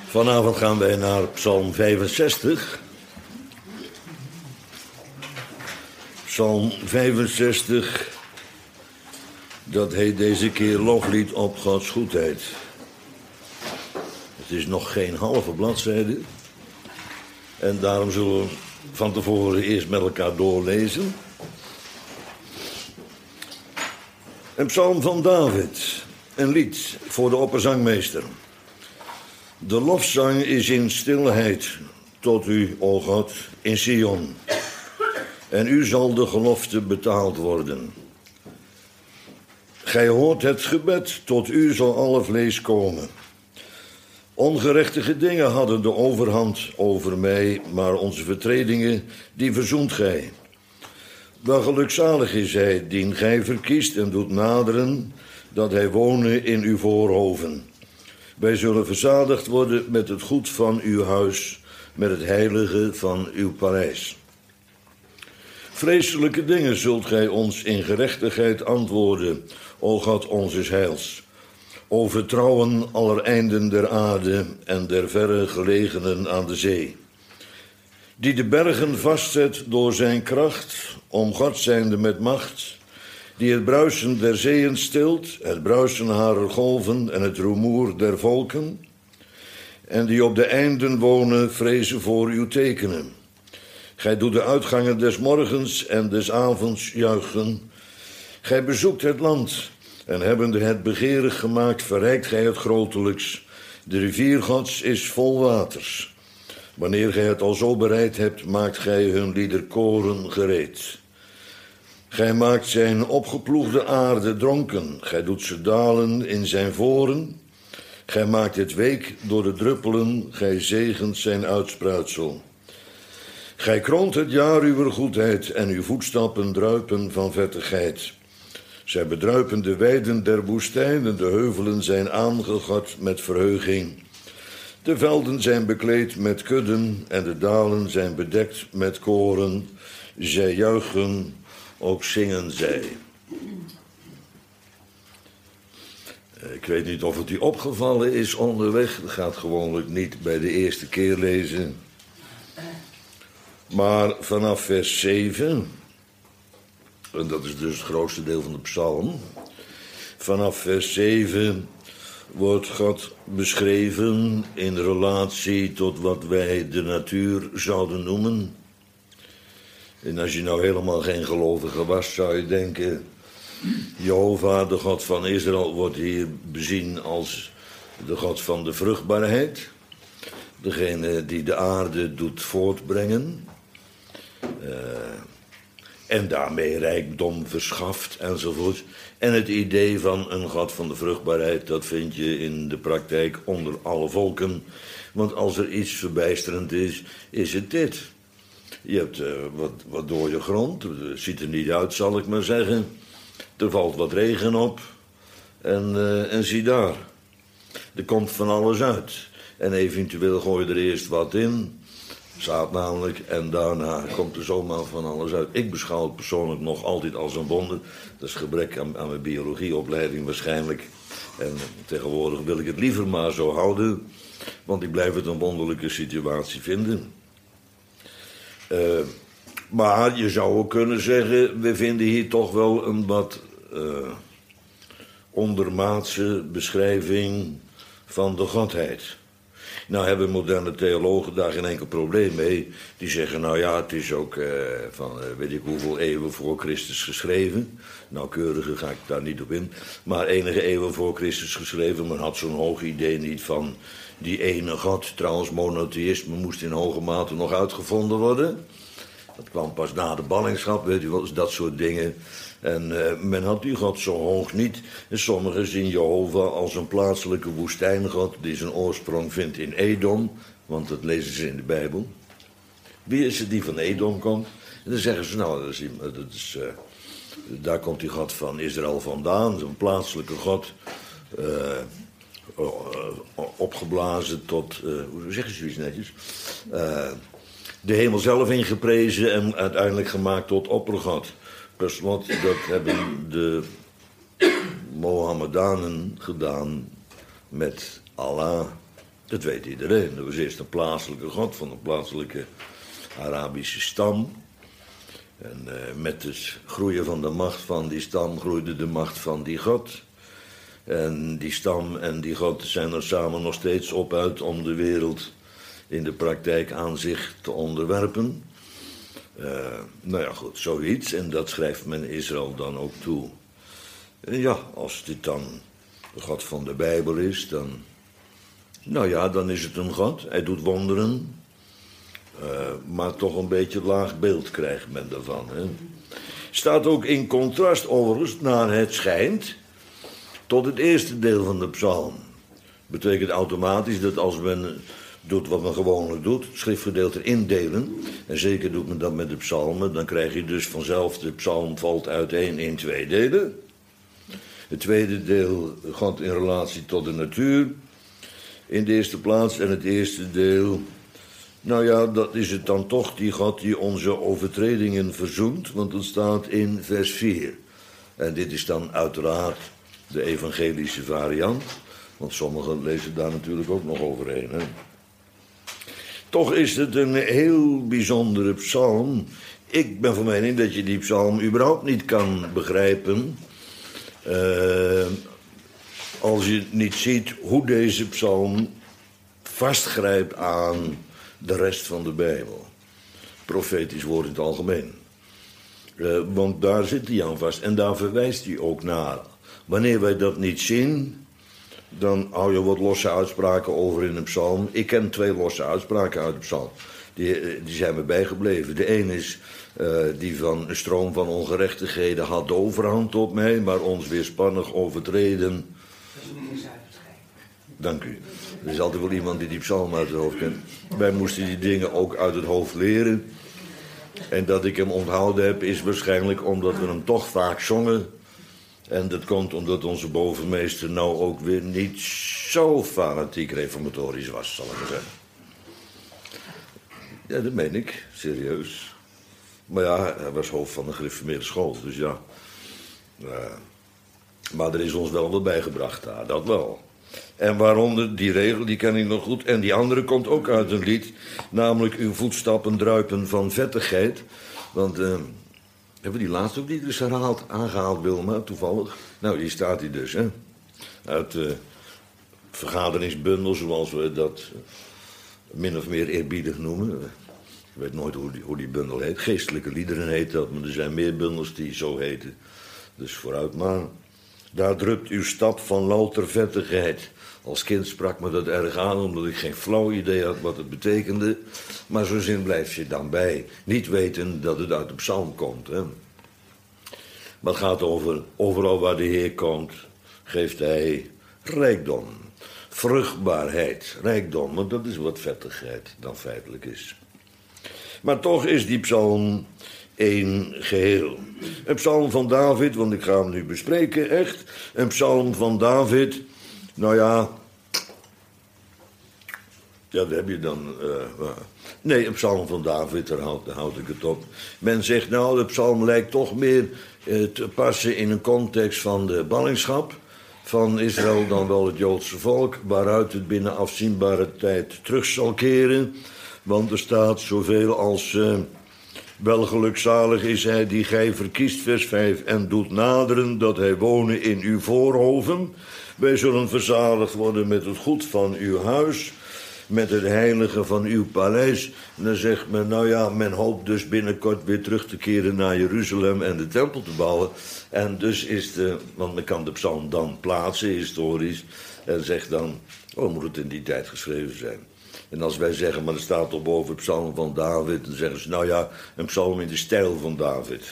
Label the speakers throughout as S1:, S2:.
S1: Vanavond gaan wij naar Psalm 65. Psalm 65, dat heet deze keer Loflied op Gods goedheid. Het is nog geen halve bladzijde. En daarom zullen we van tevoren eerst met elkaar doorlezen. Een psalm van David, een lied voor de opperzangmeester. De lofzang is in stilheid tot u, o God, in Sion. En u zal de gelofte betaald worden. Gij hoort het gebed, tot u zal alle vlees komen. Ongerechtige dingen hadden de overhand over mij, maar onze vertredingen, die verzoent gij. Wel gelukzalig is hij, dien gij verkiest en doet naderen, dat hij wonen in uw voorhoven. Wij zullen verzadigd worden met het goed van uw huis, met het heilige van uw paleis. Vreselijke dingen zult gij ons in gerechtigheid antwoorden, o God onzes heils. O vertrouwen aller einden der aarde en der verre gelegenen aan de zee. Die de bergen vastzet door zijn kracht, om God zijnde met macht. Die het bruisen der zeeën stilt, het bruisen harer golven en het rumoer der volken. En die op de einden wonen, vrezen voor uw tekenen. Gij doet de uitgangen des morgens en des avonds juichen. Gij bezoekt het land en hebbende het begeerig gemaakt, verrijkt gij het grotelijks. De rivier Gods is vol waters. Wanneer gij het al zo bereid hebt, maakt gij hun liederkoren gereed. Gij maakt zijn opgeploegde aarde dronken. Gij doet ze dalen in zijn voren. Gij maakt het week door de druppelen. Gij zegent zijn uitspruitsel. Gij kroont het jaar uwer goedheid en uw voetstappen druipen van vettigheid. Zij bedruipen de weiden der woestijn en de heuvelen zijn aangegat met verheuging. De velden zijn bekleed met kudden en de dalen zijn bedekt met koren. Zij juichen, ook zingen zij. Ik weet niet of het u opgevallen is onderweg. Dat gaat gewoonlijk niet bij de eerste keer lezen. Maar vanaf vers 7, en dat is dus het grootste deel van de psalm. Vanaf vers 7 wordt God beschreven in relatie tot wat wij de natuur zouden noemen. En als je nou helemaal geen gelovige was, zou je denken, Jehovah, de God van Israël, wordt hier bezien als de God van de vruchtbaarheid. Degene die de aarde doet voortbrengen. En daarmee rijkdom verschaft enzovoort. En het idee van een God van de vruchtbaarheid, dat vind je in de praktijk onder alle volken. Want als er iets verbijsterend is, is het dit. Je hebt wat dode grond, het ziet er niet uit, zal ik maar zeggen. Er valt wat regen op en zie daar. Er komt van alles uit. En eventueel gooi je er eerst wat in, zaad namelijk, en daarna komt er zomaar van alles uit. Ik beschouw het persoonlijk nog altijd als een wonder. Dat is gebrek aan mijn biologieopleiding waarschijnlijk. En tegenwoordig wil ik het liever maar zo houden, want ik blijf het een wonderlijke situatie vinden. Maar je zou ook kunnen zeggen, we vinden hier toch wel een wat ondermaatse beschrijving van de godheid. Nou hebben moderne theologen daar geen enkel probleem mee. Die zeggen, nou ja, het is ook van weet ik hoeveel eeuwen voor Christus geschreven. Nauwkeurige ga ik daar niet op in. Maar enige eeuwen voor Christus geschreven. Men had zo'n hoog idee niet van die ene God. Trouwens, monotheïsme moest in hoge mate nog uitgevonden worden. Dat kwam pas na de ballingschap, weet u wel, dat soort dingen. En men had die God zo hoog niet. En sommigen zien Jehovah als een plaatselijke woestijngod die zijn oorsprong vindt in Edom. Want dat lezen ze in de Bijbel. Wie is het die van Edom komt? En dan zeggen ze, nou, daar komt die God van Israël vandaan. Zo'n plaatselijke God. Opgeblazen tot, hoe zeggen ze zoiets netjes? De hemel zelf ingeprezen en uiteindelijk gemaakt tot oppergod. Per slot, dat hebben de Mohammedanen gedaan met Allah Dat weet iedereen. Dat was eerst een plaatselijke god van een plaatselijke Arabische stam. En met het groeien van de macht van die stam groeide de macht van die god. En die stam en die god zijn er samen nog steeds op uit om de wereld in de praktijk aan zich te onderwerpen. Nou ja, goed, zoiets. En dat schrijft men Israël dan ook toe. En ja, als dit dan de god van de Bijbel is, dan... Nou ja, dan is het een god. Hij doet wonderen. Maar toch een beetje laag beeld krijgt men daarvan. Hè. Staat ook in contrast overigens, naar het schijnt, tot het eerste deel van de psalm. Betekent automatisch dat als men doet wat men gewoonlijk doet, het schriftgedeelte indelen, en zeker doet men dat met de psalmen, dan krijg je dus vanzelf, de psalm valt uiteen in 2 delen. Het tweede deel God in relatie tot de natuur, in de eerste plaats, en het eerste deel, nou ja, dat is het dan toch, die God die onze overtredingen verzoent, want dat staat in vers 4. En dit is dan uiteraard de evangelische variant, want sommigen lezen daar natuurlijk ook nog overheen. Hè. Toch is het een heel bijzondere psalm. Ik ben van mening dat je die psalm überhaupt niet kan begrijpen als je niet ziet hoe deze psalm vastgrijpt aan de rest van de Bijbel. Profetisch woord in het algemeen. Want daar zit hij aan vast en daar verwijst hij ook naar. Wanneer wij dat niet zien, dan hou je wat losse uitspraken over in een psalm. Ik ken 2 losse uitspraken uit de psalm. Die zijn me bijgebleven. De een is die van een stroom van ongerechtigheden had de overhand op mij, maar ons weerspannig overtreden. Dank u. Er is altijd wel iemand die psalm uit het hoofd kent. Wij moesten die dingen ook uit het hoofd leren. En dat ik hem onthouden heb is waarschijnlijk omdat we hem toch vaak zongen. En dat komt omdat onze bovenmeester nou ook weer niet zo fanatiek reformatorisch was, zal ik maar zeggen. Ja, dat meen ik, serieus. Maar ja, hij was hoofd van een gereformeerde school, dus ja. Maar er is ons wel wat bijgebracht daar, dat wel. En waaronder, die regel, die ken ik nog goed. En die andere komt ook uit een lied. Namelijk, uw voetstappen druipen van vettigheid. Want, hebben we die laatste ook niet eens aangehaald, Wilma, toevallig? Nou, hier staat hij dus, hè. Uit vergaderingsbundel, zoals we dat min of meer eerbiedig noemen. Ik weet nooit hoe die bundel heet. Geestelijke liederen heet dat, maar er zijn meer bundels die zo heten. Dus vooruit maar. Daar drupt uw stap van louter vettigheid. Als kind sprak me dat erg aan, omdat ik geen flauw idee had wat het betekende. Maar zo'n zin blijf je dan bij. Niet weten dat het uit de psalm komt. Hè. Maar het gaat over, overal waar de Heer komt, geeft hij rijkdom. Vruchtbaarheid, rijkdom, want dat is wat vettigheid dan feitelijk is. Maar toch is die psalm één geheel. Een psalm van David, want ik ga hem nu bespreken, echt. Een psalm van David, nou ja, daar heb je dan. Nee, een psalm van David, daar houd ik het op. Men zegt nou, de psalm lijkt toch meer te passen in een context van de ballingschap van Israël dan wel het Joodse volk, waaruit het binnen afzienbare tijd terug zal keren. Want er staat zoveel als wel gelukzalig is hij die gij verkiest, vers 5, en doet naderen dat hij wonen in uw voorhoven. Wij zullen verzadigd worden met het goed van uw huis, met het heilige van uw paleis. En dan zegt men, nou ja, men hoopt dus binnenkort weer terug te keren naar Jeruzalem en de tempel te bouwen. En dus is want men kan de psalm dan plaatsen, historisch, en zegt dan, oh, moet het in die tijd geschreven zijn. En als wij zeggen, maar er staat op boven het psalm van David, dan zeggen ze, nou ja, een psalm in de stijl van David.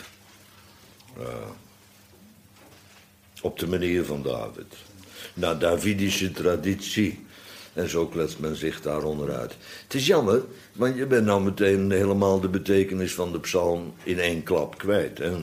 S1: Op de manier van David. Naar Davidische traditie. En zo kletst men zich daaronder uit. Het is jammer, want je bent nou meteen helemaal de betekenis van de psalm in één klap kwijt. Hè?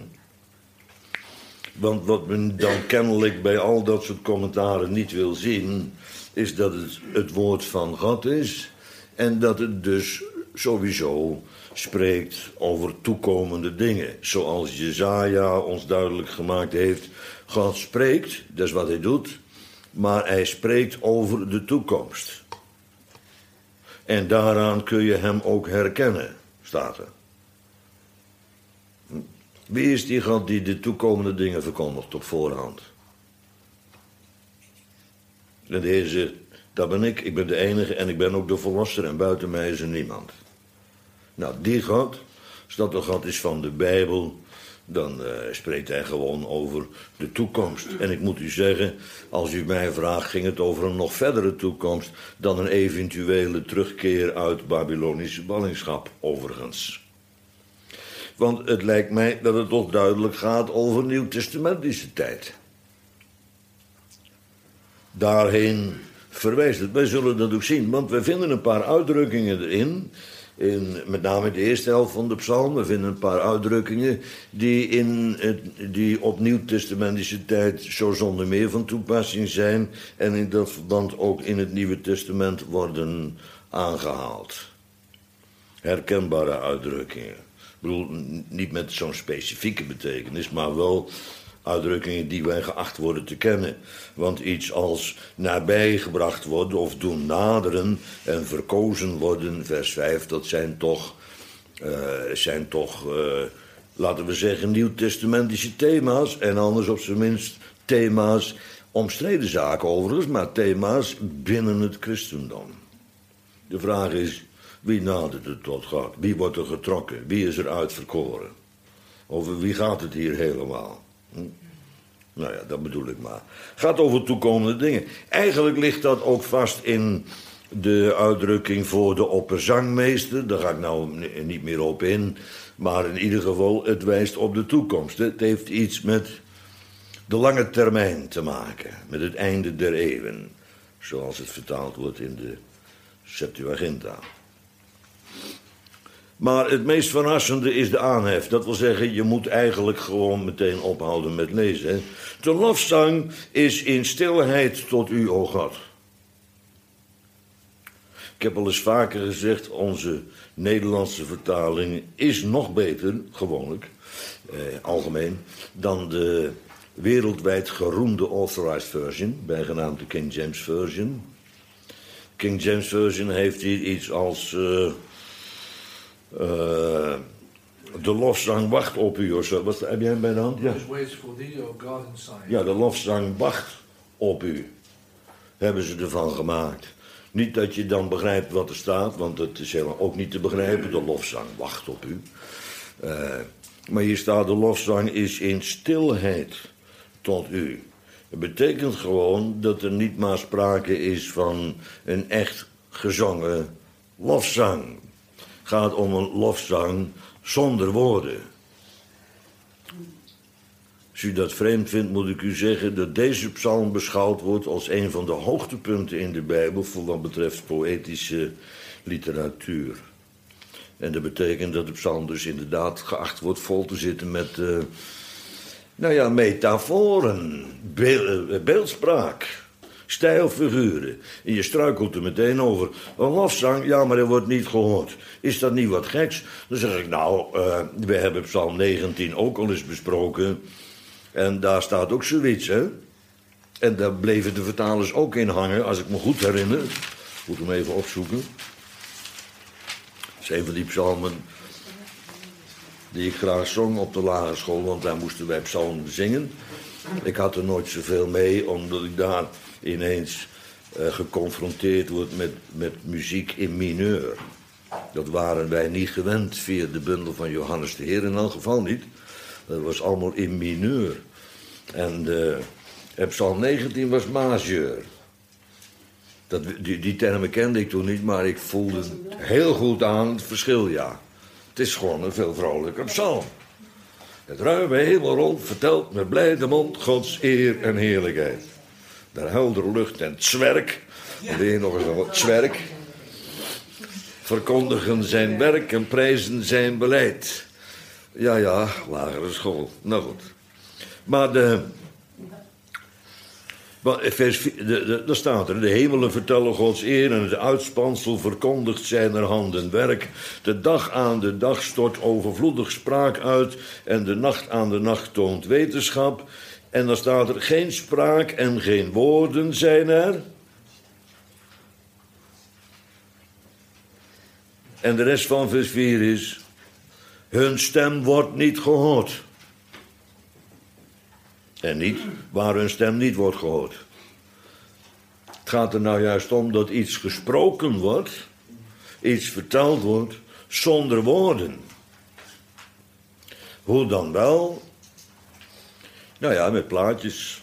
S1: Want wat men dan kennelijk bij al dat soort commentaren niet wil zien, is dat het woord van God is. En dat het dus sowieso spreekt over toekomende dingen. Zoals Jesaja ons duidelijk gemaakt heeft. God spreekt, dat is wat hij doet. Maar hij spreekt over de toekomst. En daaraan kun je hem ook herkennen, staat er. Wie is die God die de toekomende dingen verkondigt op voorhand? En de Heer zegt, dat ben ik ben de enige en ik ben ook de verlosser en buiten mij is er niemand. Nou, die God, als dat de God is van de Bijbel, dan spreekt hij gewoon over de toekomst. En ik moet u zeggen, als u mij vraagt, ging het over een nog verdere toekomst dan een eventuele terugkeer uit Babylonische ballingschap, overigens. Want het lijkt mij dat het toch duidelijk gaat over nieuwtestamentische tijd. Daarheen verwijst het. Wij zullen dat ook zien, want we vinden een paar uitdrukkingen erin. Met name in de eerste helft van de psalm. We vinden een paar uitdrukkingen die op nieuwtestamentische tijd zo zonder meer van toepassing zijn. En in dat verband ook in het Nieuwe Testament worden aangehaald. Herkenbare uitdrukkingen. Ik bedoel, niet met zo'n specifieke betekenis, maar wel uitdrukkingen die wij geacht worden te kennen. Want iets als nabijgebracht worden of doen naderen en verkozen worden, vers 5, dat zijn toch, laten we zeggen, nieuwtestamentische thema's. En anders op zijn minst thema's, omstreden zaken overigens, maar thema's binnen het christendom. De vraag is, wie nadert het tot God? Wie wordt er getrokken? Wie is er uitverkoren? Over wie gaat het hier helemaal? Nou ja, dat bedoel ik maar. Gaat over toekomende dingen. Eigenlijk ligt dat ook vast in de uitdrukking voor de opperzangmeester. Daar ga ik nou niet meer op in. Maar in ieder geval, het wijst op de toekomst. Het heeft iets met de lange termijn te maken. Met het einde der eeuwen. Zoals het vertaald wordt in de Septuaginta. Maar het meest verrassende is de aanhef. Dat wil zeggen, je moet eigenlijk gewoon meteen ophouden met lezen. De lofzang is in stilheid tot u, o God. Ik heb al eens vaker gezegd, onze Nederlandse vertaling is nog beter, gewoonlijk, algemeen, dan de wereldwijd geroemde Authorized Version, bijgenaamd de King James Version. King James Version heeft hier iets als de lofzang wacht op u, of zo. Wat heb jij bij de hand? Ja. Ja, de lofzang wacht op u. Hebben ze ervan gemaakt. Niet dat je dan begrijpt wat er staat, want het is helemaal ook niet te begrijpen. De lofzang wacht op u. Maar hier staat, de lofzang is in stilheid tot u. Het betekent gewoon dat er niet maar sprake is van een echt gezongen lofzang. Het gaat om een lofzang zonder woorden. Als u dat vreemd vindt, moet ik u zeggen dat deze psalm beschouwd wordt als een van de hoogtepunten in de Bijbel voor wat betreft poëtische literatuur. En dat betekent dat de psalm dus inderdaad geacht wordt vol te zitten met, metaforen, beeldspraak, stijlfiguren. En je struikelt er meteen over. Een lofzang, ja, maar er wordt niet gehoord. Is dat niet wat geks? Dan zeg ik, we hebben psalm 19 ook al eens besproken. En daar staat ook zoiets, hè. En daar bleven de vertalers ook in hangen, als ik me goed herinner. Ik moet hem even opzoeken. Dat is een van die psalmen die ik graag zong op de lagere school, want daar moesten wij psalmen zingen. Ik had er nooit zoveel mee, omdat ik daar ineens geconfronteerd word met muziek in mineur. Dat waren wij niet gewend via de bundel van Johannes de Heer, in elk geval niet. Dat was allemaal in mineur. En psalm 19 was majeur. Die termen kende ik toen niet, maar ik voelde heel goed aan het verschil, ja. Het is gewoon een veel vrolijker psalm. Het ruime hemelrond vertelt met blijde mond Gods eer en heerlijkheid. De heldere lucht en het zwerk, weer nog eens een zwerk, verkondigen zijn werk en prijzen zijn beleid. Ja, lagere school. Nou goed. Maar vers 4, daar staat er, de hemelen vertellen Gods eer en het uitspansel verkondigt zijn handen werk. De dag aan de dag stort overvloedig spraak uit en de nacht aan de nacht toont wetenschap. En dan staat er, geen spraak en geen woorden zijn er. En de rest van vers 4 is: hun stem wordt niet gehoord. En niet waar hun stem niet wordt gehoord. Het gaat er nou juist om dat iets gesproken wordt, iets verteld wordt, zonder woorden. Hoe dan wel? Nou ja, met plaatjes.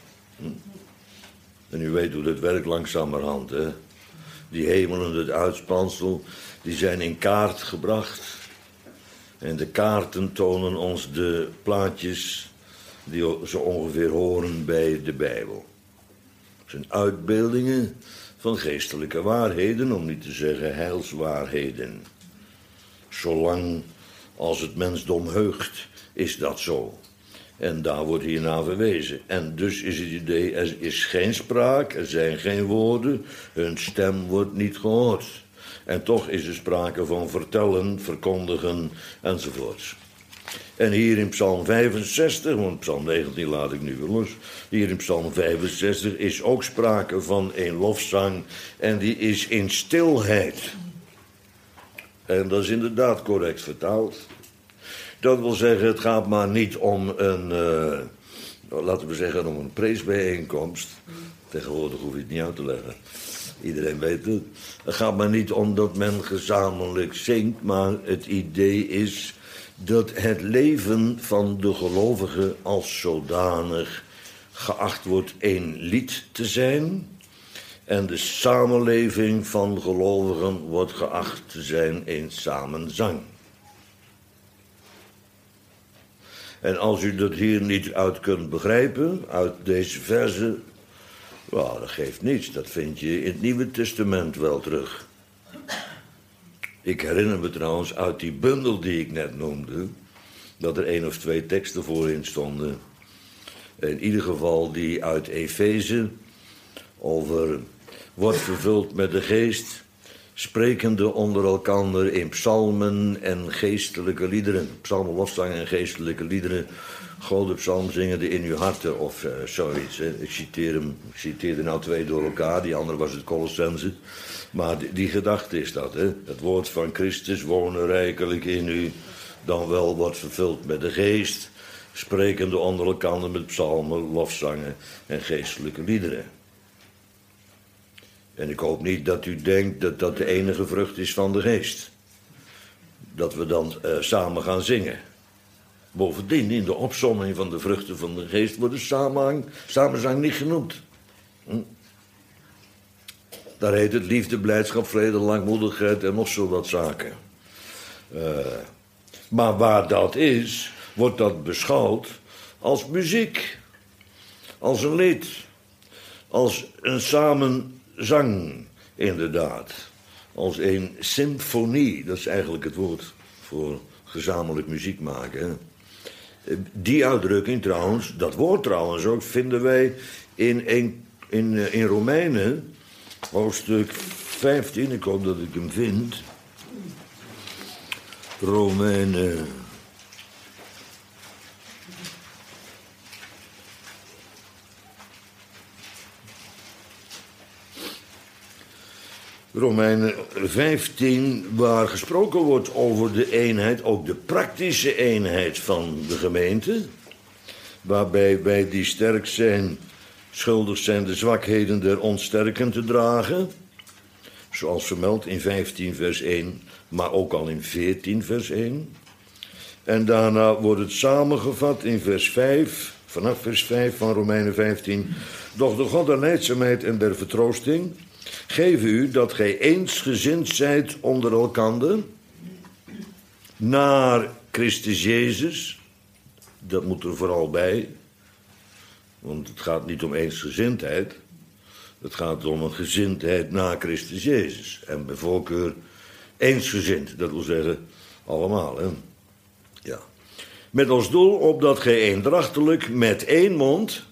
S1: En u weet hoe dat werkt langzamerhand, hè. Die hemelen, het uitspansel, die zijn in kaart gebracht. En de kaarten tonen ons de plaatjes die zo ongeveer horen bij de Bijbel. Het zijn uitbeeldingen van geestelijke waarheden, om niet te zeggen heilswaarheden. Zolang als het mensdom heugt, is dat zo. En daar wordt hier naar verwezen. En dus is het idee, er is geen spraak, er zijn geen woorden, hun stem wordt niet gehoord. En toch is er sprake van vertellen, verkondigen enzovoorts. En hier in Psalm 65, want Psalm 19 laat ik nu weer los. Hier in Psalm 65 is ook sprake van een lofzang en die is in stilheid. En dat is inderdaad correct vertaald. Dat wil zeggen, het gaat maar niet om een, laten we zeggen, om een preesbijeenkomst. Tegenwoordig hoef je het niet uit te leggen. Iedereen weet het. Het gaat maar niet om dat men gezamenlijk zingt, maar het idee is dat het leven van de gelovige als zodanig geacht wordt één lied te zijn. En de samenleving van gelovigen wordt geacht te zijn één samenzang. En als u dat hier niet uit kunt begrijpen, uit deze verzen, well, dat geeft niets. Dat vind je in het Nieuwe Testament wel terug. Ik herinner me trouwens uit die bundel die ik net noemde, dat er 1 of 2 teksten voorin stonden. In ieder geval die uit Efeze, over wordt vervuld met de geest, sprekende onder elkander in psalmen en geestelijke liederen. Psalmen, lofzangen en geestelijke liederen. Gode psalm zingende in uw harten of zoiets. Hè. Ik citeerde nou 2 door elkaar, die andere was het Colossense. Maar die gedachte is dat, hè. Het woord van Christus wonen rijkelijk in u, dan wel wordt vervuld met de geest, sprekende onder elkander met psalmen, lofzangen en geestelijke liederen. En ik hoop niet dat u denkt dat dat de enige vrucht is van de geest. Dat we dan samen gaan zingen. Bovendien, in de opsomming van de vruchten van de geest wordt de samenzang niet genoemd. Daar heet het liefde, blijdschap, vrede, langmoedigheid en nog zo wat zaken. Maar waar dat is, wordt dat beschouwd als muziek. Als een lied. Als een samenzang, inderdaad. Als een symfonie, dat is eigenlijk het woord voor gezamenlijk muziek maken. Hè? Die uitdrukking trouwens, dat woord trouwens ook, vinden wij in Romeinen, hoofdstuk 15, ik hoop dat ik hem vind. Romeinen 15, waar gesproken wordt over de eenheid, ook de praktische eenheid van de gemeente, waarbij wij die sterk zijn, schuldig zijn de zwakheden der onsterken te dragen, zoals vermeld in 15 vers 1, maar ook al in 14 vers 1. En daarna wordt het samengevat in vers 5, vanaf vers 5 van Romeinen 15. Doch de God der lijdzaamheid en der vertroosting geven u dat gij eensgezind zijt onder elkander, naar Christus Jezus. Dat moet er vooral bij, want het gaat niet om eensgezindheid. Het gaat om een gezindheid naar Christus Jezus. En bij voorkeur eensgezind, dat wil zeggen allemaal, hè. Ja. Met als doel opdat gij eendrachtelijk met één mond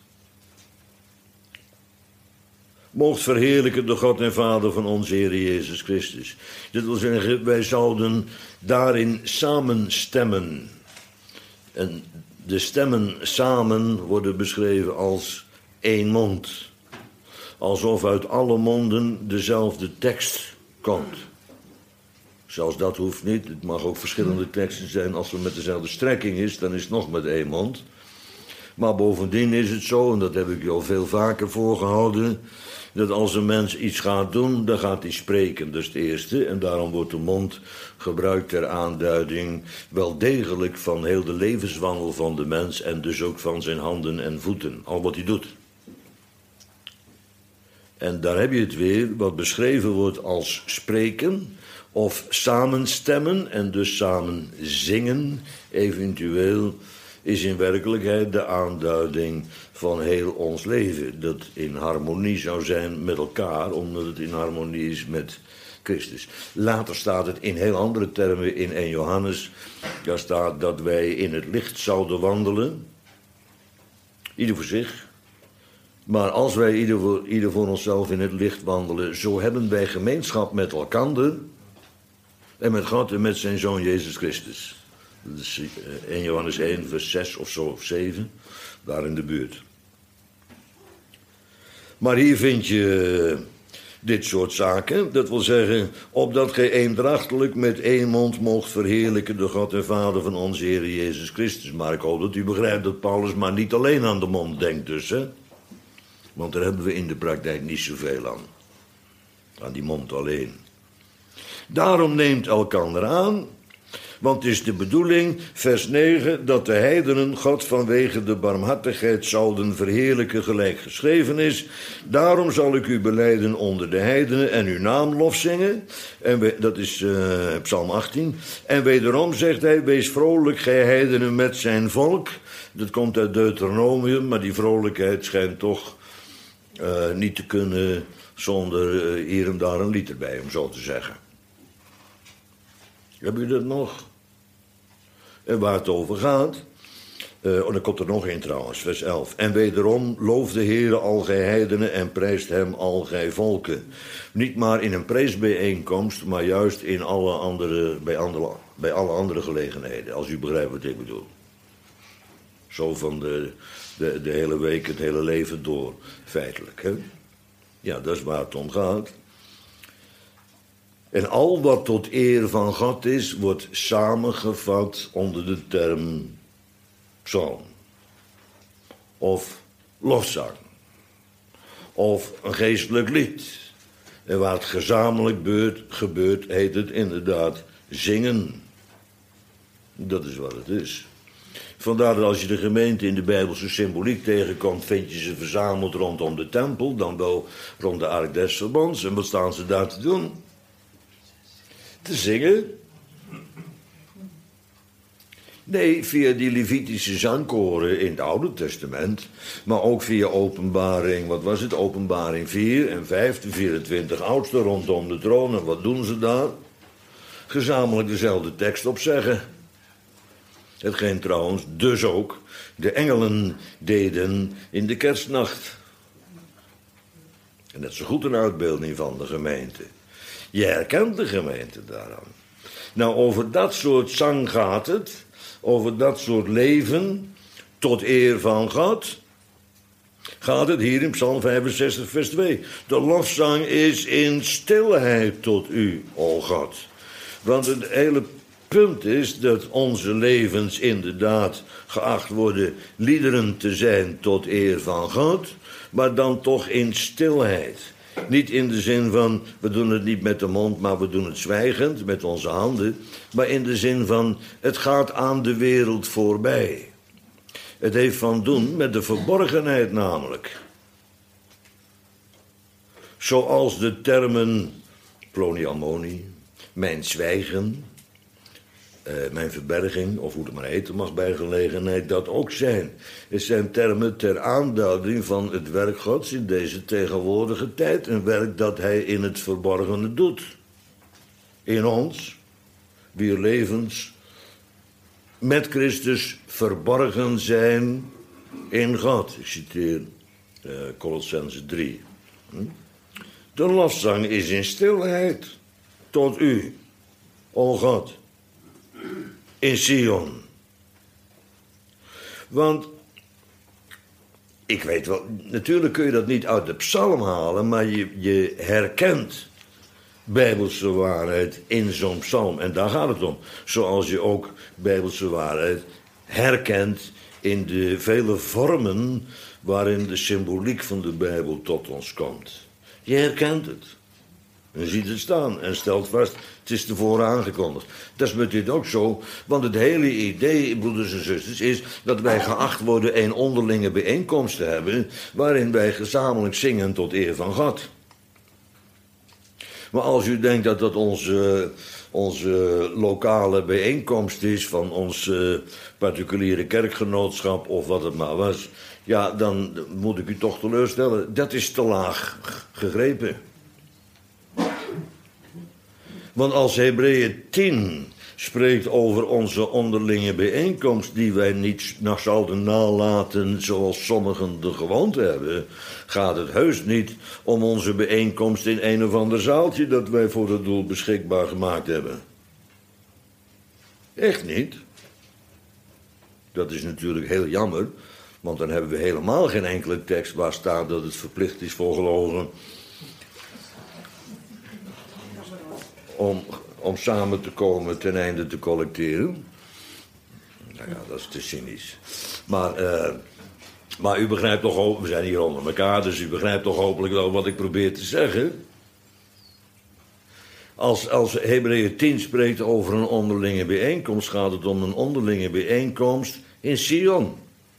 S1: moogt verheerlijken de God en Vader van onze Heer Jezus Christus. Dit wil zeggen, wij zouden daarin samen stemmen. En de stemmen samen worden beschreven als één mond. Alsof uit alle monden dezelfde tekst komt. Zelfs dat hoeft niet. Het mag ook verschillende teksten zijn. Als het met dezelfde strekking is, dan is het nog met één mond. Maar bovendien is het zo, en dat heb ik je al veel vaker voorgehouden, dat als een mens iets gaat doen, dan gaat hij spreken. Dat is het eerste. En daarom wordt de mond gebruikt ter aanduiding wel degelijk van heel de levenswandel van de mens en dus ook van zijn handen en voeten. Al wat hij doet. En daar heb je het weer, wat beschreven wordt als spreken of samenstemmen en dus samen zingen, eventueel, is in werkelijkheid de aanduiding van heel ons leven. Dat in harmonie zou zijn met elkaar, omdat het in harmonie is met Christus. Later staat het in heel andere termen in 1 Johannes. Daar staat dat wij in het licht zouden wandelen. Ieder voor zich. Maar als wij ieder voor onszelf in het licht wandelen, zo hebben wij gemeenschap met elkander en met God en met zijn Zoon Jezus Christus. Dat is 1 Johannes 1 vers 6 of zo, of 7, daar in de buurt. Maar hier vind je dit soort zaken, dat wil zeggen, opdat gij eendrachtelijk met één mond moogt verheerlijken de God en Vader van onze Heer Jezus Christus. Maar ik hoop dat u begrijpt dat Paulus maar niet alleen aan de mond denkt dus, hè. Want daar hebben we in de praktijk niet zoveel aan. Aan die mond alleen. Daarom neemt elkander aan, want het is de bedoeling, vers 9, dat de heidenen God vanwege de barmhartigheid zouden verheerlijken gelijk geschreven is. Daarom zal ik u belijden onder de heidenen en uw naam lof zingen. En dat is Psalm 18. En wederom zegt hij, wees vrolijk gij heidenen met zijn volk. Dat komt uit Deuteronomium, maar die vrolijkheid schijnt toch niet te kunnen zonder hier en daar een lied erbij, om zo te zeggen. Hebben jullie dat nog? En waar het over gaat, dan komt er nog één trouwens, vers 11. En wederom loof de Heere al gij heidenen en prijst hem al gij volken. Niet maar in een preesbijeenkomst, maar juist in bij alle andere gelegenheden, als u begrijpt wat ik bedoel. Zo van de hele week, het hele leven door, feitelijk. Hè? Ja, dat is waar het om gaat. En al wat tot eer van God is, wordt samengevat onder de term psalm. Of lofzang. Of een geestelijk lied. En waar het gezamenlijk gebeurt, heet het inderdaad zingen. Dat is wat het is. Vandaar dat als je de gemeente in de Bijbelse symboliek tegenkomt, vind je ze verzameld rondom de tempel, dan wel rond de Ark des Verbonds. En wat staan ze daar te doen? Te zingen. Nee, via die Levitische zangkoren in het Oude Testament, maar ook via Openbaring, wat was het? Openbaring 4 en 5, de 24 oudsten rondom de troon. En wat doen ze daar? Gezamenlijk dezelfde tekst opzeggen. Hetgeen trouwens dus ook de engelen deden in de kerstnacht. En dat is zo goed een uitbeelding van de gemeente. Je herkent de gemeente daaraan. Nou, over dat soort zang gaat het. Over dat soort leven tot eer van God gaat het hier in Psalm 65 vers 2. De lofzang is in stilheid tot u, o God. Want het hele punt is dat onze levens inderdaad geacht worden liederen te zijn tot eer van God, maar dan toch in stilheid. Niet in de zin van, we doen het niet met de mond, maar we doen het zwijgend, met onze handen. Maar in de zin van, het gaat aan de wereld voorbij. Het heeft van doen met de verborgenheid namelijk. Zoals de termen ploni almoni, mijn zwijgen, mijn verberging, of hoe het maar heten mag bij gelegenheid, dat ook zijn. Het zijn termen ter aanduiding van het werk Gods in deze tegenwoordige tijd. Een werk dat hij in het verborgene doet. In ons, wier levens met Christus verborgen zijn in God. Ik citeer Kolossenzen 3. De lofzang is in stilheid tot u, o God, in Sion. Want, ik weet wel, natuurlijk kun je dat niet uit de psalm halen, maar je herkent bijbelse waarheid in zo'n psalm. En daar gaat het om. Zoals je ook bijbelse waarheid herkent in de vele vormen waarin de symboliek van de Bijbel tot ons komt. Je herkent het. Je ziet het staan en stelt vast, het is tevoren aangekondigd. Dat is met dit ook zo, want het hele idee, broeders en zusters, is dat wij geacht worden een onderlinge bijeenkomst te hebben, waarin wij gezamenlijk zingen tot eer van God. Maar als u denkt dat dat onze lokale bijeenkomst is van ons particuliere kerkgenootschap of wat het maar was, ja, dan moet ik u toch teleurstellen. Dat is te laag gegrepen. Want als Hebreeën 10 spreekt over onze onderlinge bijeenkomst, die wij niet zouden nalaten zoals sommigen de gewoonte hebben, gaat het heus niet om onze bijeenkomst in een of ander zaaltje dat wij voor het doel beschikbaar gemaakt hebben. Echt niet. Dat is natuurlijk heel jammer, want dan hebben we helemaal geen enkele tekst waar staat dat het verplicht is voor gelovigen om samen te komen ten einde te collecteren. Nou ja, dat is te cynisch. Maar u begrijpt toch, we zijn hier onder elkaar, dus u begrijpt toch hopelijk wel wat ik probeer te zeggen. Als Hebreeën 10 spreekt over een onderlinge bijeenkomst, gaat het om een onderlinge bijeenkomst in Sion.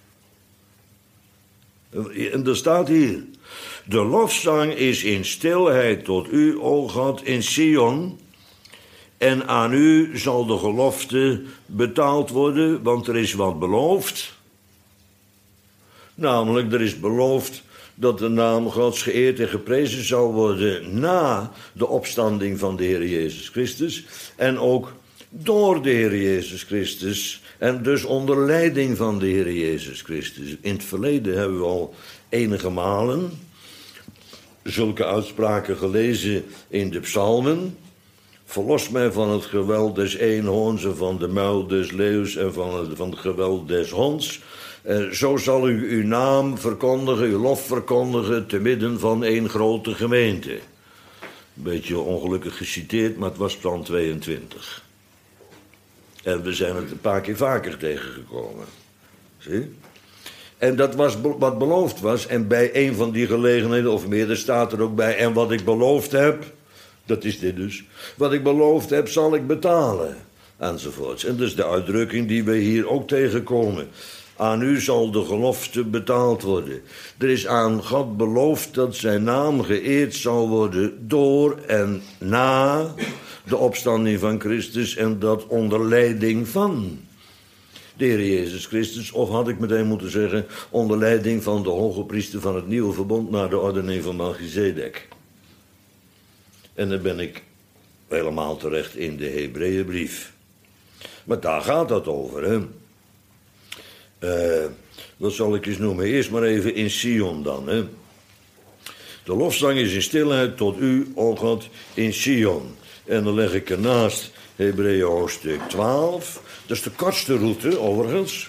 S1: En er staat hier: de lofzang is in stilheid tot u, o God, in Sion. En aan u zal de gelofte betaald worden, want er is wat beloofd. Namelijk, er is beloofd dat de naam Gods geëerd en geprezen zal worden na de opstanding van de Heer Jezus Christus. En ook door de Heer Jezus Christus. En dus onder leiding van de Heer Jezus Christus. In het verleden hebben we al enige malen zulke uitspraken gelezen in de psalmen. Verlos mij van het geweld des eenhoorns en van de muil des leeuws en van het geweld des honds. Zo zal u uw naam verkondigen, uw lof verkondigen, te midden van één grote gemeente. Een beetje ongelukkig geciteerd, maar het was Psalm 22. En we zijn het een paar keer vaker tegengekomen. Zie? En dat was wat beloofd was. En bij een van die gelegenheden, of meer, staat er ook bij: en wat ik beloofd heb, dat is dit dus. Wat ik beloofd heb, zal ik betalen. Enzovoorts. En dus de uitdrukking die we hier ook tegenkomen. Aan u zal de gelofte betaald worden. Er is aan God beloofd dat zijn naam geëerd zal worden door en na de opstanding van Christus, en dat onder leiding van de Heer Jezus Christus, of had ik meteen moeten zeggen, onder leiding van de hoge priester van het nieuwe verbond naar de ordening van Melchizedek. En dan ben ik helemaal terecht in de Hebreeënbrief. Maar daar gaat dat over, hè. Wat zal ik eens noemen? Eerst maar even in Sion dan, hè. De lofzang is in stilheid tot u, o God, in Sion. En dan leg ik ernaast Hebreeën hoofdstuk 12. Dat is de kortste route, overigens.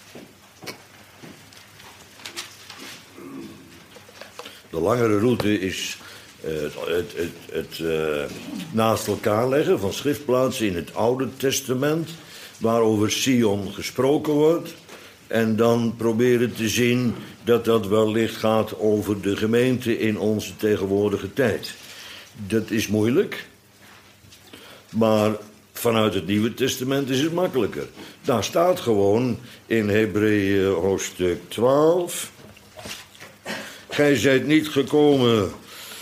S1: De langere route is het naast elkaar leggen van schriftplaatsen in het Oude Testament, waarover Sion gesproken wordt. En dan proberen te zien dat dat wellicht gaat over de gemeente in onze tegenwoordige tijd. Dat is moeilijk, maar vanuit het Nieuwe Testament is het makkelijker. Daar staat gewoon in Hebreeën hoofdstuk 12: gij zijt niet gekomen,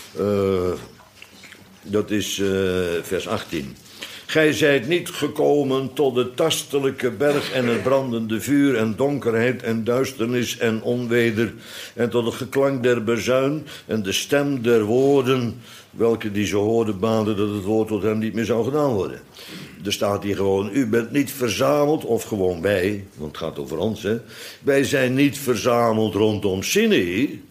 S1: dat is vers 18. Gij zijt niet gekomen tot de tastelijke berg en het brandende vuur en donkerheid en duisternis en onweder en tot het geklank der bazuin en de stem der woorden, welke die ze hoorden baanden dat het woord tot hem niet meer zou gedaan worden. Er staat hier gewoon: u bent niet verzameld, of gewoon wij, want het gaat over ons, hè. Wij zijn niet verzameld rondom Sinai.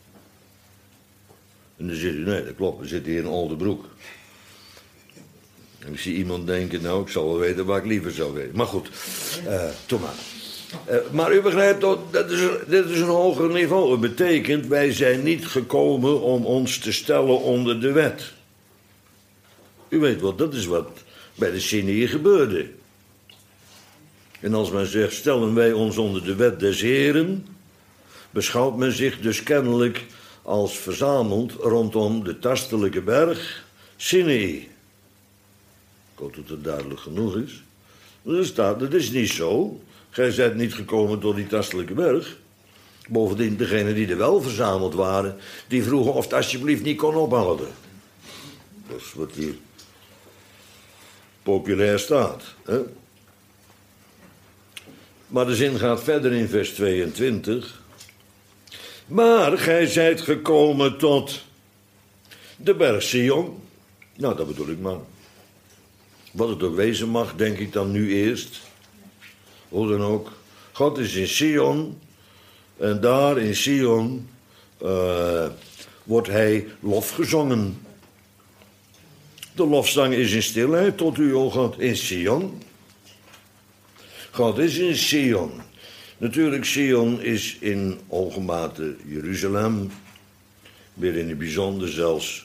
S1: En dan zit u, nee, dat klopt, we zitten hier in Oldenbroek. En ik zie iemand denken, nou, ik zal wel weten waar ik liever zou weten. Maar goed, toe maar. Maar u begrijpt, dit is een hoger niveau. Het betekent, wij zijn niet gekomen om ons te stellen onder de wet. U weet wel, dat is wat bij de Sinaï gebeurde. En als men zegt, stellen wij ons onder de wet des Heren, beschouwt men zich dus kennelijk als verzameld rondom de tastelijke berg Sinaï. Ik hoop dat het duidelijk genoeg is. Er staat, dat is niet zo. Gij zijt niet gekomen door die tastelijke berg. Bovendien, degenen die er wel verzameld waren, die vroegen of het alsjeblieft niet kon ophouden. Dat is wat hier populair staat. Hè? Maar de zin gaat verder in vers 22. Maar gij zijt gekomen tot de berg Sion. Nou, dat bedoel ik maar. Wat het ook wezen mag, denk ik dan nu eerst. Hoe dan ook. God is in Sion. En daar in Sion wordt hij lof gezongen. De lofzang is in stilheid tot u, o God, in Sion. God is in Sion. Natuurlijk, Sion is in hoge mate Jeruzalem. Weer in het bijzonder zelfs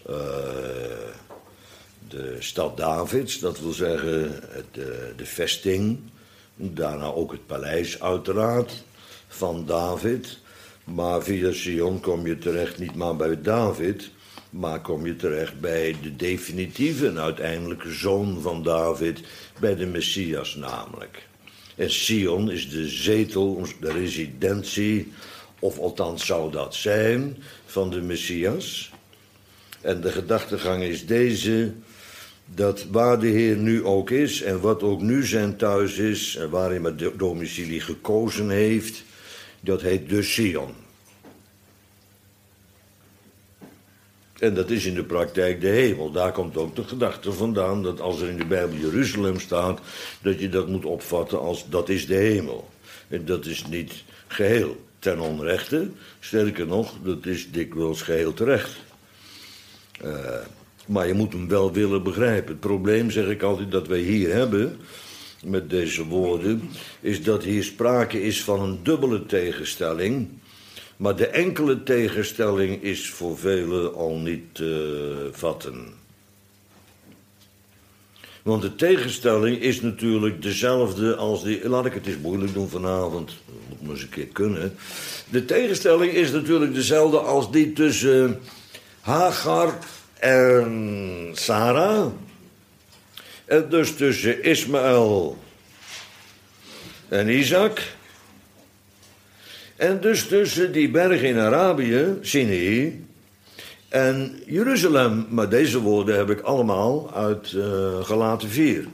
S1: de stad Davids. Dat wil zeggen de vesting. Daarna ook het paleis uiteraard van David. Maar via Sion kom je terecht niet maar bij David, maar kom je terecht bij de definitieve en uiteindelijke zoon van David, bij de Messias namelijk. En Sion is de zetel, de residentie, of althans zou dat zijn, van de Messias. En de gedachtegang is deze, dat waar de Heer nu ook is en wat ook nu zijn thuis is, en waar hij met domicilie gekozen heeft, dat heet dus Sion. En dat is in de praktijk de hemel. Daar komt ook de gedachte vandaan dat als er in de Bijbel Jeruzalem staat, dat je dat moet opvatten als dat is de hemel. En dat is niet geheel ten onrechte. Sterker nog, dat is dikwijls geheel terecht. Maar je moet hem wel willen begrijpen. Het probleem, zeg ik altijd, dat wij hier hebben met deze woorden, is dat hier sprake is van een dubbele tegenstelling. Maar de enkele tegenstelling is voor velen al niet te vatten. Want de tegenstelling is natuurlijk dezelfde als die... Laat ik het eens moeilijk doen vanavond. Dat moet maar eens een keer kunnen. De tegenstelling is natuurlijk dezelfde als die tussen Hagar en Sarah. En dus tussen Ismaël en Isaac. En dus tussen die berg in Arabië, Sinaï, en Jeruzalem. Maar deze woorden heb ik allemaal uit Galaten 4.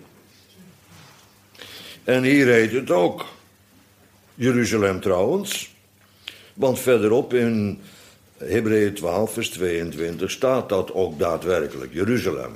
S1: En hier heet het ook Jeruzalem trouwens. Want verderop in Hebreeën 12 vers 22 staat dat ook daadwerkelijk, Jeruzalem.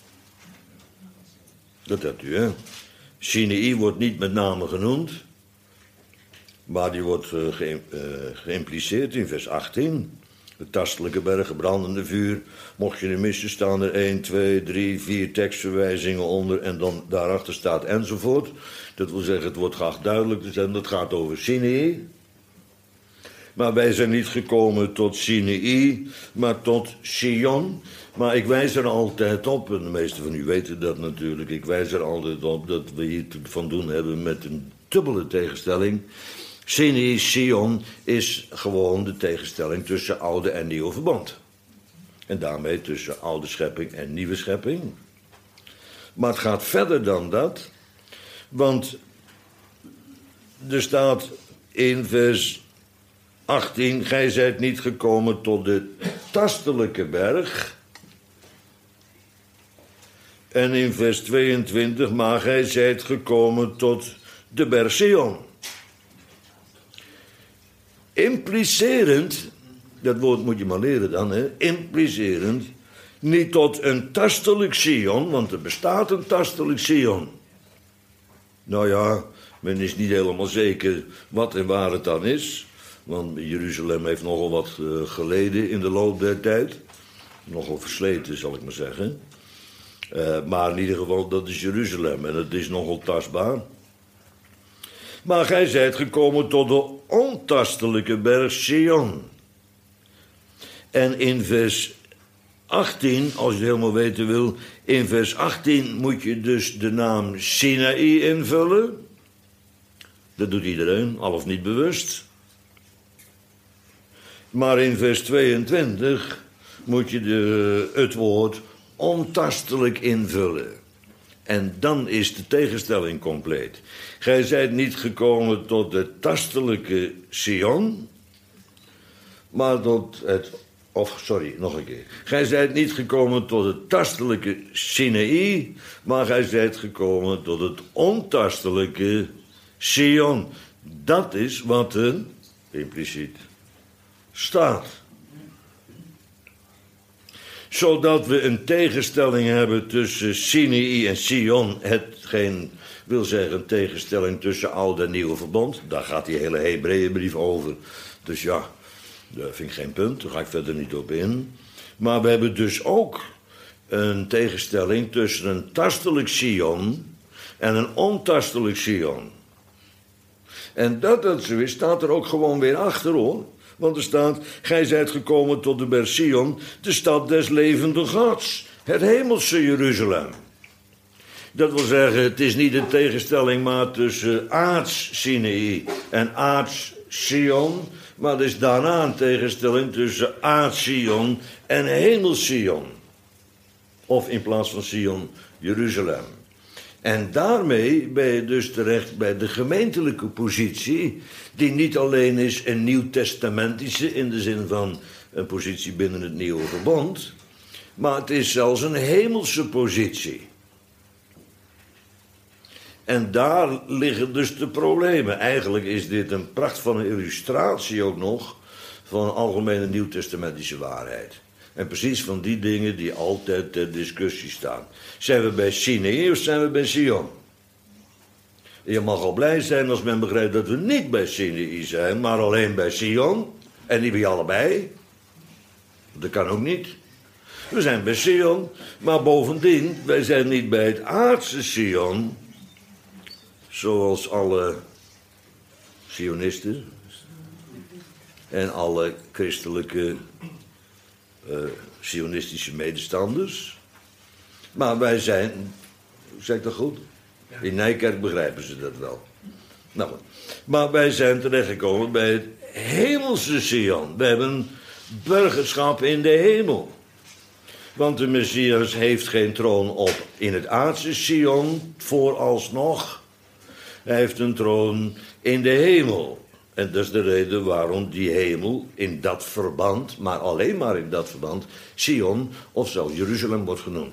S1: Dat hebt u, hè. Sinaï wordt niet met name genoemd, maar die wordt geïmpliceerd in vers 18. De tastelijke bergen, brandende vuur. Mocht je er missen, staan er 1, 2, 3, 4 tekstverwijzingen onder. En dan daarachter staat enzovoort. Dat wil zeggen, het wordt graag duidelijk te zijn. Dat gaat over Sinaï. Maar wij zijn niet gekomen tot Sinaï, maar tot Sion. Maar ik wijs er altijd op, en de meesten van u weten dat natuurlijk. Ik wijs er altijd op dat we hier van doen hebben met een dubbele tegenstelling. Sinaï, Sion is gewoon de tegenstelling tussen oude en nieuwe verbond. En daarmee tussen oude schepping en nieuwe schepping. Maar het gaat verder dan dat. Want er staat in vers 18... Gij zijt niet gekomen tot de tastelijke berg. En in vers 22... Maar gij zijt gekomen tot de berg Sion. Implicerend, dat woord moet je maar leren dan, hè? Implicerend, niet tot een tastelijk Sion, want er bestaat een tastelijk Sion. Nou ja, men is niet helemaal zeker wat en waar het dan is, want Jeruzalem heeft nogal wat geleden in de loop der tijd. Nogal versleten, zal ik maar zeggen. Maar in ieder geval, dat is Jeruzalem en het is nogal tastbaar. Maar gij zijt gekomen tot de ontastelijke berg Sion. En in vers 18, als je het helemaal weten wil, in vers 18 moet je dus de naam Sinaï invullen. Dat doet iedereen, al of niet bewust. Maar in vers 22 moet je het woord ontastelijk invullen. En dan is de tegenstelling compleet. Gij zijt niet gekomen tot het tastelijke Sion, maar tot het... nog een keer. Gij zijt niet gekomen tot het tastelijke Sinaï, maar gij zijt gekomen tot het ontastelijke Sion. Dat is wat er impliciet staat. Zodat we een tegenstelling hebben tussen Sinaï en Sion. Hetgeen wil zeggen een tegenstelling tussen oude en nieuwe verbond. Daar gaat die hele Hebreeënbrief over. Dus ja, dat vind ik geen punt. Daar ga ik verder niet op in. Maar we hebben dus ook een tegenstelling tussen een tastelijk Sion en een ontastelijk Sion. En dat zo is, staat er ook gewoon weer achter, hoor. Want er staat, gij zijt gekomen tot de berg Sion, de stad des levenden Gods, het hemelse Jeruzalem. Dat wil zeggen, het is niet een tegenstelling maar tussen aards Sinaï en aards Sion, maar er is daarna een tegenstelling tussen aards Sion en hemels Sion. Of in plaats van Sion, Jeruzalem. En daarmee ben je dus terecht bij de gemeentelijke positie, die niet alleen is een nieuwtestamentische, in de zin van een positie binnen het nieuwe verbond, maar het is zelfs een hemelse positie. En daar liggen dus de problemen. Eigenlijk is dit een pracht van een illustratie ook nog van een algemene nieuwtestamentische waarheid. En precies van die dingen die altijd ter discussie staan. Zijn we bij Sinaï of zijn we bij Sion? Je mag al blij zijn als men begrijpt dat we niet bij Sinaï zijn, maar alleen bij Sion. En niet bij allebei. Dat kan ook niet. We zijn bij Sion, maar bovendien, wij zijn niet bij het aardse Sion, zoals alle Sionisten en alle christelijke Sionistische medestanders. Maar wij zijn, zeg ik dat goed? In Nijkerk begrijpen ze dat wel. Nou, maar wij zijn terechtgekomen bij het hemelse Sion. We hebben burgerschap in de hemel. Want de Messias heeft geen troon op in het aardse Sion, vooralsnog. Hij heeft een troon in de hemel. En dat is de reden waarom die hemel in dat verband, maar alleen maar in dat verband, Sion of zelfs Jeruzalem wordt genoemd.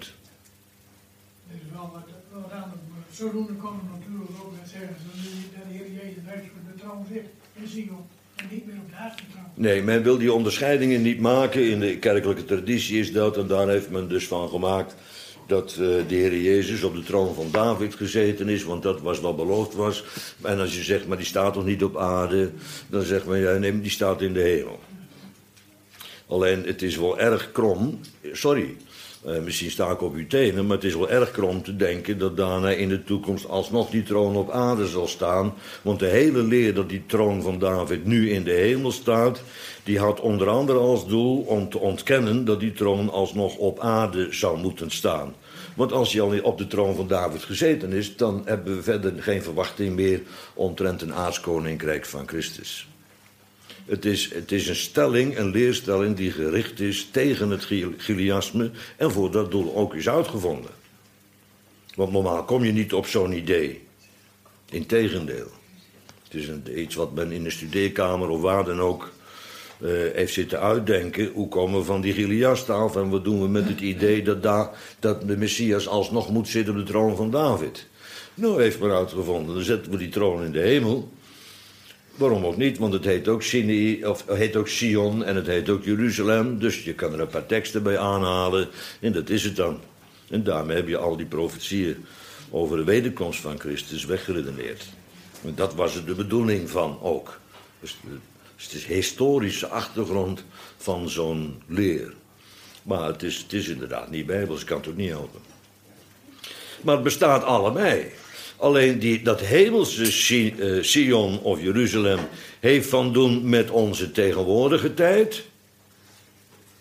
S2: Dat is wel wat aan het zodoende komen natuurlijk ook dat zeggen ze dat de Heer Jezus rechts op de troon zit in Sion en niet meer op de aardse troon.
S1: Nee, men wil die onderscheidingen niet maken. In de kerkelijke traditie is dat, en daar heeft men dus van gemaakt dat de Heer Jezus op de troon van David gezeten is, want dat was wat beloofd was. En als je zegt, maar die staat toch niet op aarde, dan zegt men, ja, nee, die staat in de hemel. Alleen, het is wel erg krom, misschien sta ik op uw tenen, maar het is wel erg krom te denken dat daarna in de toekomst alsnog die troon op aarde zal staan. Want de hele leer dat die troon van David nu in de hemel staat, die had onder andere als doel om te ontkennen dat die troon alsnog op aarde zou moeten staan. Want als hij al op de troon van David gezeten is, dan hebben we verder geen verwachting meer omtrent een aardskoninkrijk van Christus. Het is een stelling, een leerstelling die gericht is tegen het Chiliasme en voor dat doel ook is uitgevonden. Want normaal kom je niet op zo'n idee. Integendeel. Het is iets wat men in de studeerkamer of waar dan ook heeft zitten uitdenken. Hoe komen we van die Chiliasten af en wat doen we met het idee dat de Messias alsnog moet zitten op de troon van David. Nou heeft men uitgevonden, dan zetten we die troon in de hemel. Waarom ook niet? Want het heet ook Sinaï, of het heet ook Sion en het heet ook Jeruzalem. Dus je kan er een paar teksten bij aanhalen en dat is het dan. En daarmee heb je al die profetieën over de wederkomst van Christus weggeredeneerd. En dat was er de bedoeling van ook. Dus het is de historische achtergrond van zo'n leer. Maar het is inderdaad niet bijbels, ik kan het ook niet helpen. Maar het bestaat allebei. Alleen dat hemelse Sion of Jeruzalem heeft van doen met onze tegenwoordige tijd.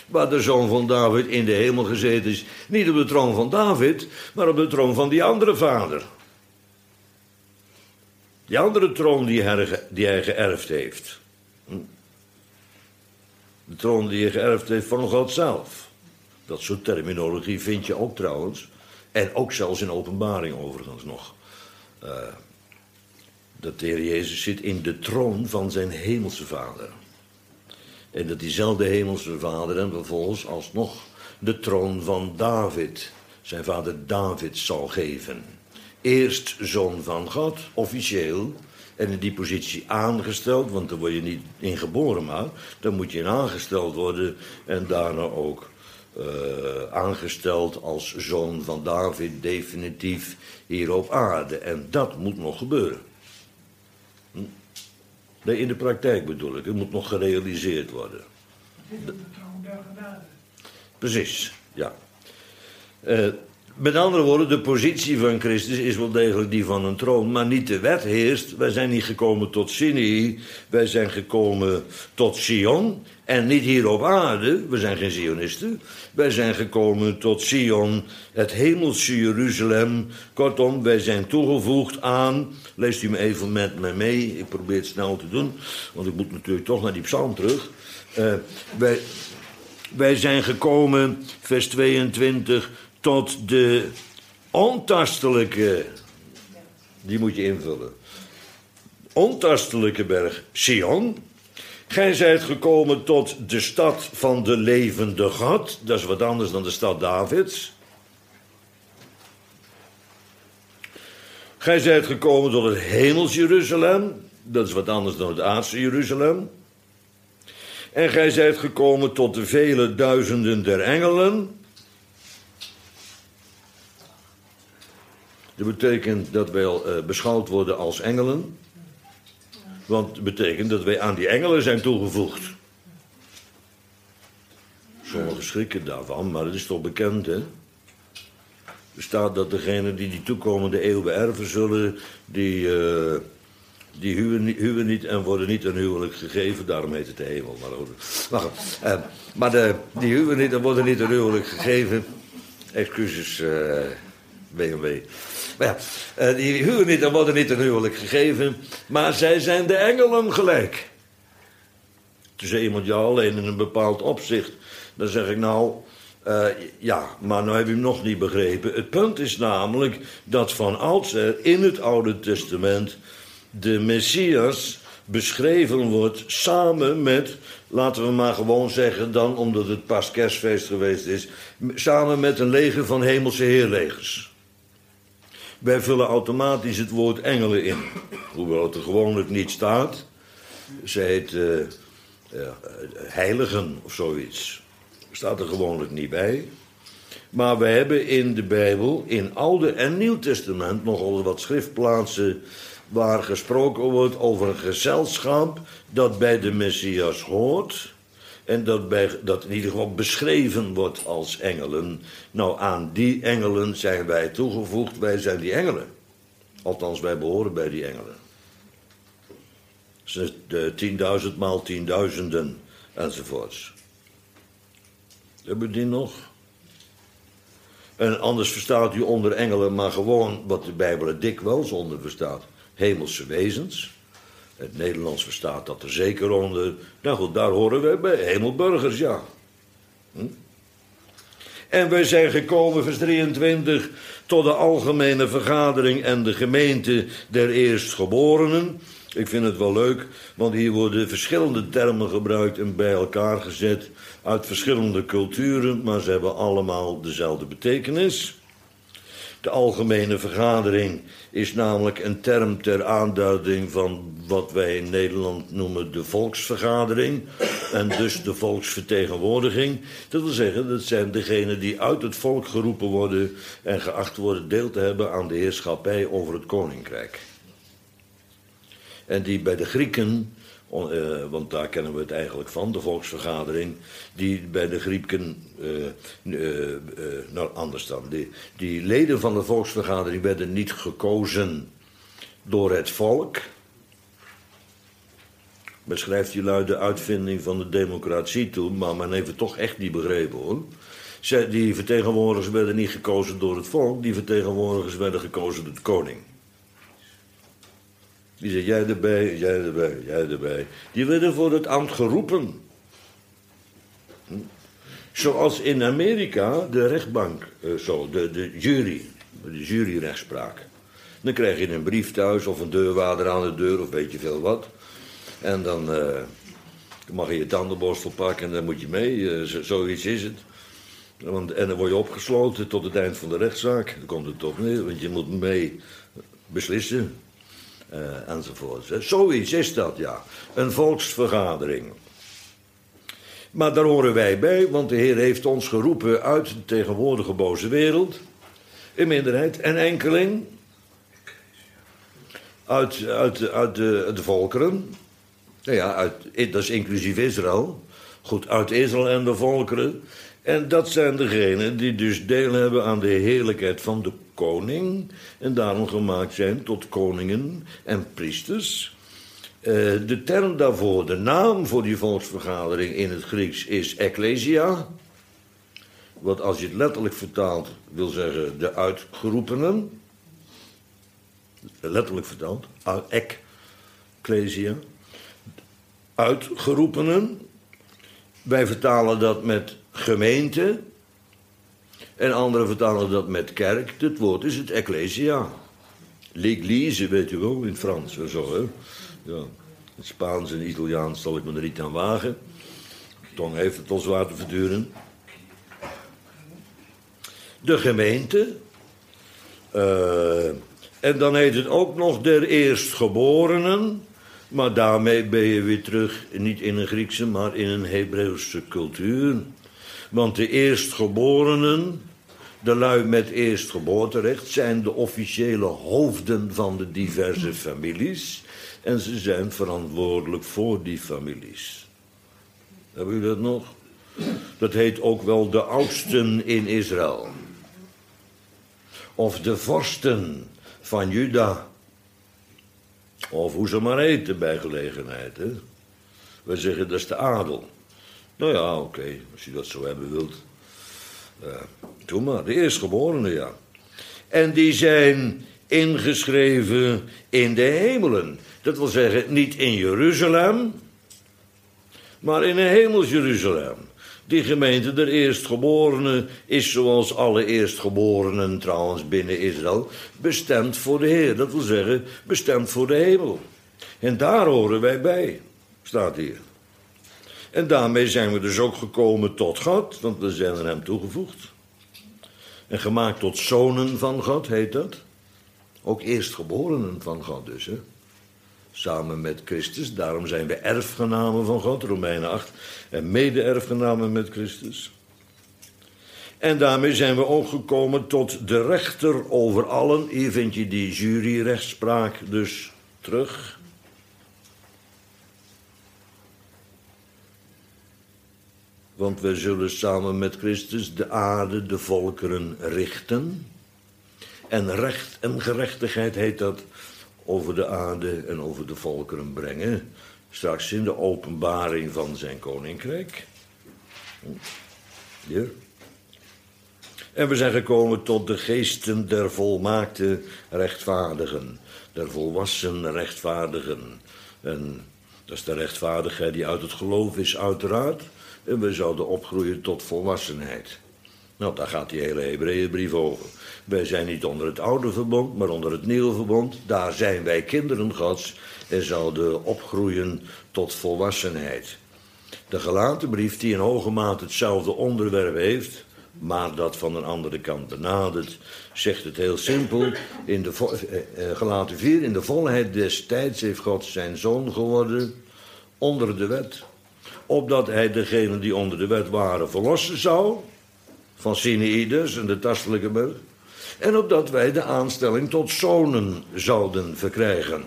S1: waar de zoon van David in de hemel gezeten is. Niet op de troon van David, maar op de troon van die andere vader. Die andere troon die hij geërfd heeft. De troon die hij geërfd heeft van God zelf. Dat soort terminologie vind je ook trouwens. En ook zelfs in Openbaring overigens nog. Dat de Heer Jezus zit in de troon van zijn hemelse vader. En dat diezelfde hemelse vader hem vervolgens alsnog de troon van David, zijn vader David, zal geven. Eerst zoon van God, officieel, en in die positie aangesteld, want daar word je niet in geboren maar, dan moet je in aangesteld worden en daarna ook aangesteld als zoon van David definitief hier op aarde. En dat moet nog gebeuren. Nee, in de praktijk bedoel ik. Het moet nog gerealiseerd worden.
S2: Dit is de troon der genade.
S1: Precies, ja. Met andere woorden, de positie van Christus is wel degelijk die van een troon, maar niet de wet heerst. Wij zijn niet gekomen tot Sinai, wij zijn gekomen tot Sion. En niet hier op aarde, we zijn geen Zionisten. Wij zijn gekomen tot Sion, het hemelse Jeruzalem. Kortom, wij zijn toegevoegd aan, leest u me even met me mee, ik probeer het snel te doen, want ik moet natuurlijk toch naar die psalm terug. Wij zijn gekomen, vers 22, tot de ontastelijke, die moet je invullen, ontastelijke berg Sion. Gij zijt gekomen tot de stad van de levende God. Dat is wat anders dan de stad Davids. Gij zijt gekomen tot het hemels Jeruzalem. Dat is wat anders dan het aardse Jeruzalem. En gij zijt gekomen tot de vele duizenden der engelen. Dat betekent dat wij beschouwd worden als engelen. Want het betekent dat wij aan die engelen zijn toegevoegd. Sommigen schrikken daarvan, maar het is toch bekend, hè? Er staat dat degenen die die toekomende eeuw beërven zullen, die huwen niet en worden niet een huwelijk gegeven. Daarom heet het de hemel. Die huwen niet en worden niet een huwelijk gegeven. Excuses, BMW. Maar ja, die huwen niet en worden niet een huwelijk gegeven, maar zij zijn de engelen gelijk. Toen zei iemand, ja, alleen in een bepaald opzicht. Dan zeg ik nou, ja, maar nou heb je hem nog niet begrepen. Het punt is namelijk dat van oudsher in het Oude Testament de Messias beschreven wordt samen met, laten we maar gewoon zeggen dan, omdat het pas kerstfeest geweest is, samen met een leger van hemelse heerlegers. Wij vullen automatisch het woord engelen in, hoewel het er gewoonlijk niet staat. Ze heet heiligen of zoiets. Staat er gewoonlijk niet bij. Maar we hebben in de Bijbel, in Oude en Nieuw Testament, nogal wat schriftplaatsen waar gesproken wordt over een gezelschap dat bij de Messias hoort en dat in ieder geval beschreven wordt als engelen. Nou, aan die engelen zijn wij toegevoegd, wij zijn die engelen. Althans, wij behoren bij die engelen. De 10.000 maal 10.000 enzovoorts. Hebben we die nog? En anders verstaat u onder engelen maar gewoon wat de Bijbel er dikwijls onder verstaat. Hemelse wezens. Het Nederlands verstaat dat er zeker onder. Nou goed, daar horen wij bij. Hemelburgers, ja. En wij zijn gekomen, vers 23, tot de algemene vergadering en de gemeente der eerstgeborenen. Ik vind het wel leuk, want hier worden verschillende termen gebruikt en bij elkaar gezet uit verschillende culturen, maar ze hebben allemaal dezelfde betekenis. De algemene vergadering is namelijk een term ter aanduiding van wat wij in Nederland noemen de volksvergadering. En dus de volksvertegenwoordiging. Dat wil zeggen, dat zijn degenen die uit het volk geroepen worden en geacht worden deel te hebben aan de heerschappij over het koninkrijk. En die bij de Grieken, want daar kennen we het eigenlijk van, de volksvergadering, die bij de Grieken, nou anders dan, die leden van de volksvergadering werden niet gekozen door het volk, beschrijft die lui de uitvinding van de democratie toen, maar men heeft het toch echt niet begrepen, hoor. Die vertegenwoordigers werden niet gekozen door het volk, die vertegenwoordigers werden gekozen door de koning. Die zei, jij erbij, jij erbij, jij erbij. Die werden voor het ambt geroepen. Zoals in Amerika de rechtbank, de juryrechtspraak. Dan krijg je een brief thuis of een deurwaarder aan de deur of weet je veel wat. En dan mag je je tandenborstel pakken en dan moet je mee. Zoiets is het. En dan word je opgesloten tot het eind van de rechtszaak. Dan komt het toch neer, want je moet mee beslissen. Enzovoort. Zoiets is dat, ja. Een volksvergadering. Maar daar horen wij bij, want de Heer heeft ons geroepen uit de tegenwoordige boze wereld. Een minderheid en enkeling. Uit de volkeren. Nou ja, dat is inclusief Israël. Goed, uit Israël en de volkeren. En dat zijn degenen die dus deel hebben aan de heerlijkheid van de koning. En daarom gemaakt zijn tot koningen en priesters. De term daarvoor, de naam voor die volksvergadering in het Grieks is Ecclesia. Wat als je het letterlijk vertaalt wil zeggen de uitgeroepenen. Letterlijk vertaald, Ecclesia. Uitgeroepenen. Wij vertalen dat met gemeente. En anderen vertalen dat met kerk. Het woord is het Ecclesia. L'Église, weet u wel, in het Frans of zo, hè. Ja, het Spaans en Italiaans zal ik me er niet aan wagen. De tong heeft het al zwaar te verduren. De gemeente. En dan heet het ook nog der eerstgeborenen. Maar daarmee ben je weer terug, niet in een Griekse, maar in een Hebreeuwse cultuur. Want de eerstgeborenen, de lui met eerstgeboorterecht, zijn de officiële hoofden van de diverse families. En ze zijn verantwoordelijk voor die families. Hebben jullie dat nog? Dat heet ook wel de oudsten in Israël. Of de vorsten van Juda. Of hoe ze maar heten bij gelegenheid. Hè? Wij zeggen dat is de adel. Nou ja, oké, als je dat zo hebben wilt. Doe maar, de eerstgeborenen, ja. En die zijn ingeschreven in de hemelen. Dat wil zeggen, niet in Jeruzalem, maar in een hemels Jeruzalem. Die gemeente der eerstgeborenen is zoals alle eerstgeborenen trouwens binnen Israël bestemd voor de Heer. Dat wil zeggen, bestemd voor de hemel. En daar horen wij bij, staat hier. En daarmee zijn we dus ook gekomen tot God, want we zijn aan hem toegevoegd. En gemaakt tot zonen van God, heet dat. Ook eerstgeborenen van God dus, hè. Samen met Christus, daarom zijn we erfgenamen van God, Romeinen 8. En mede-erfgenamen met Christus. En daarmee zijn we ook gekomen tot de rechter over allen. Hier vind je die juryrechtspraak dus terug. Want wij zullen samen met Christus de aarde, de volkeren richten. En recht en gerechtigheid heet dat over de aarde en over de volkeren brengen. Straks in de openbaring van zijn koninkrijk. Hier. En we zijn gekomen tot de geesten der volmaakte rechtvaardigen. Der volwassen rechtvaardigen. En dat is de rechtvaardigheid die uit het geloof is, uiteraard. En we zouden opgroeien tot volwassenheid. Nou, daar gaat die hele Hebreeënbrief over. Wij zijn niet onder het oude verbond, maar onder het nieuwe verbond. Daar zijn wij kinderen Gods en zouden opgroeien tot volwassenheid. De Galatenbrief, die in hoge mate hetzelfde onderwerp heeft, maar dat van een andere kant benadert, zegt het heel simpel. In de Galaten 4, in de volheid des tijds heeft God zijn zoon geworden onder de wet. Opdat hij degenen die onder de wet waren verlossen zou, van Sinaïdes en de tastelijke berg. En opdat wij de aanstelling tot zonen zouden verkrijgen.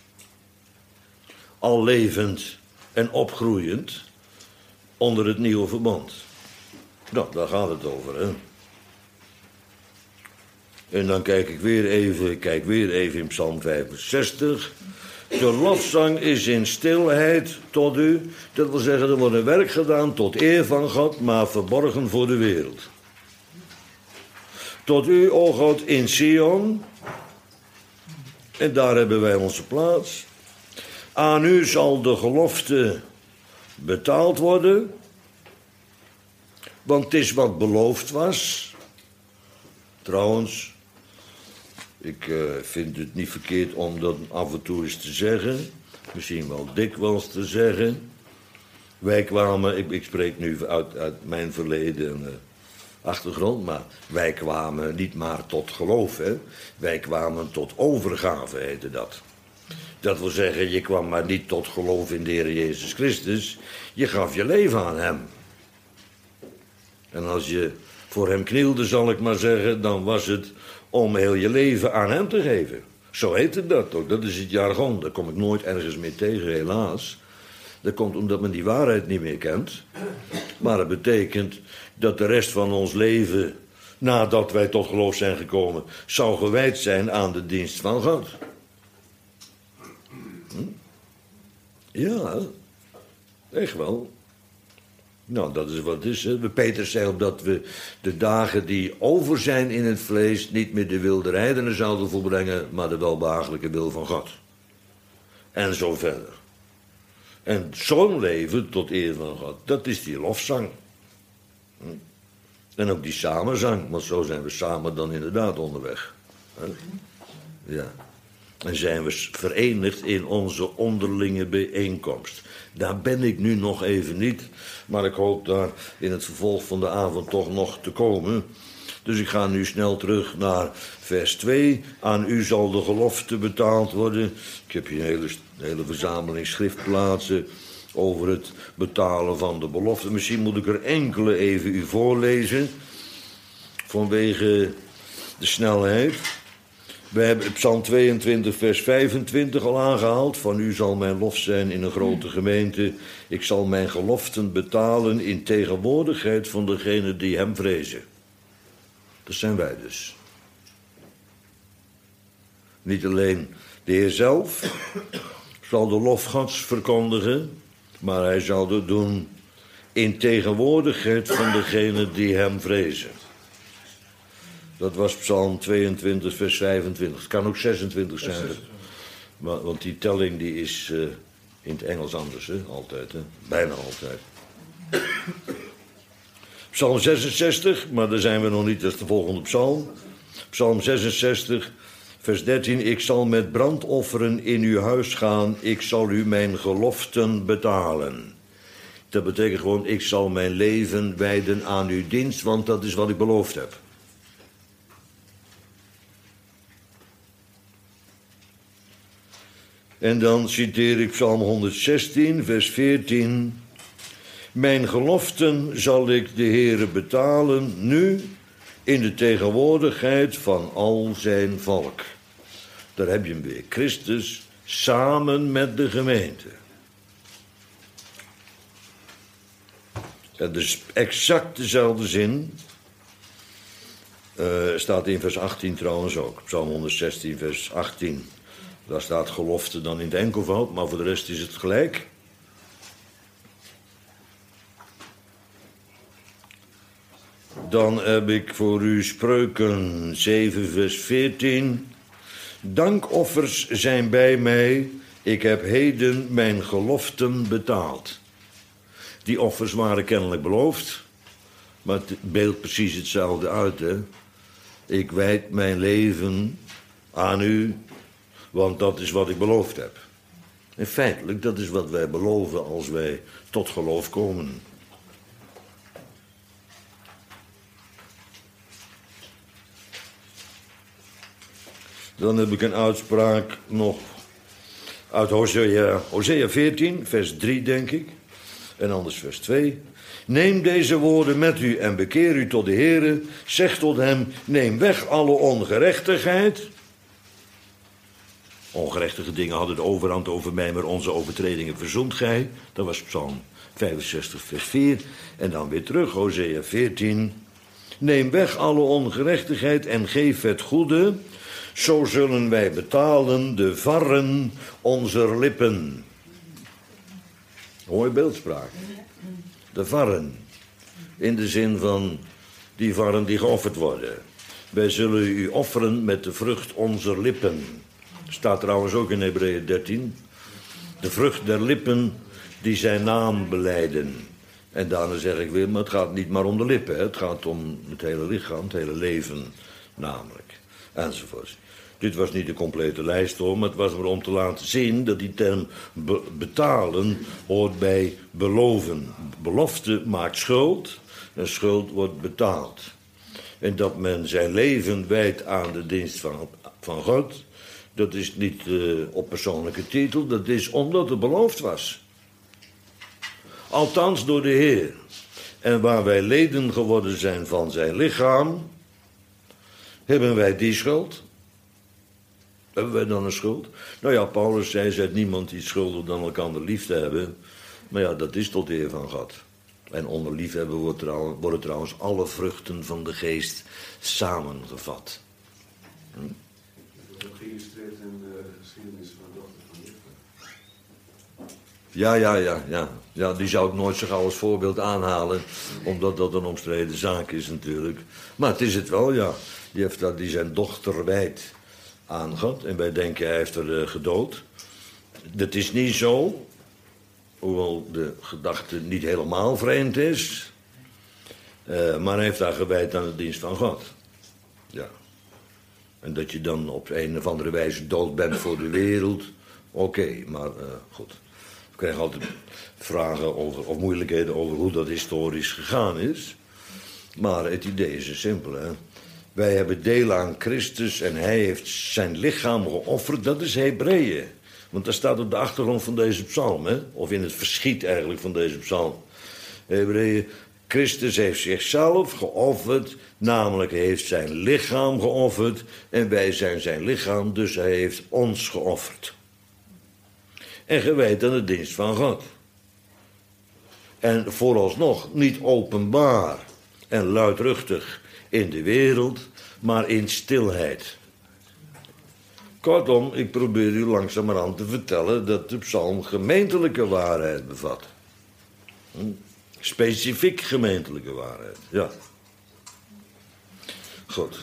S1: Al levend en opgroeiend onder het nieuwe verbond. Nou, daar gaat het over, hè. En dan kijk weer even in Psalm 65. De lofzang is in stilheid tot u. Dat wil zeggen, er wordt een werk gedaan tot eer van God, maar verborgen voor de wereld. Tot u, o God, in Sion. En daar hebben wij onze plaats. Aan u zal de gelofte betaald worden. Want het is wat beloofd was. Trouwens, ik vind het niet verkeerd om dat af en toe eens te zeggen. Misschien wel dikwijls te zeggen. Wij kwamen, ik spreek nu uit mijn verleden achtergrond, maar wij kwamen niet maar tot geloof, hè. Wij kwamen tot overgave, heette dat. Dat wil zeggen, je kwam maar niet tot geloof in de Heer Jezus Christus. Je gaf je leven aan hem. En als je voor hem knielde, zal ik maar zeggen, dan was het om heel je leven aan hem te geven. Zo heette dat ook, dat is het jargon. Daar kom ik nooit ergens meer tegen, helaas. Dat komt omdat men die waarheid niet meer kent. Maar het betekent dat de rest van ons leven, nadat wij tot geloof zijn gekomen, zou gewijd zijn aan de dienst van God. Ja, echt wel. Nou, dat is wat het is. Hè. Petrus zei ook dat we de dagen die over zijn in het vlees niet meer de wil der heidenen zouden volbrengen, maar de welbehagelijke wil van God. En zo verder. En zo'n leven tot eer van God, dat is die lofzang. En ook die samenzang, want zo zijn we samen dan inderdaad onderweg. Ja. En zijn we verenigd in onze onderlinge bijeenkomst. Daar ben ik nu nog even niet, maar ik hoop daar in het vervolg van de avond toch nog te komen. Dus ik ga nu snel terug naar vers 2. Aan u zal de gelofte betaald worden. Ik heb hier een hele verzameling schriftplaatsen over het betalen van de belofte. Misschien moet ik er enkele even u voorlezen, vanwege de snelheid. We hebben Psalm 22, vers 25 al aangehaald. Van u zal mijn lof zijn in een grote gemeente. Ik zal mijn geloften betalen in tegenwoordigheid van degenen die hem vrezen. Dat zijn wij dus. Niet alleen de Heer zelf zal de lof Gods verkondigen, maar hij zal dat doen in tegenwoordigheid van degenen die hem vrezen. Dat was Psalm 22, vers 25. Het kan ook 26 zijn. Want die telling die is in het Engels anders, hè? Altijd, hè? Bijna altijd. Psalm 66, maar daar zijn we nog niet, dat is de volgende psalm. Psalm 66, vers 13. Ik zal met brandofferen in uw huis gaan, ik zal u mijn geloften betalen. Dat betekent gewoon, ik zal mijn leven wijden aan uw dienst, want dat is wat ik beloofd heb. En dan citeer ik Psalm 116, vers 14. Mijn geloften zal ik de Heere betalen, nu in de tegenwoordigheid van al zijn volk. Daar heb je hem weer. Christus samen met de gemeente. Dat is exact dezelfde zin. Staat in vers 18 trouwens ook. Psalm 116, vers 18. Daar staat gelofte dan in het enkelvoud, maar voor de rest is het gelijk. Dan heb ik voor u Spreuken 7, vers 14. Dankoffers zijn bij mij, ik heb heden mijn geloften betaald. Die offers waren kennelijk beloofd, maar het beeldt precies hetzelfde uit, hè. Ik wijd mijn leven aan u, want dat is wat ik beloofd heb. En feitelijk, dat is wat wij beloven als wij tot geloof komen. Dan heb ik een uitspraak nog uit Hosea 14, vers 3, denk ik. En anders vers 2. Neem deze woorden met u en bekeer u tot de Heere. Zeg tot hem, neem weg alle ongerechtigheid. Ongerechtige dingen hadden de overhand over mij, maar onze overtredingen verzoent gij. Dat was Psalm 65, vers 4. En dan weer terug, Hosea 14. Neem weg alle ongerechtigheid en geef het goede, Zo zullen wij betalen de varren onze lippen. Mooie beeldspraak. De varren. In de zin van die varren die geofferd worden. Wij zullen u offeren met de vrucht onze lippen. Staat trouwens ook in Hebreeën 13. De vrucht der lippen die zijn naam belijden. En daarna zeg ik weer, maar het gaat niet maar om de lippen. Hè. Het gaat om het hele lichaam, het hele leven namelijk. Enzovoort. Dit was niet de complete lijst hoor, maar het was maar om te laten zien dat die term betalen hoort bij beloven. Belofte maakt schuld en schuld wordt betaald. En dat men zijn leven wijdt aan de dienst van God, dat is niet op persoonlijke titel, dat is omdat het beloofd was. Althans door de Heer. En waar wij leden geworden zijn van zijn lichaam, hebben wij die schuld? Hebben wij dan een schuld? Nou ja, Paulus zei, zijt niemand iets schuldig dan elkaar lief te hebben. Maar ja, dat is tot de eer van God. En onder liefhebben worden trouwens alle vruchten van de geest samengevat.
S3: Dat is ook geïllustreerd in de geschiedenis van de dochter van Jefta.
S1: Ja, die zou ik nooit zo gauw als voorbeeld aanhalen, omdat dat een omstreden zaak is natuurlijk. Maar het is het wel, ja. Jefta die zijn dochter wijdt aan God en wij denken hij heeft er gedood. Dat is niet zo, hoewel de gedachte niet helemaal vreemd is. Maar hij heeft haar gewijd aan de dienst van God. Ja. En dat je dan op een of andere wijze dood bent voor de wereld, oké, maar goed. We krijgen altijd vragen over, of moeilijkheden over hoe dat historisch gegaan is. Maar het idee is dus simpel, hè. Wij hebben deel aan Christus en hij heeft zijn lichaam geofferd, dat is Hebreeën. Want dat staat op de achtergrond van deze psalm, hè? Of in het verschiet eigenlijk van deze psalm. Hebreeën, Christus heeft zichzelf geofferd, namelijk hij heeft zijn lichaam geofferd en wij zijn zijn lichaam, dus hij heeft ons geofferd. En gewijd aan de dienst van God. En vooralsnog niet openbaar en luidruchtig in de wereld, maar in stilheid. Kortom, ik probeer u langzamerhand te vertellen dat de psalm gemeentelijke waarheid bevat. Specifiek gemeentelijke waarheid, ja. Goed.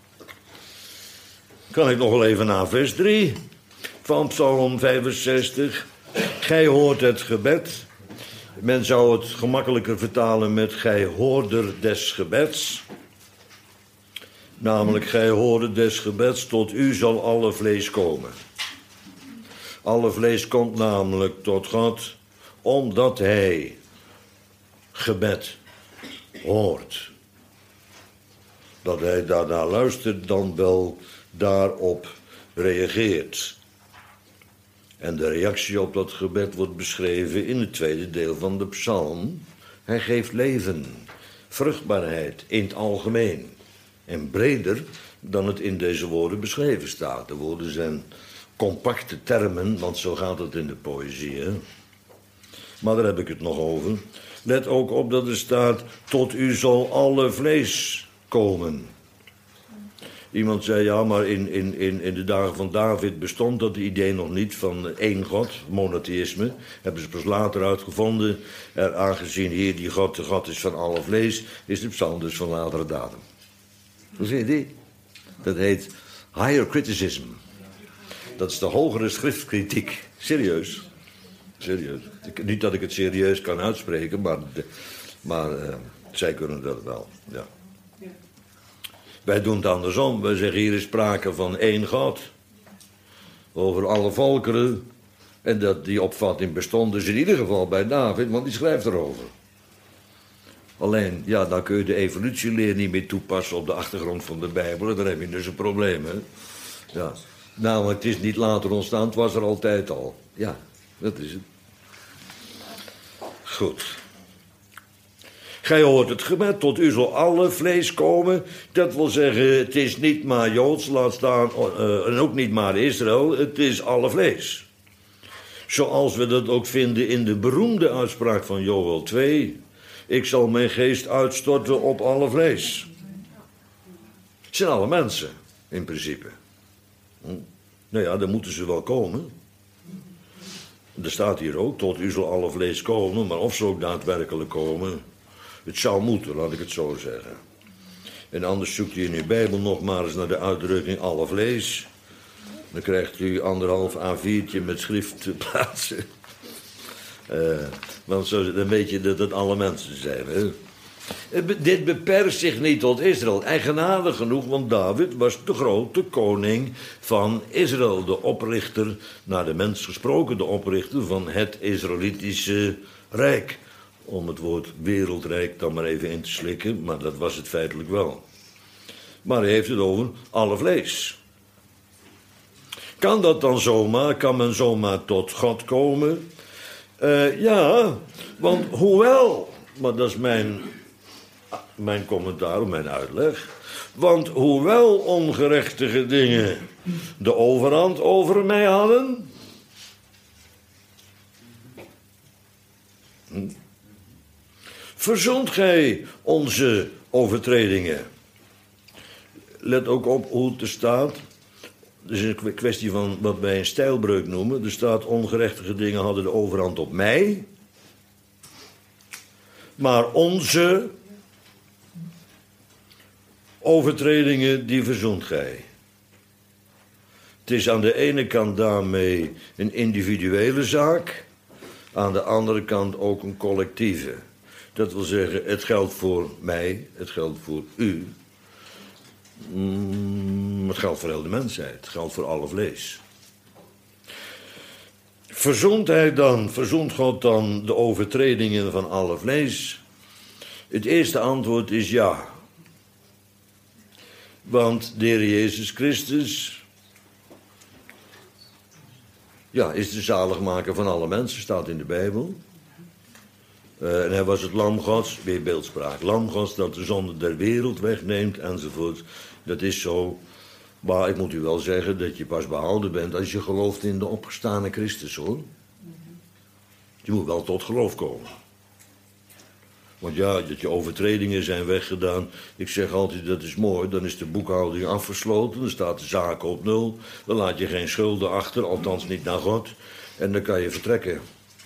S1: Kan ik nog wel even naar vers 3 van psalm 65. Gij hoort het gebed. Men zou het gemakkelijker vertalen met gij hoorder des gebeds. Namelijk, gij hoorder des gebeds, tot u zal alle vlees komen. Alle vlees komt namelijk tot God, omdat hij gebed hoort. Dat hij daarnaar luistert, dan wel daarop reageert. En de reactie op dat gebed wordt beschreven in het tweede deel van de psalm. Hij geeft leven, vruchtbaarheid in het algemeen. En breder dan het in deze woorden beschreven staat. De woorden zijn compacte termen, want zo gaat het in de poëzie. Hè? Maar daar heb ik het nog over. Let ook op dat er staat, tot u zal alle vlees komen. Iemand zei, ja, maar in de dagen van David bestond dat idee nog niet van één God, monotheïsme. Hebben ze pas later uitgevonden. Aangezien hier die God de God is van alle vlees, is de psalm dus van latere datum. Hoe zie je die? Dat heet higher criticism. Dat is de hogere schriftkritiek. Serieus. Serieus. Niet dat ik het serieus kan uitspreken, maar zij kunnen dat wel. Ja. Wij doen het andersom. Wij zeggen hier is sprake van één God. Over alle volkeren. En dat die opvatting bestond dus in ieder geval bij David, want die schrijft erover. Alleen, ja, dan kun je de evolutieleer niet meer toepassen op de achtergrond van de Bijbel. En dan heb je dus een probleem, hè. Ja. Namelijk, het is niet later ontstaan, het was er altijd al. Ja, dat is het. Goed. Gij hoort het gebed, tot u zal alle vlees komen. Dat wil zeggen, het is niet maar Joods, laat staan, en ook niet maar Israël, het is alle vlees. Zoals we dat ook vinden in de beroemde uitspraak van Joël 2. Ik zal mijn geest uitstorten op alle vlees. Het zijn alle mensen, in principe. Nou ja, dan moeten ze wel komen. Er staat hier ook, tot u zal alle vlees komen, maar of ze ook daadwerkelijk komen, het zou moeten, laat ik het zo zeggen. En anders zoekt u in uw Bijbel nog maar eens naar de uitdrukking alle vlees. Dan krijgt u 1,5 A4'tje met schriftplaatsen. Want dan weet je dat het alle mensen zijn. Hè? Dit beperkt zich niet tot Israël. Eigenaardig genoeg, want David was de grote koning van Israël. De oprichter, naar de mens gesproken, de oprichter van het Israëlitische Rijk. Om het woord wereldrijk dan maar even in te slikken, maar dat was het feitelijk wel. Maar hij heeft het over alle vlees. Kan dat dan zomaar? Kan men zomaar tot God komen? Ja, want hoewel, maar dat is mijn commentaar, mijn uitleg. Want hoewel ongerechtige dingen de overhand over mij hadden, verzoent gij onze overtredingen. Let ook op hoe het er staat. Het is een kwestie van wat wij een stijlbreuk noemen. Er staat ongerechtige dingen hadden de overhand op mij. Maar onze overtredingen die verzoent gij. Het is aan de ene kant daarmee een individuele zaak. Aan de andere kant ook een collectieve. Dat wil zeggen, het geldt voor mij, het geldt voor u. Het geldt voor heel de mensheid, het geldt voor alle vlees. Verzoent God dan de overtredingen van alle vlees? Het eerste antwoord is ja. Want de Heer Jezus Christus, ja, is de zaligmaker van alle mensen, staat in de Bijbel. En hij was het lam Gods, weer beeldspraak. Lam Gods dat de zonde der wereld wegneemt, enzovoort. Dat is zo. Maar ik moet u wel zeggen dat je pas behouden bent als je gelooft in de opgestane Christus, hoor. Je moet wel tot geloof komen. Want ja, dat je overtredingen zijn weggedaan. Ik zeg altijd, dat is mooi. Dan is de boekhouding afgesloten. Dan staat de zaak op 0. Dan laat je geen schulden achter, althans niet naar God. En dan kan je vertrekken.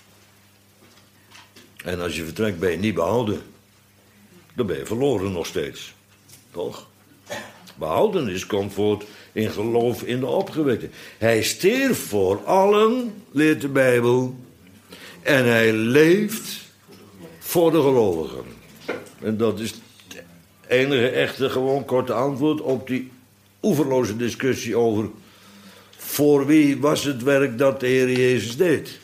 S1: En als je vertrekt ben je niet behouden. Dan ben je verloren nog steeds. Toch? Behoudenis komt voort in geloof in de opgewekte. Hij stierf voor allen, leert de Bijbel. En hij leeft voor de gelovigen. En dat is het enige echte, gewoon korte antwoord op die oeverloze discussie over voor wie was het werk dat de Heer Jezus deed.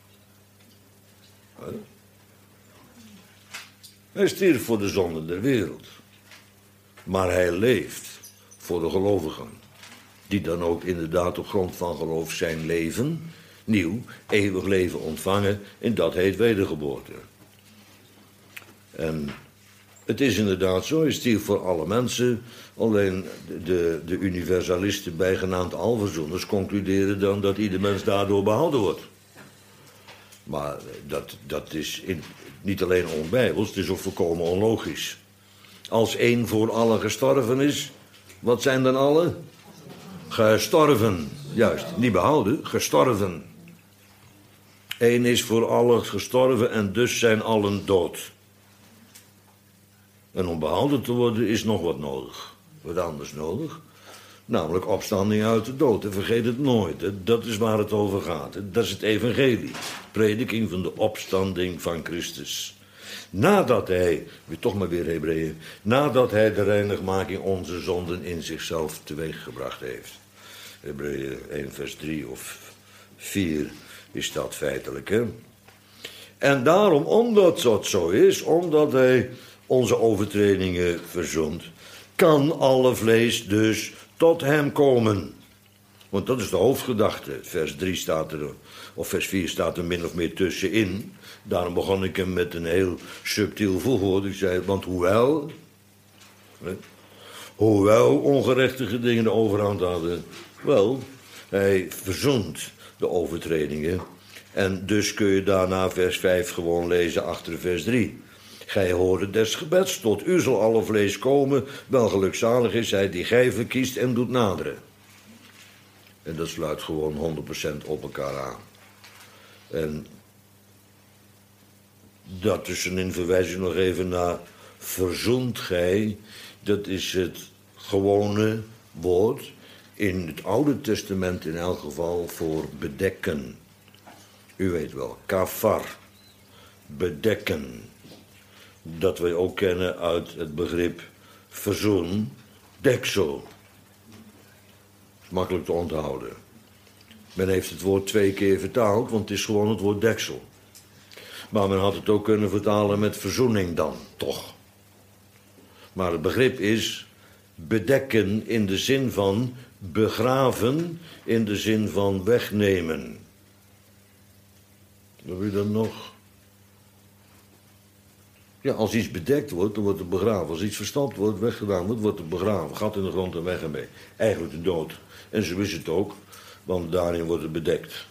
S1: Hij stierf voor de zonde der wereld. Maar hij leeft voor de gelovigen. Die dan ook inderdaad op grond van geloof zijn leven, nieuw, eeuwig leven ontvangen. En dat heet wedergeboorte. En het is inderdaad zo, hij stierf voor alle mensen. Alleen de universalisten, bijgenaamd alverzoeners, concluderen dan dat ieder mens daardoor behouden wordt. Maar dat is niet alleen onbijbels, het is ook volkomen onlogisch. Als één voor allen gestorven is, wat zijn dan allen? Gestorven. Juist, niet behouden, gestorven. Eén is voor allen gestorven en dus zijn allen dood. En om behouden te worden is nog wat nodig. Wat anders nodig. Namelijk opstanding uit de dood. En vergeet het nooit. Dat is waar het over gaat. Dat is het evangelie. Prediking van de opstanding van Christus. Nadat hij, toch maar weer Hebreeën, nadat hij de reinigmaking onze zonden in zichzelf teweeggebracht heeft. Hebreeën 1 vers 3 of 4 is dat feitelijk, hè. En daarom, omdat dat zo is, omdat hij onze overtredingen verzoent, kan alle vlees dus tot hem komen. Want dat is de hoofdgedachte. Vers 3 staat er, of vers 4 staat er min of meer tussenin. Daarom begon ik hem met een heel subtiel voegwoord. Ik zei, want hoewel ongerechtige dingen de overhand hadden, wel, hij verzoent de overtredingen. En dus kun je daarna vers 5 gewoon lezen achter vers 3. Gij hoorde des gebeds, tot u zal alle vlees komen. Wel gelukzalig is hij die gij verkiest en doet naderen. En dat sluit gewoon 100% op elkaar aan. En daartussenin verwijs ik nog even naar verzoent gij. Dat is het gewone woord, in het Oude Testament in elk geval, voor bedekken. U weet wel, kafar, bedekken. Dat wij ook kennen uit het begrip verzoen, deksel. Makkelijk te onthouden. Men heeft het woord 2 keer vertaald, want het is gewoon het woord deksel. Maar men had het ook kunnen vertalen met verzoening dan, toch. Maar het begrip is bedekken in de zin van begraven, in de zin van wegnemen. Heb je dat nog? Ja, als iets bedekt wordt, dan wordt het begraven. Als iets verstopt wordt, weggedaan wordt, wordt het begraven. Gat in de grond en weg ermee. Eigenlijk de dood. En zo is het ook, want daarin wordt het bedekt.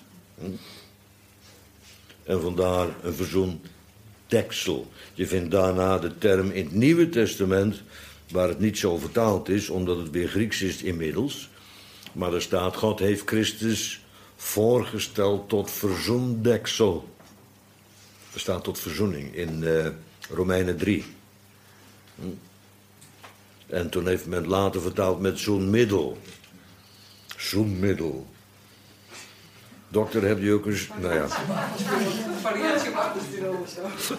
S1: En vandaar een verzoendeksel. Je vindt daarna de term in het Nieuwe Testament, waar het niet zo vertaald is, omdat het weer Grieks is inmiddels. Maar er staat, God heeft Christus voorgesteld tot verzoendeksel. Er staat tot verzoening in Romeinen 3. En toen heeft men het later vertaald met zoenmiddel. Zoenmiddel. Dokter, heb je ook eens... Nou ja.
S4: Variatie op achterstilo of zo.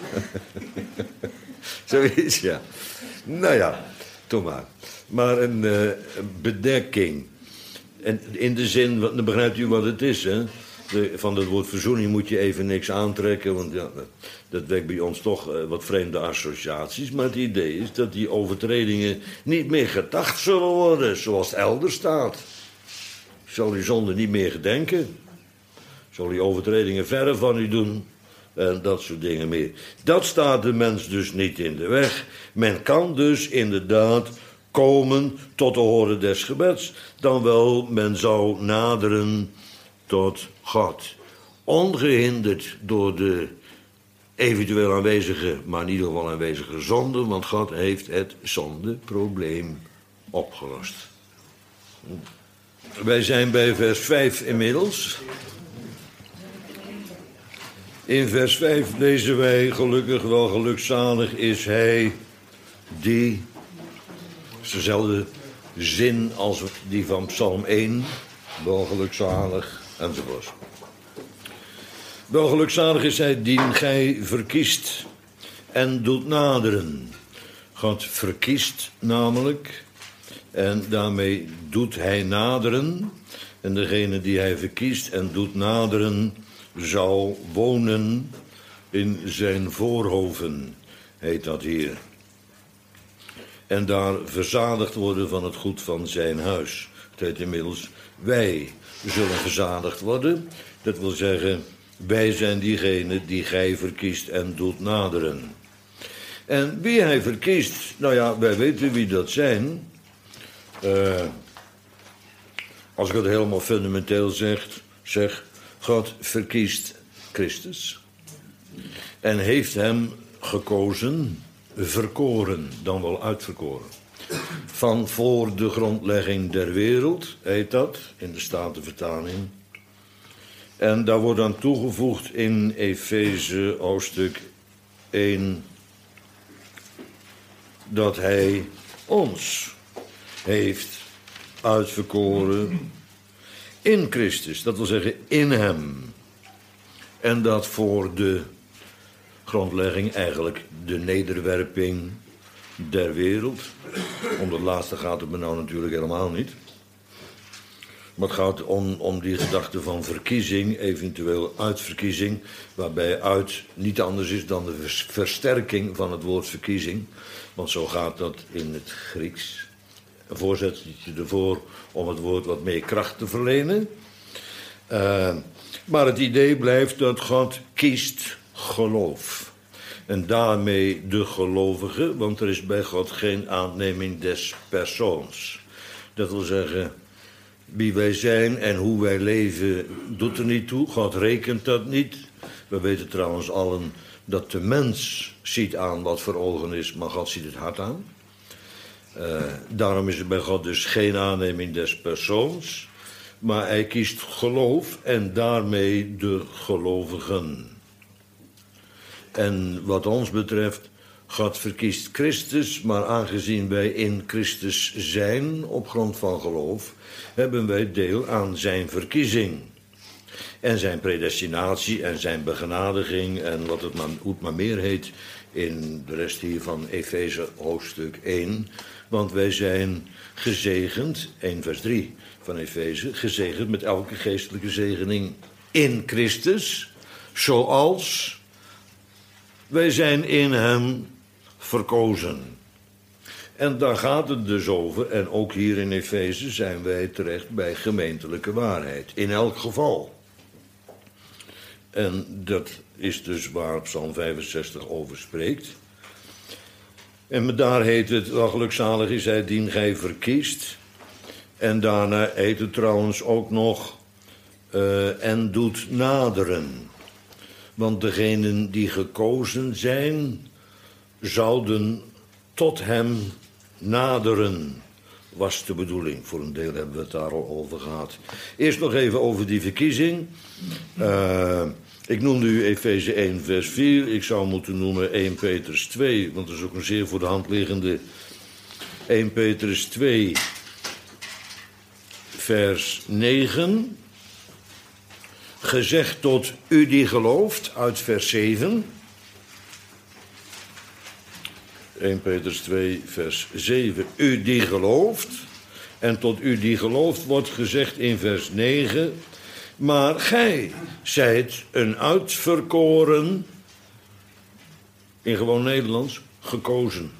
S1: Zoiets, ja. Nou ja, toch maar. Maar een bedekking. En in de zin, dan begrijpt u wat het is, hè? Van het woord verzoening moet je even niks aantrekken, want ja, dat wekt bij ons toch wat vreemde associaties. Maar het idee is dat die overtredingen niet meer gedacht zullen worden, zoals het elders staat. Zal u zonde niet meer gedenken? Zal u overtredingen verre van u doen? En dat soort dingen meer. Dat staat de mens dus niet in de weg. Men kan dus inderdaad komen tot de horen des gebeds. Dan wel, men zou naderen tot God. Ongehinderd door de eventueel aanwezige, maar in ieder geval aanwezige zonde, want God heeft het zondeprobleem opgelost. Wij zijn bij vers 5 inmiddels. In vers 5 lezen wij, gelukkig wel gelukzalig is hij die, dezelfde zin als die van Psalm 1, wel gelukzalig enzovoort. Wel gelukzalig is hij die gij verkiest en doet naderen. God verkiest namelijk en daarmee doet hij naderen. En degene die hij verkiest en doet naderen zal wonen in zijn voorhoven, heet dat hier. En daar verzadigd worden van het goed van zijn huis. Het heet inmiddels, wij zullen verzadigd worden. Dat wil zeggen, wij zijn diegene die gij verkiest en doet naderen. En wie hij verkiest, nou ja, wij weten wie dat zijn. Als ik het helemaal fundamenteel zeg, God verkiest Christus. En heeft hem gekozen, verkoren, dan wel uitverkoren. Van voor de grondlegging der wereld, heet dat, in de Statenvertaling. En daar wordt aan toegevoegd in Efeze hoofdstuk 1... dat hij ons heeft uitverkoren in Christus. Dat wil zeggen in hem. En dat voor de grondlegging, eigenlijk de nederwerping der wereld. Om dat laatste gaat het me nou natuurlijk helemaal niet. Maar het gaat om die gedachte van verkiezing, eventueel uitverkiezing, waarbij uit niet anders is dan de versterking van het woord verkiezing. Want zo gaat dat in het Grieks. Een voorzetje ervoor om het woord wat meer kracht te verlenen. Maar het idee blijft dat God kiest geloof. En daarmee de gelovige, want er is bij God geen aanneming des persoons. Dat wil zeggen, wie wij zijn en hoe wij leven doet er niet toe. God rekent dat niet. We weten trouwens allen dat de mens ziet aan wat voor ogen is, maar God ziet het hart aan. Daarom is er bij God dus geen aanneming des persoons. maar hij kiest geloof en daarmee de gelovigen. En wat ons betreft, God verkiest Christus, maar aangezien wij in Christus zijn op grond van geloof, hebben wij deel aan zijn verkiezing. En zijn predestinatie en zijn begenadiging en wat het maar meer heet in de rest hier van Efeze hoofdstuk 1. Want wij zijn gezegend, 1 vers 3 van Efeze, gezegend met elke geestelijke zegening in Christus, zoals wij zijn in hem verkozen. En daar gaat het dus over, en ook hier in Efeze zijn wij terecht bij gemeentelijke waarheid, in elk geval. En dat is dus waar Psalm 65 over spreekt. En daar heet het, wel gelukzalig is hij dien gij verkiest. En daarna heet het trouwens ook nog, en doet naderen. Want degenen die gekozen zijn, zouden tot hem naderen, was de bedoeling. Voor een deel hebben we het daar al over gehad. Eerst nog even over die verkiezing. Ik noemde u Efeze 1 vers 4. Ik zou moeten noemen 1 Petrus 2, want dat is ook een zeer voor de hand liggende. 1 Petrus 2 vers 9. Gezegd tot u die gelooft, uit vers 7. 1 Petrus 2 vers 7. U die gelooft. En tot u die gelooft wordt gezegd in vers 9. Maar gij zijt een uitverkoren, in gewoon Nederlands, gekozen.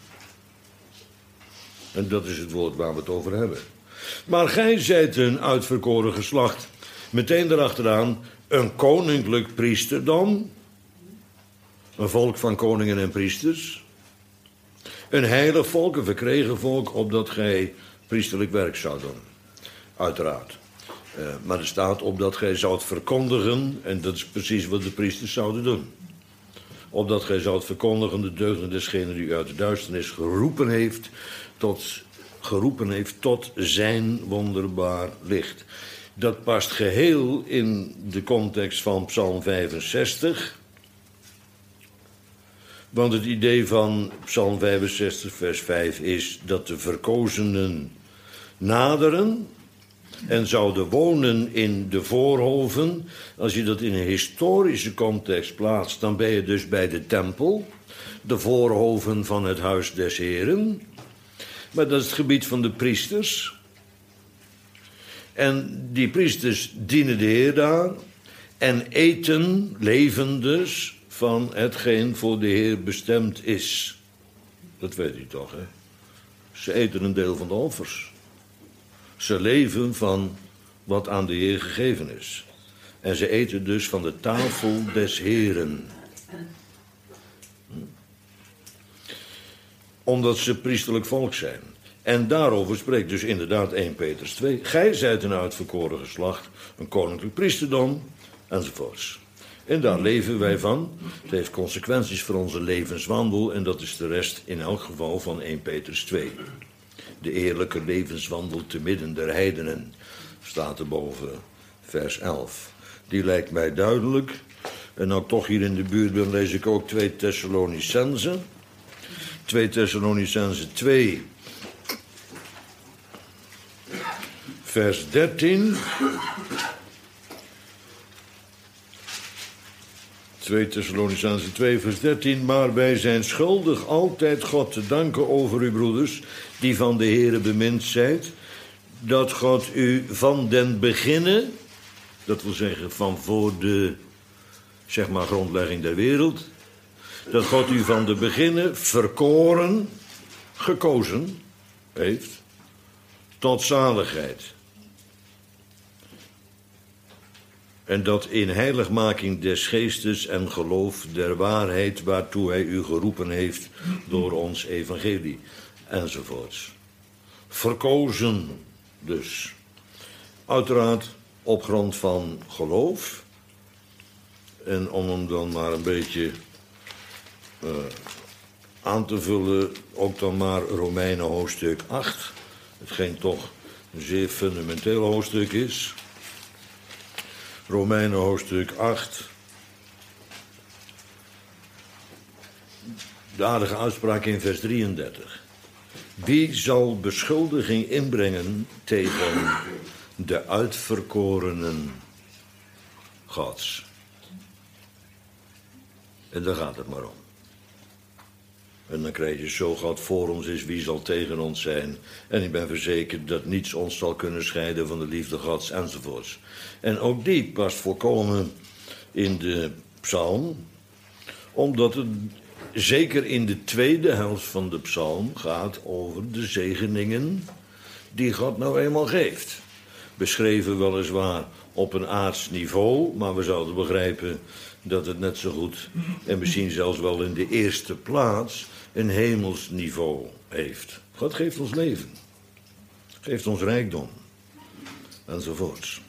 S1: En dat is het woord waar we het over hebben. Maar gij zijt een uitverkoren geslacht. Meteen erachteraan een koninklijk priesterdom. Een volk van koningen en priesters. Een heilig volk, een verkregen volk, opdat gij priesterlijk werk zou doen. Uiteraard. Maar er staat opdat gij zoudt verkondigen, en dat is precies wat de priesters zouden doen. Opdat gij zoudt verkondigen de deugden desgene die u uit de duisternis geroepen heeft tot zijn wonderbaar licht. Dat past geheel in de context van Psalm 65. Want het idee van Psalm 65 vers 5 is dat de verkozenen naderen en zouden wonen in de voorhoven. Als je dat in een historische context plaatst, dan ben je dus bij de tempel, de voorhoven van het huis des Heren. Maar dat is het gebied van de priesters. En die priesters dienen de Heer daar en eten, leven dus, van hetgeen voor de Heer bestemd is. Dat weet u toch, hè? Ze eten een deel van de offers. Ze leven van wat aan de Heer gegeven is. En ze eten dus van de tafel des Heren. Omdat ze priesterlijk volk zijn. En daarover spreekt dus inderdaad 1 Petrus 2. Gij zijt een uitverkoren geslacht, een koninklijk priesterdom, enzovoorts. En daar leven wij van. Het heeft consequenties voor onze levenswandel en dat is de rest in elk geval van 1 Petrus 2. De eerlijke levenswandel te midden der heidenen, staat er boven vers 11. Die lijkt mij duidelijk. En nou ik toch hier in de buurt ben, lees ik ook 2 Thessalonicense. 2 Thessalonicense 2, vers 13. 2 Thessalonicense 2 vers 13. Maar wij zijn schuldig altijd God te danken over u broeders, die van de Heere bemind zijt, dat God u van den beginne, dat wil zeggen van voor de, zeg maar, grondlegging der wereld, dat God u van de beginne verkoren, gekozen heeft, tot zaligheid. En dat in heiligmaking des geestes en geloof der waarheid, waartoe hij u geroepen heeft door ons evangelie, enzovoorts. Verkozen dus. Uiteraard op grond van geloof. En om hem dan maar een beetje aan te vullen, ook dan maar Romeinen hoofdstuk 8. Hetgeen toch een zeer fundamenteel hoofdstuk is. Romeinen hoofdstuk 8. De aardige uitspraak in vers 33. Wie zal beschuldiging inbrengen tegen de uitverkorenen Gods? En daar gaat het maar om. En dan krijg je, zo God voor ons is, wie zal tegen ons zijn? En ik ben verzekerd dat niets ons zal kunnen scheiden van de liefde Gods enzovoorts. En ook die past volkomen in de psalm, omdat het zeker in de tweede helft van de psalm gaat over de zegeningen die God nou eenmaal geeft. Beschreven weliswaar op een aards niveau, maar we zouden begrijpen dat het net zo goed, en misschien zelfs wel in de eerste plaats, een hemels niveau heeft. God geeft ons leven, geeft ons rijkdom, enzovoorts.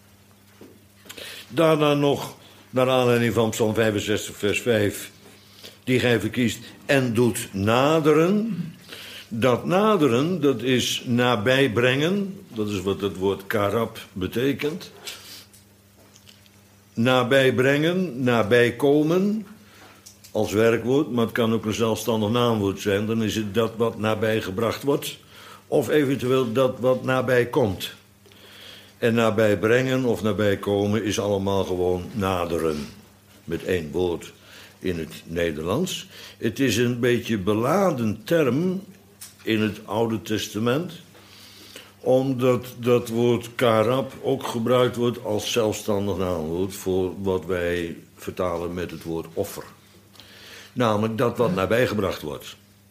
S1: Daarna nog, naar aanleiding van Psalm 65, vers 5, die gij verkiest en doet naderen. Dat naderen, dat is nabijbrengen, dat is wat het woord karab betekent. Nabijbrengen, nabijkomen, als werkwoord, maar het kan ook een zelfstandig naamwoord zijn. Dan is het dat wat nabijgebracht wordt, of eventueel dat wat nabij komt. En nabijbrengen of nabijkomen is allemaal gewoon naderen, met één woord in het Nederlands. Het is een beetje beladen term in het Oude Testament, omdat dat woord karab ook gebruikt wordt als zelfstandig naamwoord voor wat wij vertalen met het woord offer. Namelijk dat wat nabijgebracht wordt.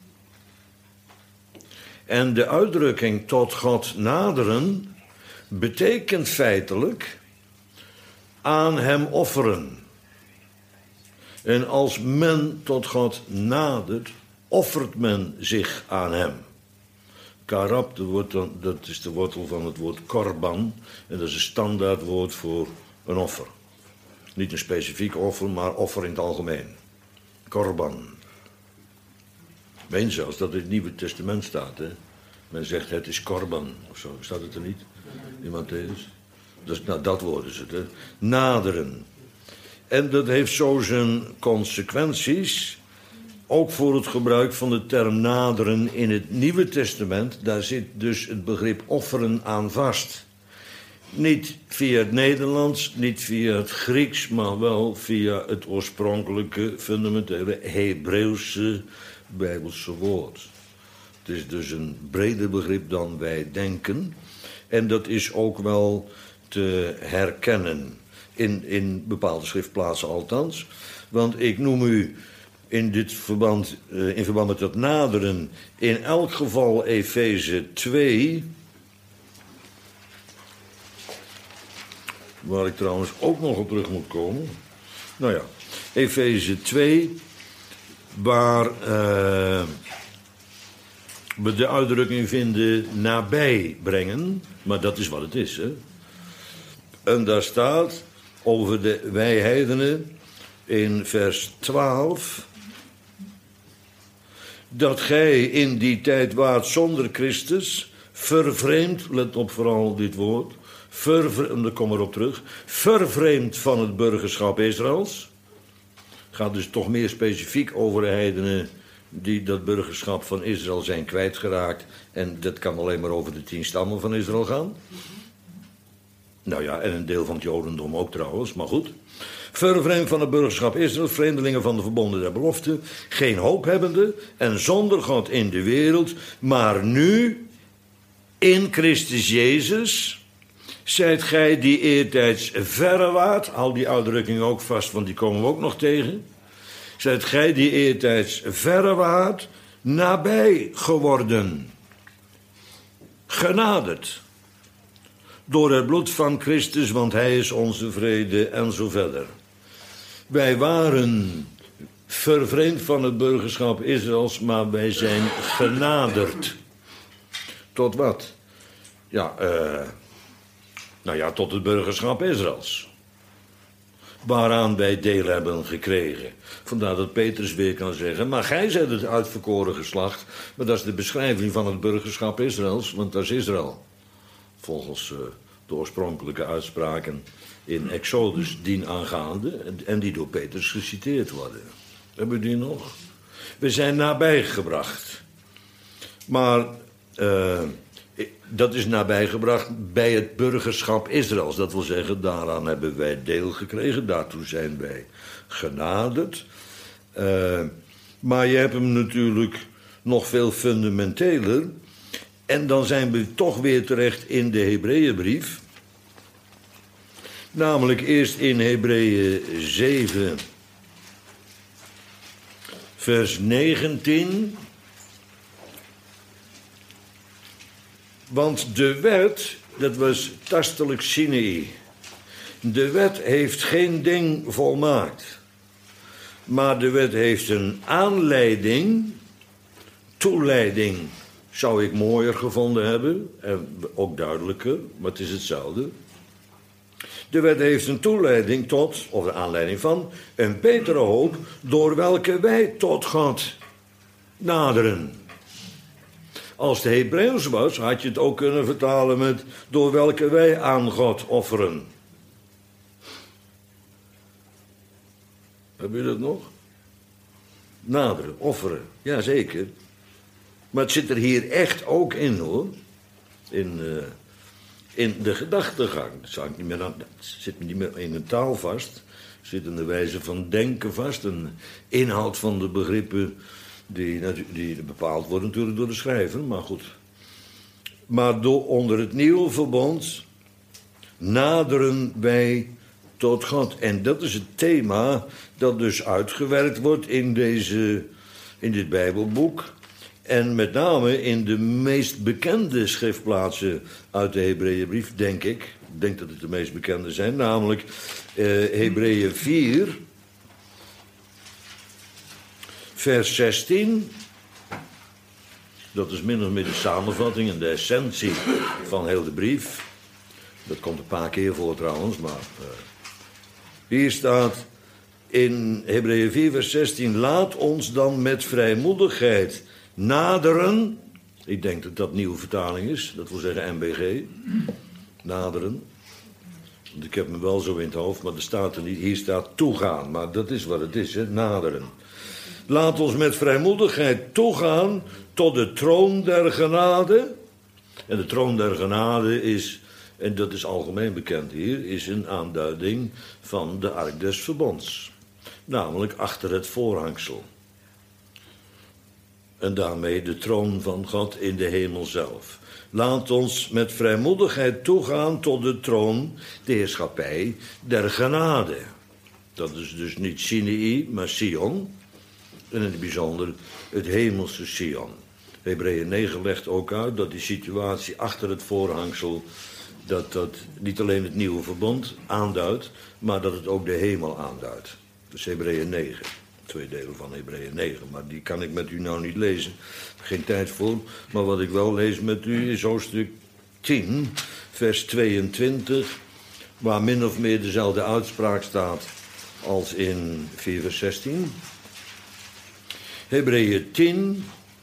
S1: En de uitdrukking tot God naderen betekent feitelijk aan hem offeren. En als men tot God nadert, offert men zich aan hem. Karab, dat is de wortel van het woord korban. En dat is een standaardwoord voor een offer. Niet een specifiek offer, maar offer in het algemeen. Korban. Ik meen zelfs dat het in het Nieuwe Testament staat. Hè? Men zegt het is korban, of zo. Staat het er niet? In Matthäus? Dus, nou, dat woord is het. Hè? Naderen. En dat heeft zo zijn consequenties, ook voor het gebruik van de term naderen in het Nieuwe Testament. Daar zit dus het begrip offeren aan vast. Niet via het Nederlands, niet via het Grieks, maar wel via het oorspronkelijke, fundamentele Hebreeuwse Bijbelse woord. Het is dus een breder begrip dan wij denken. En dat is ook wel te herkennen. In bepaalde schriftplaatsen althans. Want ik noem u in dit verband, in verband met dat naderen, in elk geval Efeze 2. Waar ik trouwens ook nog op terug moet komen. Nou ja, Efeze 2, waar we de uitdrukking vinden nabij brengen. Maar dat is wat het is, hè. En daar staat over de wij heidenen in vers 12, dat gij in die tijd waart zonder Christus, vervreemd, let op vooral dit woord, daar kom erop terug, vervreemd van het burgerschap Israëls. Gaat dus toch meer specifiek over de heidenen die dat burgerschap van Israël zijn kwijtgeraakt. En dat kan alleen maar over de 10 stammen van Israël gaan. Nou ja, en een deel van het Jodendom ook trouwens, maar goed. Vervreemd van het burgerschap Israël, vreemdelingen van de verbonden der belofte, geen hoop hebbende en zonder God in de wereld, maar nu in Christus Jezus zijt gij die eertijds verre waart, hou die uitdrukking ook vast, want die komen we ook nog tegen. Zijt gij die eertijds verre waart, nabij geworden, genaderd door het bloed van Christus, want hij is onze vrede en zo verder. Wij waren vervreemd van het burgerschap Israëls, maar wij zijn genaderd. Tot wat? Ja, tot het burgerschap Israëls. Waaraan wij deel hebben gekregen. Vandaar dat Petrus weer kan zeggen, maar gij zijt het uitverkoren geslacht. Maar dat is de beschrijving van het burgerschap Israëls, want dat is Israël. Volgens De oorspronkelijke uitspraken in Exodus dienaangaande en die door Petrus geciteerd worden. Hebben we die nog? We zijn nabijgebracht. Maar dat is nabijgebracht bij het burgerschap Israëls. Dat wil zeggen, daaraan hebben wij deel gekregen. Daartoe zijn wij genaderd. Maar je hebt hem natuurlijk nog veel fundamenteler. En dan zijn we toch weer terecht in de Hebreeënbrief. Namelijk eerst in Hebreeën 7, vers 19. Want de wet, dat was tastelijk Sinai. De wet heeft geen ding volmaakt. Maar de wet heeft een aanleiding, toeleiding, zou ik mooier gevonden hebben. En ook duidelijker, maar het is hetzelfde. De wet heeft een toeleiding tot, of een aanleiding van, een betere hoop, door welke wij tot God naderen. Als het Hebreeuws was, had je het ook kunnen vertalen met, door welke wij aan God offeren. Heb je dat nog? Naderen, offeren, jazeker. Maar het zit er hier echt ook in, hoor. In de gedachtegang. Het zit niet meer in de taal vast. Het zit in de wijze van denken vast. Een inhoud van de begrippen die bepaald worden natuurlijk door de schrijver. Maar goed. Maar onder het nieuwe verbond naderen wij tot God. En dat is het thema dat dus uitgewerkt wordt in dit Bijbelboek. En met name in de meest bekende schriftplaatsen uit de Hebreeënbrief, denk ik. Ik denk dat het de meest bekende zijn, namelijk Hebreeën 4, vers 16. Dat is min of meer de samenvatting en de essentie van heel de brief. Dat komt een paar keer voor trouwens, maar hier staat in Hebreeën 4, vers 16... Laat ons dan met vrijmoedigheid naderen. Ik denk dat dat nieuwe vertaling is, dat wil zeggen MBG. Naderen. Want ik heb me wel zo in het hoofd, maar er staat er niet. Hier staat toegaan, maar dat is wat het is, hè? Naderen. Laat ons met vrijmoedigheid toegaan tot de troon der genade. En de troon der genade is, en dat is algemeen bekend hier, is een aanduiding van de ark des verbonds. Namelijk achter het voorhangsel. En daarmee de troon van God in de hemel zelf. Laat ons met vrijmoedigheid toegaan tot de troon, de heerschappij der genade. Dat is dus niet Sinai, maar Sion. En in het bijzonder het hemelse Sion. Hebreeën 9 legt ook uit dat die situatie achter het voorhangsel, dat niet alleen het nieuwe verbond aanduidt, maar dat het ook de hemel aanduidt. Dat is Hebreeën 9. 2 delen van Hebreeën 9, maar die kan ik met u nou niet lezen. Geen tijd voor. Maar wat ik wel lees met u is hoofdstuk 10, vers 22, waar min of meer dezelfde uitspraak staat als in 4 vers 16. Hebreeën 10.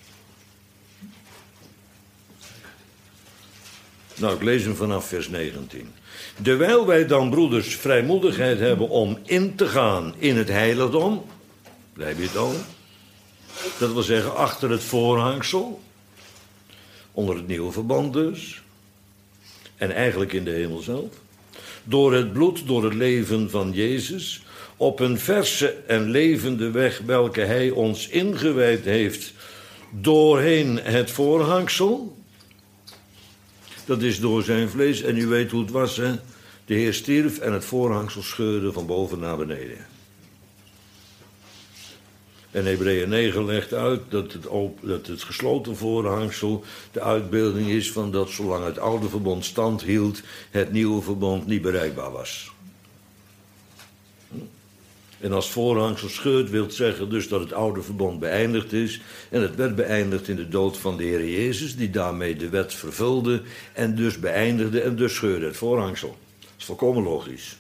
S1: Nou, ik lees hem vanaf vers 19. Dewijl wij dan, broeders, vrijmoedigheid hebben om in te gaan in het heiligdom. Daar heb je het al. Dat wil zeggen achter het voorhangsel. Onder het nieuwe verband dus. En eigenlijk in de hemel zelf. Door het bloed, door het leven van Jezus. Op een verse en levende weg welke hij ons ingewijd heeft. Doorheen het voorhangsel. Dat is door zijn vlees. En u weet hoe het was, hè. De Heer stierf en het voorhangsel scheurde van boven naar beneden. En Hebreeën 9 legt uit dat het gesloten voorhangsel de uitbeelding is van dat zolang het oude verbond stand hield, het nieuwe verbond niet bereikbaar was. En als voorhangsel scheurt wil het zeggen dus dat het oude verbond beëindigd is. En het werd beëindigd in de dood van de Heer Jezus, die daarmee de wet vervulde en dus beëindigde en dus scheurde het voorhangsel. Dat is volkomen logisch.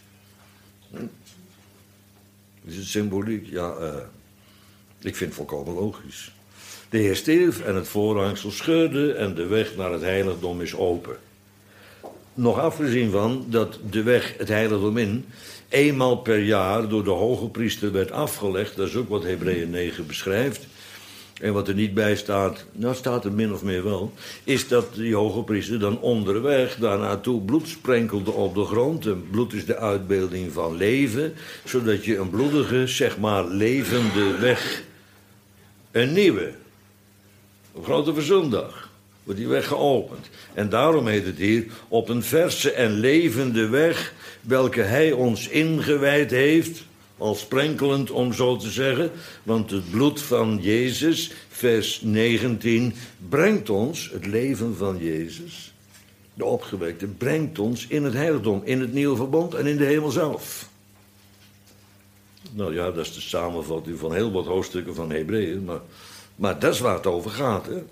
S1: Is het symboliek? Ja, ik vind het volkomen logisch. De Heer stierf en het voorhangsel scheurde en de weg naar het heiligdom is open. Nog afgezien van dat de weg het heiligdom in eenmaal per jaar door de hoge priester werd afgelegd. Dat is ook wat Hebreeën 9 beschrijft. En wat er niet bij staat, nou staat er min of meer wel, is dat die hoge priester dan onderweg daar naartoe bloed sprenkelde op de grond. En bloed is de uitbeelding van leven, zodat je een bloedige, zeg maar, levende weg, een nieuwe, op grote verzondag, wordt die weg geopend. En daarom heet het hier, op een verse en levende weg, welke hij ons ingewijd heeft, al sprenkelend om zo te zeggen, want het bloed van Jezus, vers 19, brengt ons, het leven van Jezus, de opgewekte, brengt ons in het heiligdom, in het nieuwe verbond en in de hemel zelf. Nou ja, dat is de samenvatting van heel wat hoofdstukken van Hebreeën, maar dat is waar het over gaat. Hè?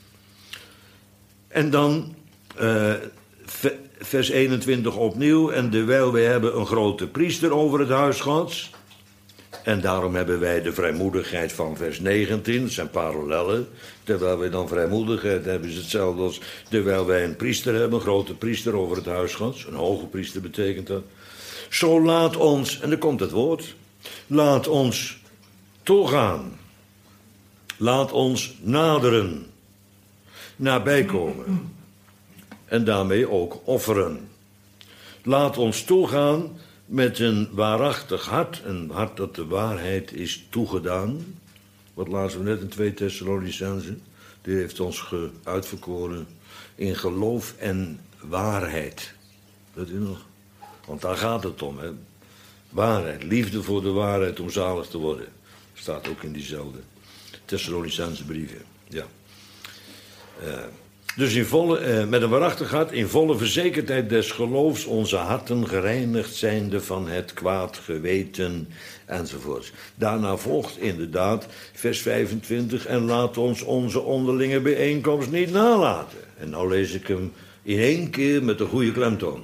S1: En dan vers 21 opnieuw, en terwijl wij hebben een grote priester over het huis Gods, en daarom hebben wij de vrijmoedigheid van vers 19, dat zijn parallellen. Terwijl wij dan vrijmoedigheid hebben, is hetzelfde als terwijl wij een priester hebben, een grote priester over het huis Gods. Een hoge priester betekent dat. Zo laat ons, en dan komt het woord, laat ons toegaan. Laat ons naderen, nabij komen. En daarmee ook offeren. Laat ons toegaan met een waarachtig hart, een hart dat de waarheid is toegedaan. Wat lazen we net in 2 Thessalonicenzen. Die heeft ons uitverkoren in geloof en waarheid. Weet u nog? Want daar gaat het om, hè. Waarheid, liefde voor de waarheid om zalig te worden. Staat ook in diezelfde Thessalonicense brieven. Ja. Dus met een waarachtig hart, in volle verzekerdheid des geloofs, onze harten gereinigd zijnde van het kwaad geweten, enzovoorts. Daarna volgt inderdaad vers 25, en laat ons onze onderlinge bijeenkomst niet nalaten. En nou lees ik hem in 1 keer met een goede klemtoon.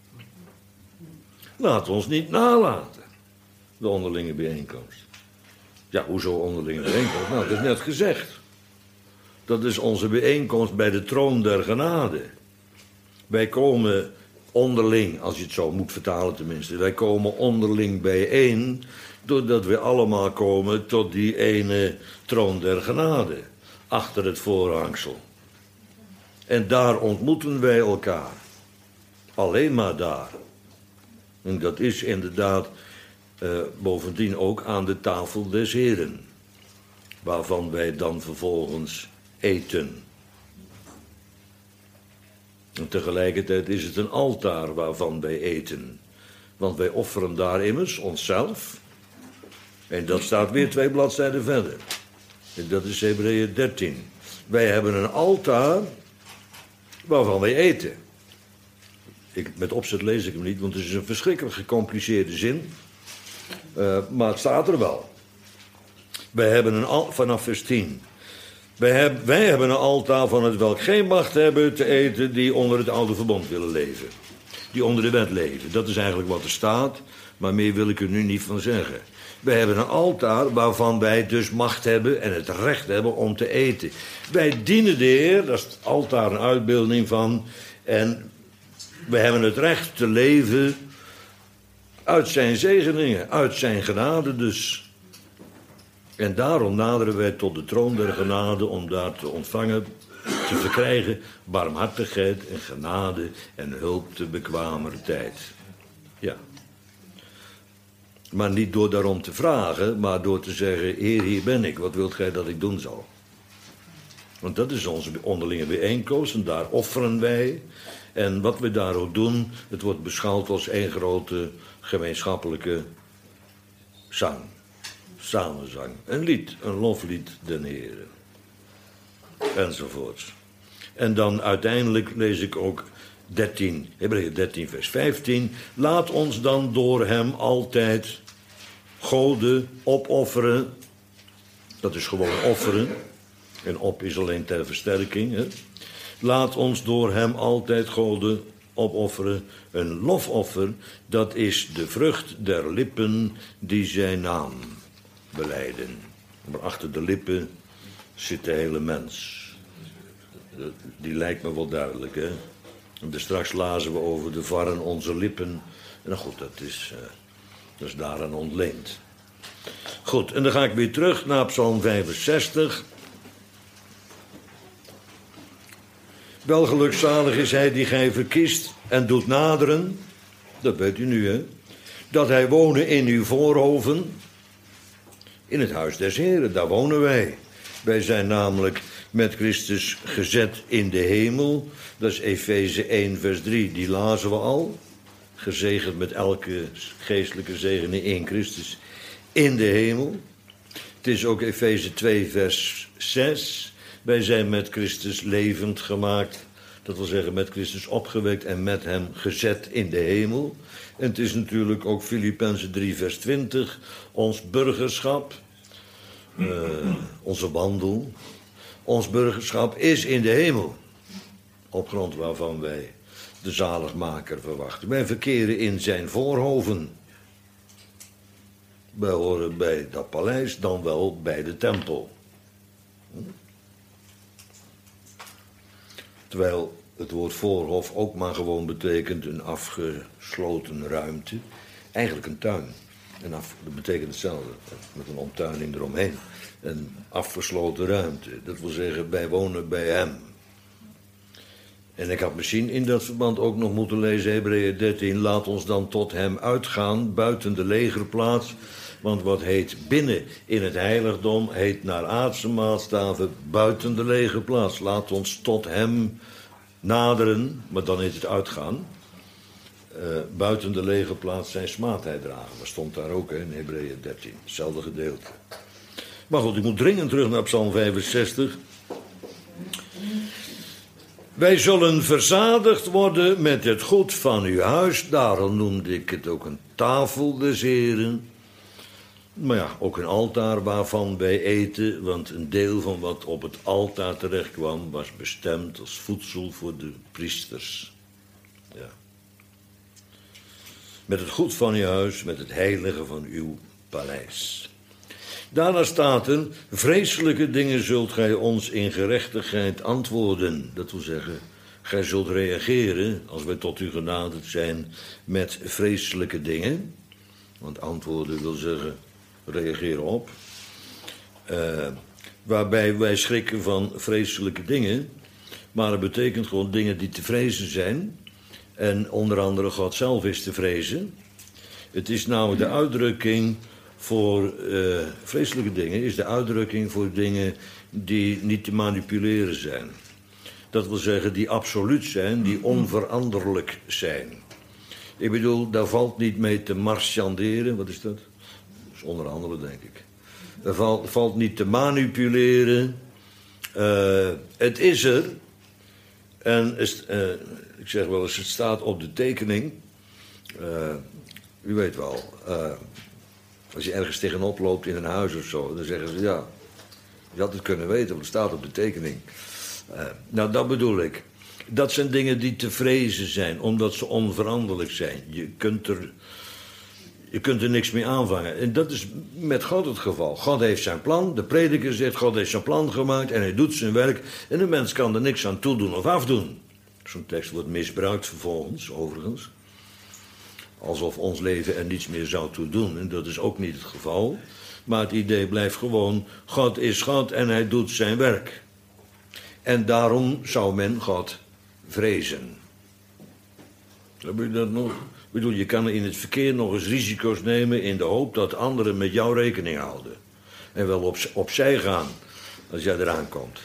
S1: Laat ons niet nalaten, de onderlinge bijeenkomst. Ja, hoezo onderlinge bijeenkomst? Nou, dat is net gezegd. Dat is onze bijeenkomst bij de troon der genade. Wij komen onderling, als je het zo moet vertalen tenminste. Wij komen onderling bijeen, doordat we allemaal komen tot die ene troon der genade. Achter het voorhangsel. En daar ontmoeten wij elkaar. Alleen maar daar. En dat is inderdaad bovendien ook aan de tafel des Heren. Waarvan wij dan vervolgens eten. En tegelijkertijd is het een altaar waarvan wij eten. Want wij offeren daar immers onszelf. En dat staat weer 2 bladzijden verder. En dat is Hebreeën 13. Wij hebben een altaar waarvan wij eten. Met opzet lees ik hem niet, want het is een verschrikkelijk gecompliceerde zin. Maar het staat er wel. Wij hebben vanaf vers 10. Wij hebben een altaar van het welk geen macht hebben te eten die onder het oude verbond willen leven. Die onder de wet leven. Dat is eigenlijk wat er staat, maar meer wil ik er nu niet van zeggen. Wij hebben een altaar waarvan wij dus macht hebben en het recht hebben om te eten. Wij dienen de Heer, dat is het altaar een uitbeelding van. En we hebben het recht te leven uit zijn zegeningen, uit zijn genade dus. En daarom naderen wij tot de troon der genade om daar te ontvangen, te verkrijgen barmhartigheid en genade en hulp te bekwamer tijd. Ja. Maar niet door daarom te vragen, maar door te zeggen, Heer, hier ben ik, wat wilt gij dat ik doen zal? Want dat is onze onderlinge bijeenkomst en daar offeren wij. En wat we daar ook doen, het wordt beschouwd als één grote gemeenschappelijke zang. Samenzang, een lied, een loflied den Heere. Enzovoorts. En dan uiteindelijk lees ik ook Hebreeën 13 vers 15. Laat ons dan door hem altijd goden opofferen. Dat is gewoon offeren. En op is alleen ter versterking. Hè? Laat ons door hem altijd goden opofferen. Een lofoffer, dat is de vrucht der lippen die zijn naam belijden. Maar achter de lippen zit de hele mens. Die lijkt me wel duidelijk, hè? En straks lazen we over de varren onze lippen. En goed, dat is daaraan ontleend. Goed, en dan ga ik weer terug naar Psalm 65. Wel gelukzalig is hij die gij verkiest en doet naderen. Dat weet u nu, hè. Dat hij wonen in uw voorhoven. In het huis des Heren, daar wonen wij. Wij zijn namelijk met Christus gezet in de hemel. Dat is Efeze 1 vers 3, die lazen we al. Gezegend met elke geestelijke zegening in Christus in de hemel. Het is ook Efeze 2 vers 6. Wij zijn met Christus levend gemaakt. Dat wil zeggen met Christus opgewekt en met hem gezet in de hemel. En het is natuurlijk ook Filippenzen 3 vers 20. Ons burgerschap, onze wandel. Ons burgerschap is in de hemel. Op grond waarvan wij de zaligmaker verwachten. Wij verkeren in zijn voorhoven. Wij horen bij dat paleis, dan wel bij de tempel. Terwijl het woord voorhof ook maar gewoon betekent een afgesloten ruimte. Eigenlijk een tuin. Dat betekent hetzelfde, met een omtuining eromheen. Een afgesloten ruimte. Dat wil zeggen, wij wonen bij hem. En ik had misschien in dat verband ook nog moeten lezen, Hebreeën 13. Laat ons dan tot hem uitgaan, buiten de legerplaats. Want wat heet binnen in het heiligdom, heet naar aardse maatstaven buiten de legerplaats. Laat ons tot hem naderen, maar dan is het uitgaan. Buiten de legerplaats zijn smaadheid dragen. Dat stond daar ook in Hebreeën 13. Hetzelfde gedeelte. Maar goed, ik moet dringend terug naar Psalm 65. Wij zullen verzadigd worden met het goed van uw huis. Daarom noemde ik het ook een tafel des Heren. Maar ja, ook een altaar waarvan wij eten. Want een deel van wat op het altaar terecht kwam was bestemd als voedsel voor de priesters. Ja. Met het goed van uw huis, met het heilige van uw paleis. Daarna staat er, vreselijke dingen zult gij ons in gerechtigheid antwoorden. Dat wil zeggen, gij zult reageren, als wij tot u genaderd zijn, met vreselijke dingen. Want antwoorden wil zeggen, reageren op. Waarbij wij schrikken van vreselijke dingen. Maar het betekent gewoon dingen die te vrezen zijn. En onder andere God zelf is te vrezen. Het is namelijk de uitdrukking voor vreselijke dingen, is de uitdrukking voor dingen die niet te manipuleren zijn. Dat wil zeggen, die absoluut zijn, die onveranderlijk zijn. Ik bedoel, daar valt niet mee te marchanderen. Wat is dat? Dat is onder andere, denk ik. Er valt niet te manipuleren. Het is er. En ik zeg wel eens, het staat op de tekening. U weet wel, als je ergens tegenop loopt in een huis of zo, dan zeggen ze, ja, je had het kunnen weten, want het staat op de tekening. Nou, dat bedoel ik. Dat zijn dingen die te vrezen zijn, omdat ze onveranderlijk zijn. Je kunt er niks mee aanvangen. En dat is met God het geval. God heeft zijn plan, de prediker zegt, God heeft zijn plan gemaakt en hij doet zijn werk. En de mens kan er niks aan toedoen of afdoen. Zo'n tekst wordt misbruikt vervolgens, overigens. Alsof ons leven er niets meer zou toe doen. En dat is ook niet het geval. Maar het idee blijft gewoon, God is God en hij doet zijn werk. En daarom zou men God vrezen. Heb je dat nog? Ik bedoel, je kan in het verkeer nog eens risico's nemen in de hoop dat anderen met jou rekening houden. En wel opzij gaan als jij eraan komt.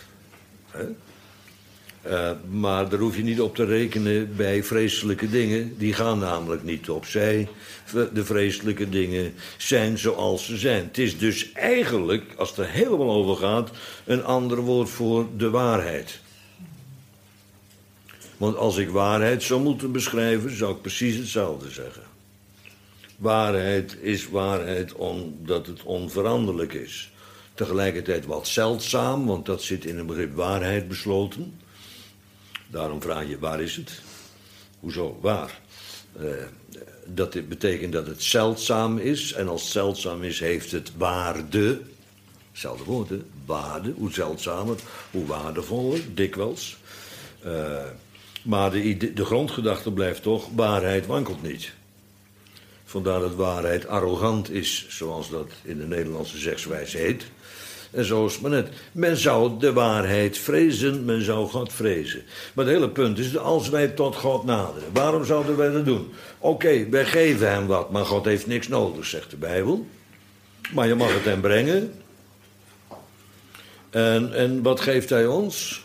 S1: Maar daar hoef je niet op te rekenen bij vreselijke dingen. Die gaan namelijk niet opzij. De vreselijke dingen zijn zoals ze zijn. Het is dus eigenlijk, als het er helemaal over gaat, een ander woord voor de waarheid. Want als ik waarheid zou moeten beschrijven, zou ik precies hetzelfde zeggen. Waarheid is waarheid omdat het onveranderlijk is. Tegelijkertijd wat zeldzaam, want dat zit in het begrip waarheid besloten. Daarom vraag je, waar is het? Hoezo, waar? Dat betekent dat het zeldzaam is. En als het zeldzaam is, heeft het waarde. Hetzelfde woord, hè? Waarde. Hoe zeldzamer, hoe waardevoller, dikwijls. Maar de grondgedachte blijft toch, waarheid wankelt niet. Vandaar dat waarheid arrogant is, zoals dat in de Nederlandse zegswijze heet. En zo is het maar net. Men zou de waarheid vrezen, men zou God vrezen. Maar het hele punt is, als wij tot God naderen, waarom zouden wij dat doen? Oké, wij geven hem wat, maar God heeft niks nodig, zegt de Bijbel. Maar je mag het hem brengen. En wat geeft hij ons?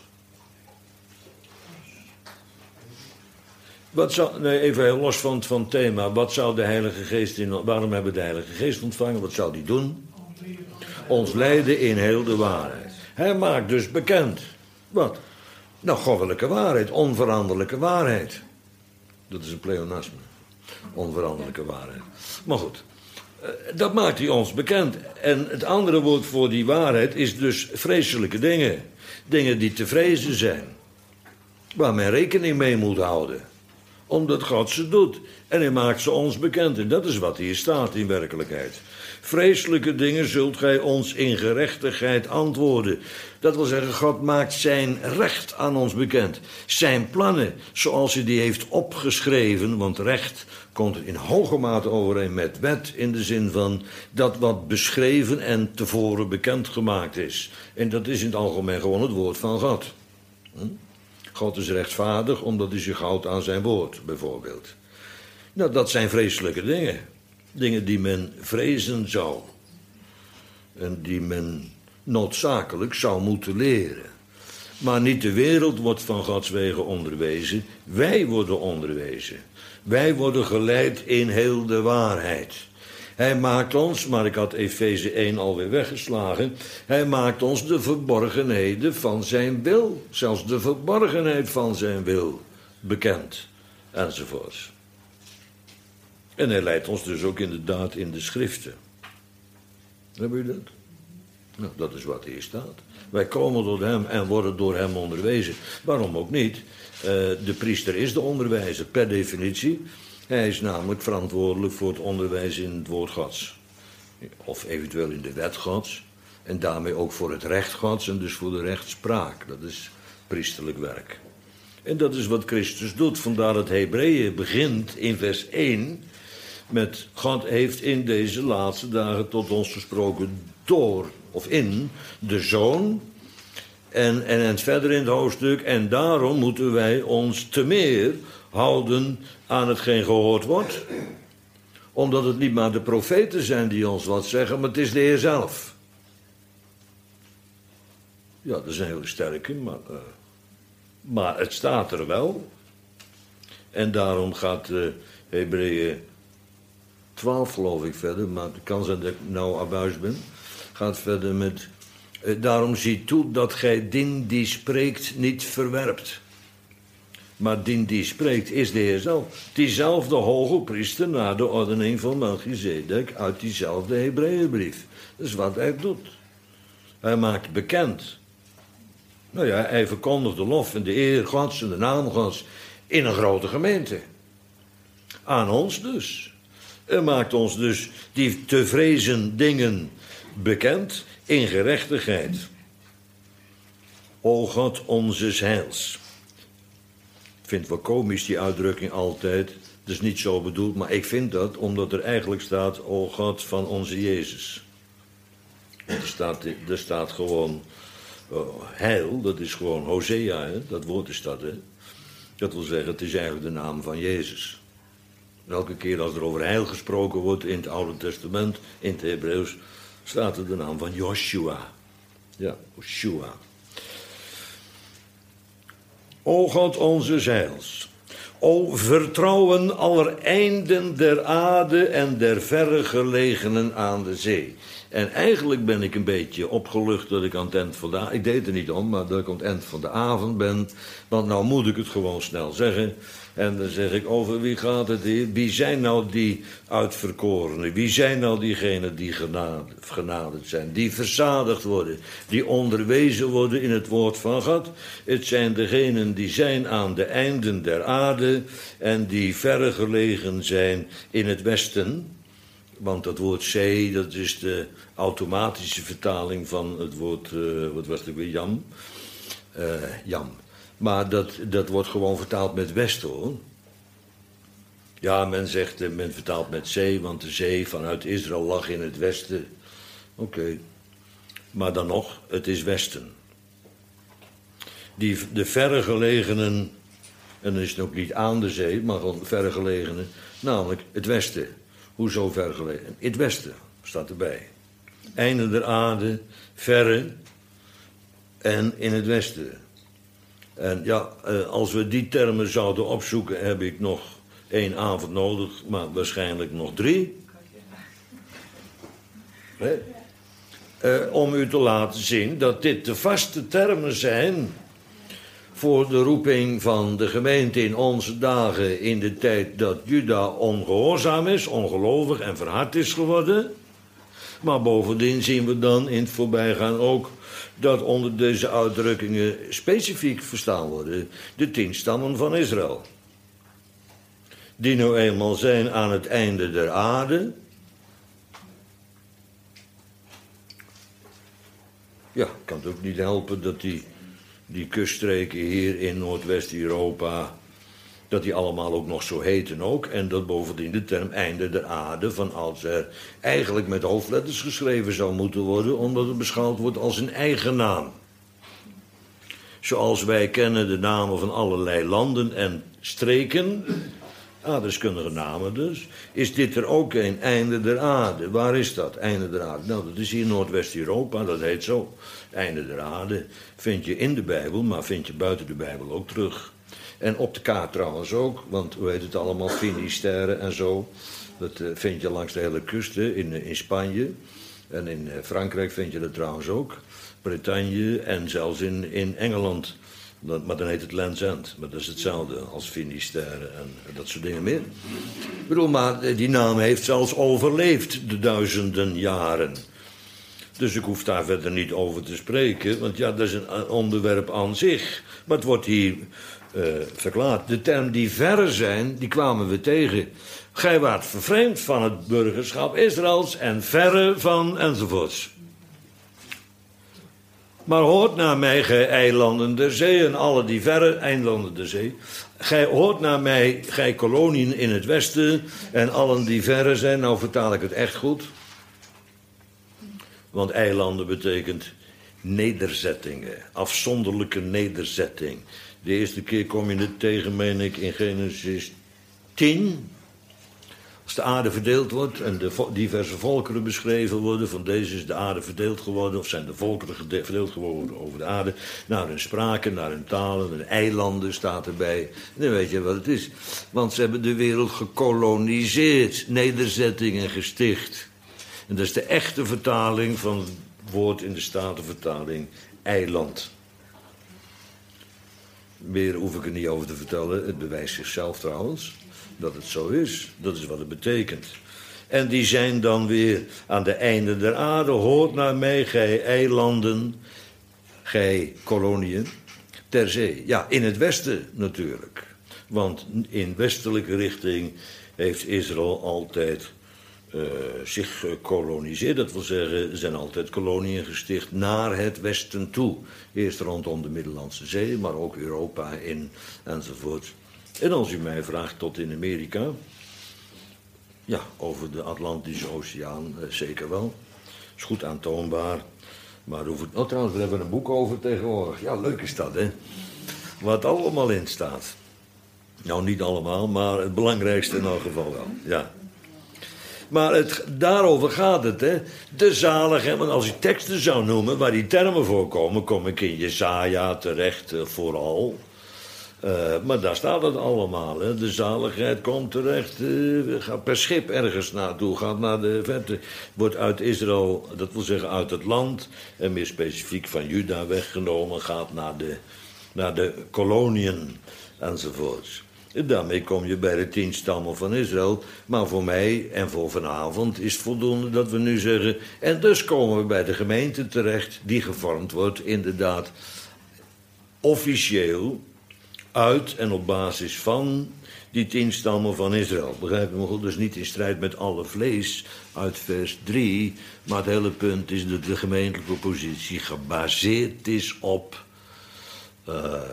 S1: Even heel los van het thema. Wat zou de Heilige Geest waarom hebben we de Heilige Geest ontvangen? Wat zou die doen? Ons leiden in heel de waarheid. Hij maakt dus bekend. Wat? Nou, goddelijke waarheid. Onveranderlijke waarheid. Dat is een pleonasme. Onveranderlijke waarheid. Maar goed. Dat maakt hij ons bekend. En het andere woord voor die waarheid is dus vreselijke dingen. Dingen die te vrezen zijn. Waar men rekening mee moet houden. Omdat God ze doet. En hij maakt ze ons bekend. En dat is wat hier staat in werkelijkheid. Vreselijke dingen zult gij ons in gerechtigheid antwoorden. Dat wil zeggen, God maakt zijn recht aan ons bekend. Zijn plannen, zoals hij die heeft opgeschreven. Want recht komt in hoge mate overeen met wet. In de zin van dat wat beschreven en tevoren bekendgemaakt is. En dat is in het algemeen gewoon het woord van God. God is rechtvaardig omdat hij zich houdt aan zijn woord, bijvoorbeeld. Nou, dat zijn vreselijke dingen. Dingen die men vrezen zou. En die men noodzakelijk zou moeten leren. Maar niet de wereld wordt van Gods wegen onderwezen. Wij worden onderwezen. Wij worden geleid in heel de waarheid. Hij maakt ons, maar ik had Efeze 1 alweer weggeslagen. Hij maakt ons de verborgenheden van zijn wil. Zelfs de verborgenheid van zijn wil bekend. Enzovoorts. En hij leidt ons dus ook inderdaad in de schriften. Hebben jullie dat? Nou, dat is wat hier staat. Wij komen tot hem en worden door hem onderwezen. Waarom ook niet? De priester is de onderwijzer, per definitie. Hij is namelijk verantwoordelijk voor het onderwijs in het woord Gods. Of eventueel in de wet Gods. En daarmee ook voor het recht Gods en dus voor de rechtspraak. Dat is priesterlijk werk. En dat is wat Christus doet. Vandaar dat Hebreeën begint in vers 1... met God heeft in deze laatste dagen tot ons gesproken door of in de Zoon. En verder in het hoofdstuk. En daarom moeten wij ons te meer houden aan hetgeen gehoord wordt. Omdat het niet maar de profeten zijn die ons wat zeggen, maar het is de Heer zelf. Ja, dat is een hele sterke, maar het staat er wel. En daarom gaat Hebreeën 12 geloof ik verder, maar het kan zijn dat ik nou abuis ben. Gaat verder met, daarom zie toe dat gij dien die spreekt niet verwerpt. Maar dien die spreekt is de Heer zelf. Diezelfde hoge priester naar de ordening van Melchizedek uit diezelfde Hebreeënbrief. Dat is wat hij doet. Hij maakt bekend. Nou ja, hij verkondigt de lof en de eer Gods en de naam Gods in een grote gemeente. Aan ons dus. Hij maakt ons dus die te vrezen dingen bekend in gerechtigheid. O God onzes heils. Ik vind het wel komisch die uitdrukking altijd. Dat is niet zo bedoeld, maar ik vind dat omdat er eigenlijk staat, o God van onze Jezus. Er staat gewoon heil, dat is gewoon Hosea, hè? Dat woord is dat. Hè? Dat wil zeggen, het is eigenlijk de naam van Jezus. Elke keer als er over heil gesproken wordt in het Oude Testament, in het Hebreeuws, staat er de naam van Joshua. Ja, Joshua. O God onze heils, o vertrouwen aller einden der aarde en der verre gelegenen aan de zee. En eigenlijk ben ik een beetje opgelucht dat ik aan het eind van de ik deed er niet om, maar dat ik aan het eind van de avond ben. Want nou moet ik het gewoon snel zeggen. En dan zeg ik, over wie gaat het hier? Wie zijn nou die uitverkorenen? Wie zijn nou diegenen die genaderd zijn? Die verzadigd worden, die onderwezen worden in het woord van God. Het zijn degenen die zijn aan de einden der aarde en die verre gelegen zijn in het westen. Want dat woord zee, dat is de automatische vertaling van het woord, wat was het weer, jam? Jam. Maar dat wordt gewoon vertaald met westen, hoor. Ja, men zegt, men vertaalt met zee, want de zee vanuit Israël lag in het westen. Oké. Maar dan nog, het is westen. De verre gelegenen, en dan is het ook niet aan de zee, maar gewoon verre gelegenen, namelijk het westen. Hoezo ver gelegen? Het westen staat erbij. Einde der aarde, verre en in het westen. En ja, als we die termen zouden opzoeken, heb ik nog 1 avond nodig, maar waarschijnlijk nog 3. Om u te laten zien dat dit de vaste termen zijn voor de roeping van de gemeente in onze dagen, in de tijd dat Juda ongehoorzaam is, ongelovig en verhard is geworden. Maar bovendien zien we dan in het voorbijgaan ook dat onder deze uitdrukkingen specifiek verstaan worden de 10 stammen van Israël. Die nou eenmaal zijn aan het einde der aarde. Ja, ik kan het ook niet helpen dat die kuststreken hier in Noordwest-Europa, dat die allemaal ook nog zo heten ook. En dat bovendien de term einde der aarde van oudsher eigenlijk met hoofdletters geschreven zou moeten worden, omdat het beschouwd wordt als een eigen naam. Zoals wij kennen de namen van allerlei landen en streken, aardrijkskundige namen dus, is dit er ook een, einde der aarde. Waar is dat, einde der aarde? Nou, dat is hier Noordwest-Europa, dat heet zo. Einde der aarde vind je in de Bijbel, maar vind je buiten de Bijbel ook terug. En op de kaart trouwens ook, want hoe heet het allemaal, Finisterre en zo. Dat vind je langs de hele kust, in Spanje. En in Frankrijk vind je dat trouwens ook. Bretagne en zelfs in Engeland. Maar dan heet het Land's End. Maar dat is hetzelfde als Finisterre en dat soort dingen meer. Ik bedoel, maar die naam heeft zelfs overleefd de duizenden jaren. Dus ik hoef daar verder niet over te spreken, want ja, dat is een onderwerp aan zich. Maar het wordt hier verklaard. De term die verre zijn, die kwamen we tegen. Gij waart vervreemd van het burgerschap Israëls en verre van enzovoorts. Maar hoort naar mij, gij eilanden der zee en alle die verre eilanden der zee. Gij hoort naar mij, gij koloniën in het westen en allen die verre zijn. Nou vertaal ik het echt goed. Want eilanden betekent nederzettingen, afzonderlijke nederzetting. De eerste keer kom je het tegen, meen ik, in Genesis 10. Als de aarde verdeeld wordt en de diverse volkeren beschreven worden, van deze is de aarde verdeeld geworden, of zijn de volkeren verdeeld geworden over de aarde, naar hun spraken, naar hun talen, hun eilanden staat erbij. En dan weet je wat het is. Want ze hebben de wereld gekoloniseerd, nederzettingen gesticht. En dat is de echte vertaling van het woord in de Statenvertaling, eiland. Meer hoef ik er niet over te vertellen, het bewijst zichzelf trouwens. Dat het zo is, dat is wat het betekent. En die zijn dan weer aan de einde der aarde. Hoort naar mij, gij eilanden, gij koloniën, ter zee. Ja, in het westen natuurlijk. Want in westelijke richting heeft Israël altijd zich gekoloniseerd. Dat wil zeggen, er zijn altijd koloniën gesticht naar het westen toe. Eerst rondom de Middellandse Zee, maar ook Europa in enzovoort. En als u mij vraagt tot in Amerika, ja, over de Atlantische Oceaan, zeker wel. Is goed aantoonbaar. Maar hoef het... Oh, trouwens, we hebben een boek over tegenwoordig. Ja, leuk is dat, hè. Wat allemaal in staat. Nou, niet allemaal, maar het belangrijkste in elk geval wel, ja. Maar daarover gaat het, hè. De zalige, want als je teksten zou noemen waar die termen voorkomen, kom ik in Jesaja terecht, vooral. Maar daar staat het allemaal, hè. De zaligheid komt terecht, gaat per schip ergens naartoe, gaat naar de verte. Wordt uit Israël, dat wil zeggen uit het land, en meer specifiek van Juda weggenomen, gaat naar de koloniën enzovoorts. En daarmee kom je bij de 10 stammen van Israël. Maar voor mij en voor vanavond is het voldoende dat we nu zeggen... en dus komen we bij de gemeente terecht die gevormd wordt, inderdaad officieel uit en op basis van die 10 stammen van Israël. Begrijp je me goed? Dus niet in strijd met alle vlees uit vers 3... maar het hele punt is dat de gemeentelijke positie gebaseerd is op...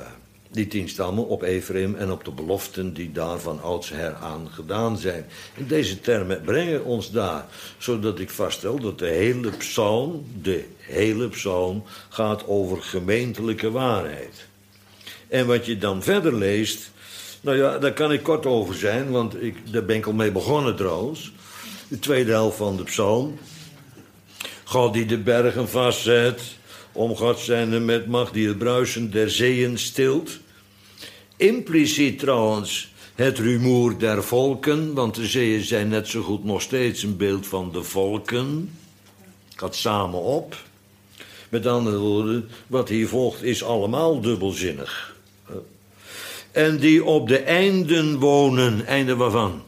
S1: Die 10 stammen op Ephraim en op de beloften die daar van oudsher aan gedaan zijn. En deze termen brengen ons daar, zodat ik vaststel dat de hele psalm gaat over gemeentelijke waarheid. En wat je dan verder leest, nou ja, daar kan ik kort over zijn, want daar ben ik al mee begonnen trouwens. De tweede helft van de psalm. God die de bergen vastzet, om God zijnde met macht die het bruisen der zeeën stilt. Impliciet trouwens het rumoer der volken, want de zeeën zijn net zo goed nog steeds een beeld van de volken. Gaat samen op. Met andere woorden, wat hier volgt is allemaal dubbelzinnig. En die op de einden wonen, einden waarvan?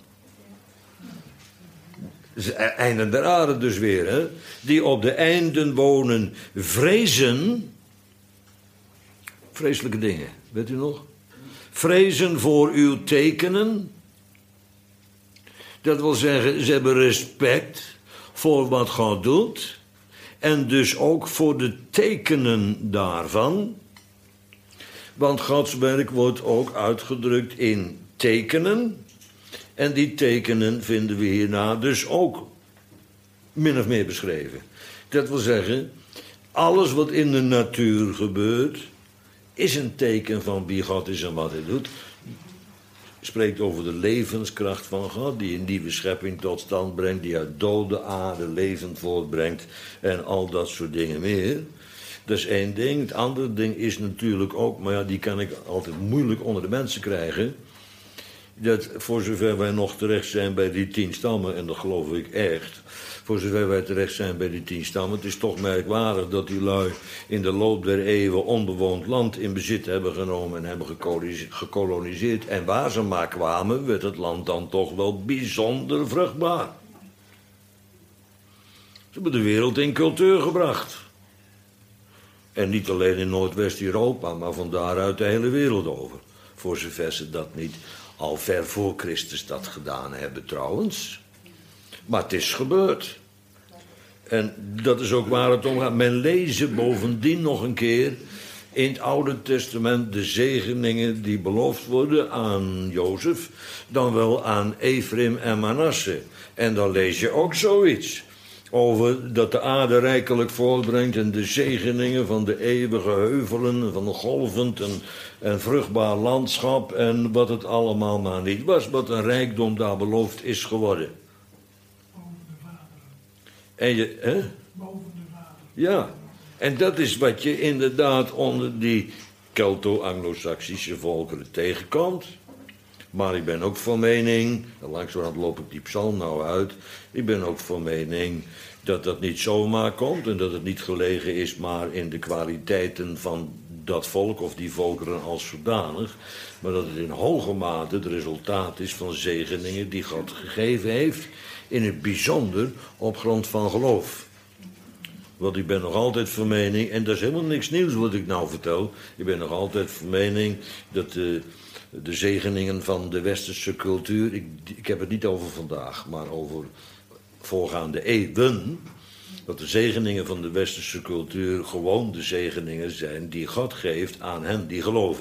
S1: Einden der aarde dus weer, hè? Die op de einden wonen, vrezen. Vreselijke dingen, weet u nog? Vrezen voor uw tekenen. Dat wil zeggen, ze hebben respect voor wat God doet. En dus ook voor de tekenen daarvan. Want Gods werk wordt ook uitgedrukt in tekenen. En die tekenen vinden we hierna dus ook min of meer beschreven. Dat wil zeggen, alles wat in de natuur gebeurt, is een teken van wie God is en wat hij doet. Spreekt over de levenskracht van God, die een nieuwe schepping tot stand brengt, die uit dode aarde levend voortbrengt en al dat soort dingen meer. Dat is één ding. Het andere ding is natuurlijk ook, maar ja, die kan ik altijd moeilijk onder de mensen krijgen, dat voor zover wij nog terecht zijn bij die 10 stammen, en dat geloof ik echt, voor zover wij terecht zijn bij die 10 stammen, het is toch merkwaardig dat die lui in de loop der eeuwen onbewoond land in bezit hebben genomen en hebben gekoloniseerd. En waar ze maar kwamen, werd het land dan toch wel bijzonder vruchtbaar. Ze hebben de wereld in cultuur gebracht. En niet alleen in Noordwest-Europa, maar van daaruit de hele wereld over. Voor zover ze dat niet al ver voor Christus dat gedaan hebben trouwens. Maar het is gebeurd. En dat is ook waar het om gaat. Men leest bovendien nog een keer in het Oude Testament de zegeningen die beloofd worden aan Jozef, dan wel aan Ephraim en Manasse. En dan lees je ook zoiets over dat de aarde rijkelijk voortbrengt en de zegeningen van de eeuwige heuvelen, van een golvend en vruchtbaar landschap en wat het allemaal maar niet was, wat een rijkdom daar beloofd is geworden.
S2: Boven de vaderen.
S1: En je, hè?
S2: Boven de vaderen.
S1: Ja, en dat is wat je inderdaad onder die Kelto-Anglo-Saxische volkeren tegenkomt. Maar ik ben ook van mening, en langzamerhand loop ik die psalm nou uit, ik ben ook van mening dat dat niet zomaar komt en dat het niet gelegen is maar in de kwaliteiten van dat volk of die volkeren als zodanig, maar dat het in hoge mate het resultaat is van zegeningen die God gegeven heeft, in het bijzonder op grond van geloof. Want ik ben nog altijd van mening, en dat is helemaal niks nieuws wat ik nou vertel, ik ben nog altijd van mening dat de zegeningen van de westerse cultuur, ik heb het niet over vandaag, maar over voorgaande eeuwen, dat de zegeningen van de westerse cultuur gewoon de zegeningen zijn die God geeft aan hen die geloven.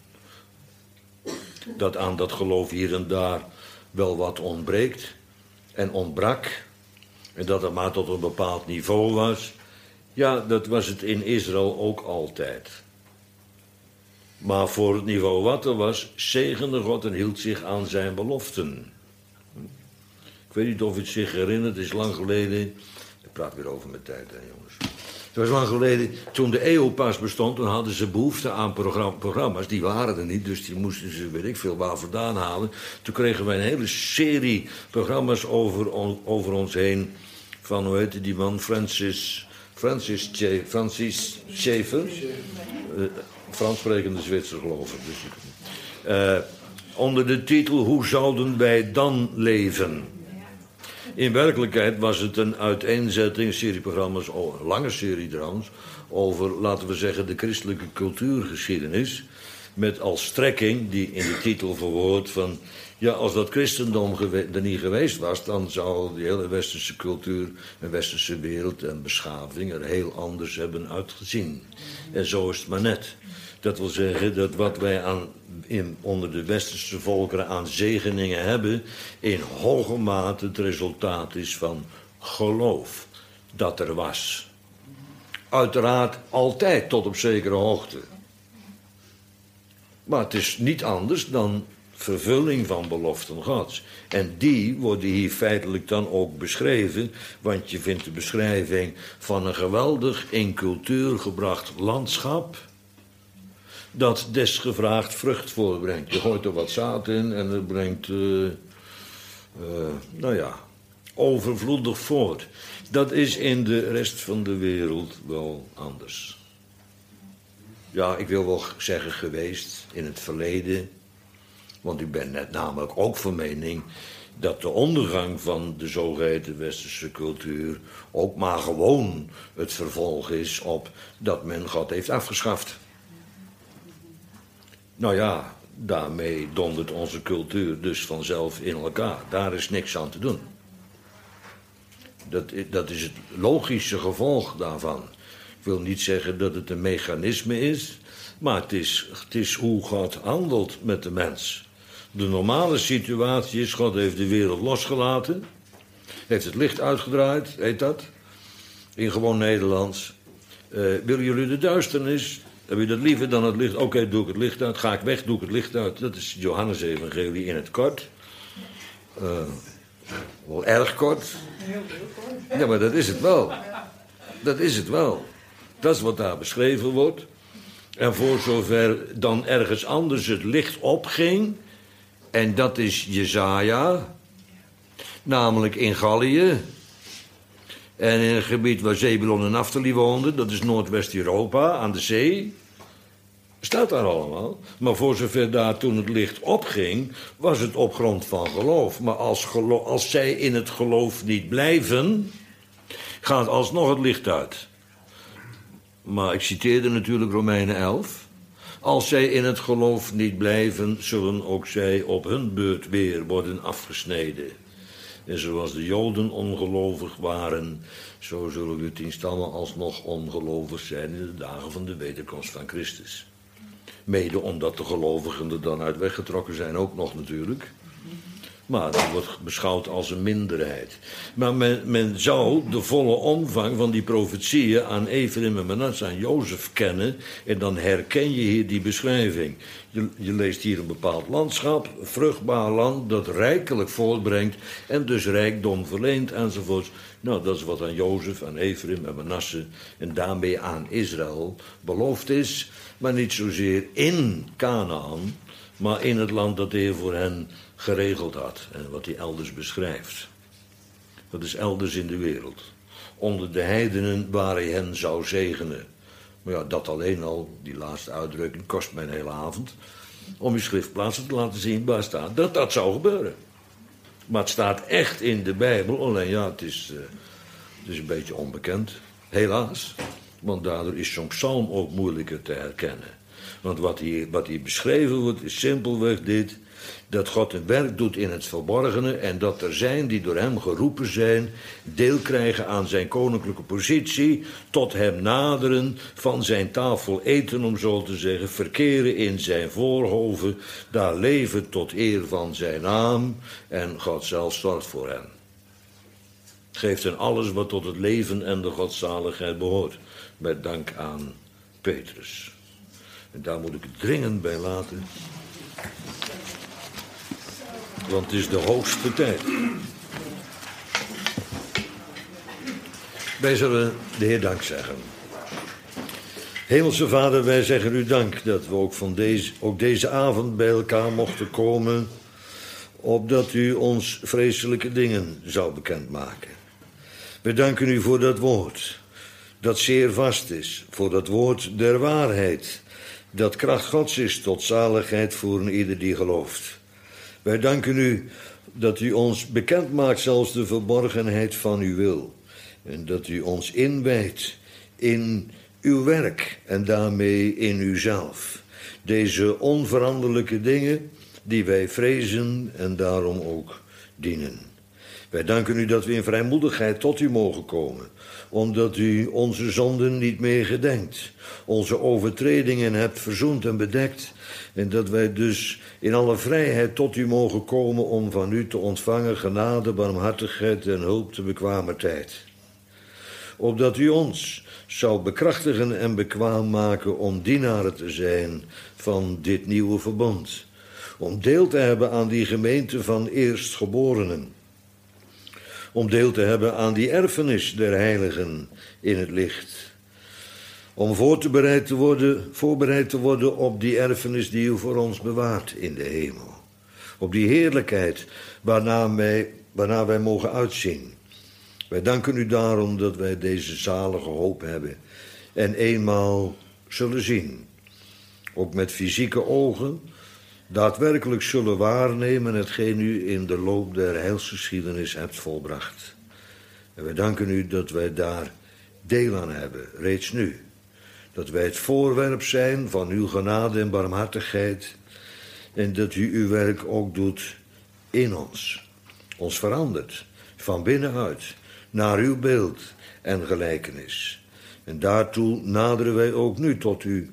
S1: Dat aan dat geloof hier en daar wel wat ontbreekt en ontbrak, en dat het maar tot een bepaald niveau was, ja, dat was het in Israël ook altijd. Maar voor het niveau wat er was, zegende God en hield zich aan zijn beloften. Ik weet niet of u het zich herinnert, het is lang geleden. Ik praat weer over mijn tijd, hè, jongens. Het was lang geleden, toen de EO pas bestond, toen hadden ze behoefte aan programma's. Die waren er niet, dus die moesten ze, weet ik veel, waar vandaan halen. Toen kregen wij een hele serie programma's over ons heen. Van, hoe heette die man? Francis Schaeffer. Frans sprekende Zwitser, geloof ik. Dus, onder de titel Hoe zouden wij dan leven? In werkelijkheid was het een uiteenzetting, een serie programma's, een lange serie trouwens, over, laten we zeggen, de christelijke cultuurgeschiedenis. Met als strekking, die in de titel verwoordt van, ja, als dat christendom er niet geweest was, dan zou die hele westerse cultuur en westerse wereld en beschaving er heel anders hebben uitgezien. En zo is het maar net. Dat wil zeggen dat wat wij onder de westerse volkeren aan zegeningen hebben, in hoge mate het resultaat is van geloof dat er was. Uiteraard altijd tot op zekere hoogte. Maar het is niet anders dan vervulling van beloften Gods. En die worden hier feitelijk dan ook beschreven, want je vindt de beschrijving van een geweldig in cultuur gebracht landschap dat desgevraagd vrucht voortbrengt. Je gooit er wat zaad in en het brengt, overvloedig voort. Dat is in de rest van de wereld wel anders. Ja, ik wil wel zeggen geweest in het verleden. Want ik ben net namelijk ook van mening dat de ondergang van de zogeheten westerse cultuur ook maar gewoon het vervolg is op dat men God heeft afgeschaft. Nou ja, daarmee dondert onze cultuur dus vanzelf in elkaar. Daar is niks aan te doen. Dat is het logische gevolg daarvan. Ik wil niet zeggen dat het een mechanisme is, maar het is hoe God handelt met de mens. De normale situatie is, God heeft de wereld losgelaten, heeft het licht uitgedraaid, heet dat, in gewoon Nederlands. Willen jullie de duisternis? Heb je dat liever dan het licht? Oké, doe ik het licht uit. Ga ik weg, doe ik het licht uit. Dat is Johannes-evangelie in het kort. Wel erg kort. Ja, maar dat is het wel. Dat is het wel. Dat is wat daar beschreven wordt. En voor zover dan ergens anders het licht opging, en dat is Jesaja, namelijk in Gallië, en in een gebied waar Zebulon en Naphtali woonden, dat is Noordwest-Europa, aan de zee, staat daar allemaal. Maar voor zover daar toen het licht opging, was het op grond van geloof. Maar als zij in het geloof niet blijven, gaat alsnog het licht uit. Maar ik citeerde natuurlijk Romeinen 11. Als zij in het geloof niet blijven, zullen ook zij op hun beurt weer worden afgesneden. En zoals de Joden ongelovig waren, zo zullen de 10 stammen alsnog ongelovig zijn in de dagen van de wederkomst van Christus. Mede omdat de gelovigen er dan uit weggetrokken zijn, ook nog natuurlijk. Maar dat wordt beschouwd als een minderheid. Maar men zou de volle omvang van die profetieën aan Efraim en Manasse, aan Jozef kennen. En dan herken je hier die beschrijving. Je leest hier een bepaald landschap, een vruchtbaar land dat rijkelijk voortbrengt en dus rijkdom verleent enzovoorts. Nou, dat is wat aan Jozef, aan Efraim en Manasse en daarmee aan Israël beloofd is. Maar niet zozeer in Kanaan, maar in het land dat de Heer voor hen geregeld had. En wat hij elders beschrijft. Dat is elders in de wereld. Onder de heidenen waar hij hen zou zegenen. Maar ja, dat alleen al, die laatste uitdrukking, kost mij een hele avond. Om je schriftplaatsen te laten zien waar staat dat dat zou gebeuren. Maar het staat echt in de Bijbel. Alleen ja, het is een beetje onbekend. Helaas. Want daardoor is zo'n psalm ook moeilijker te herkennen. Want wat hier beschreven wordt is simpelweg dit: dat God een werk doet in het verborgene en dat er zijn die door hem geroepen zijn, deel krijgen aan zijn koninklijke positie, tot hem naderen, van zijn tafel eten, om zo te zeggen, verkeren in zijn voorhoven, daar leven tot eer van zijn naam, en God zelf zorgt voor hen. Geeft hen alles wat tot het leven en de godzaligheid behoort, met dank aan Petrus. En daar moet ik het dringend bij laten. Want het is de hoogste tijd. Wij zullen de Heer dank zeggen. Hemelse Vader, wij zeggen u dank dat we ook deze avond bij elkaar mochten komen, opdat u ons vreselijke dingen zou bekendmaken. We danken u voor dat woord, dat zeer vast is, voor dat woord der waarheid, dat kracht Gods is tot zaligheid voor een ieder die gelooft. Wij danken u dat u ons bekend maakt zelfs de verborgenheid van uw wil. En dat u ons inwijdt in uw werk en daarmee in uzelf. Deze onveranderlijke dingen die wij vrezen en daarom ook dienen. Wij danken u dat we in vrijmoedigheid tot u mogen komen, omdat u onze zonden niet meer gedenkt, onze overtredingen hebt verzoend en bedekt, en dat wij dus in alle vrijheid tot u mogen komen om van u te ontvangen genade, barmhartigheid en hulp te bekwamer tijd. Opdat u ons zou bekrachtigen en bekwaam maken om dienaren te zijn van dit nieuwe verbond, om deel te hebben aan die gemeente van eerstgeborenen, om deel te hebben aan die erfenis der heiligen in het licht, om voorbereid te worden op die erfenis die u voor ons bewaart in de hemel, op die heerlijkheid waarna wij mogen uitzien. Wij danken u daarom dat wij deze zalige hoop hebben en eenmaal zullen zien, ook met fysieke ogen, daadwerkelijk zullen waarnemen hetgeen u in de loop der heilsgeschiedenis hebt volbracht. En wij danken u dat wij daar deel aan hebben, reeds nu. Dat wij het voorwerp zijn van uw genade en barmhartigheid en dat u uw werk ook doet in ons verandert, van binnenuit, naar uw beeld en gelijkenis. En daartoe naderen wij ook nu tot u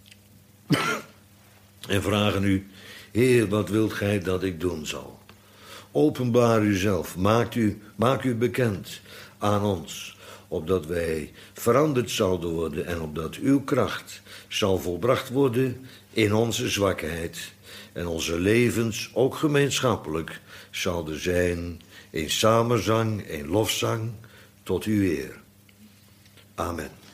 S1: en vragen u: Heer, wat wilt gij dat ik doen zal? Openbaar uzelf, maak u bekend aan ons, opdat wij veranderd zouden worden en opdat uw kracht zal volbracht worden in onze zwakheid en onze levens ook gemeenschappelijk zouden zijn in samenzang, in lofzang tot uw eer. Amen.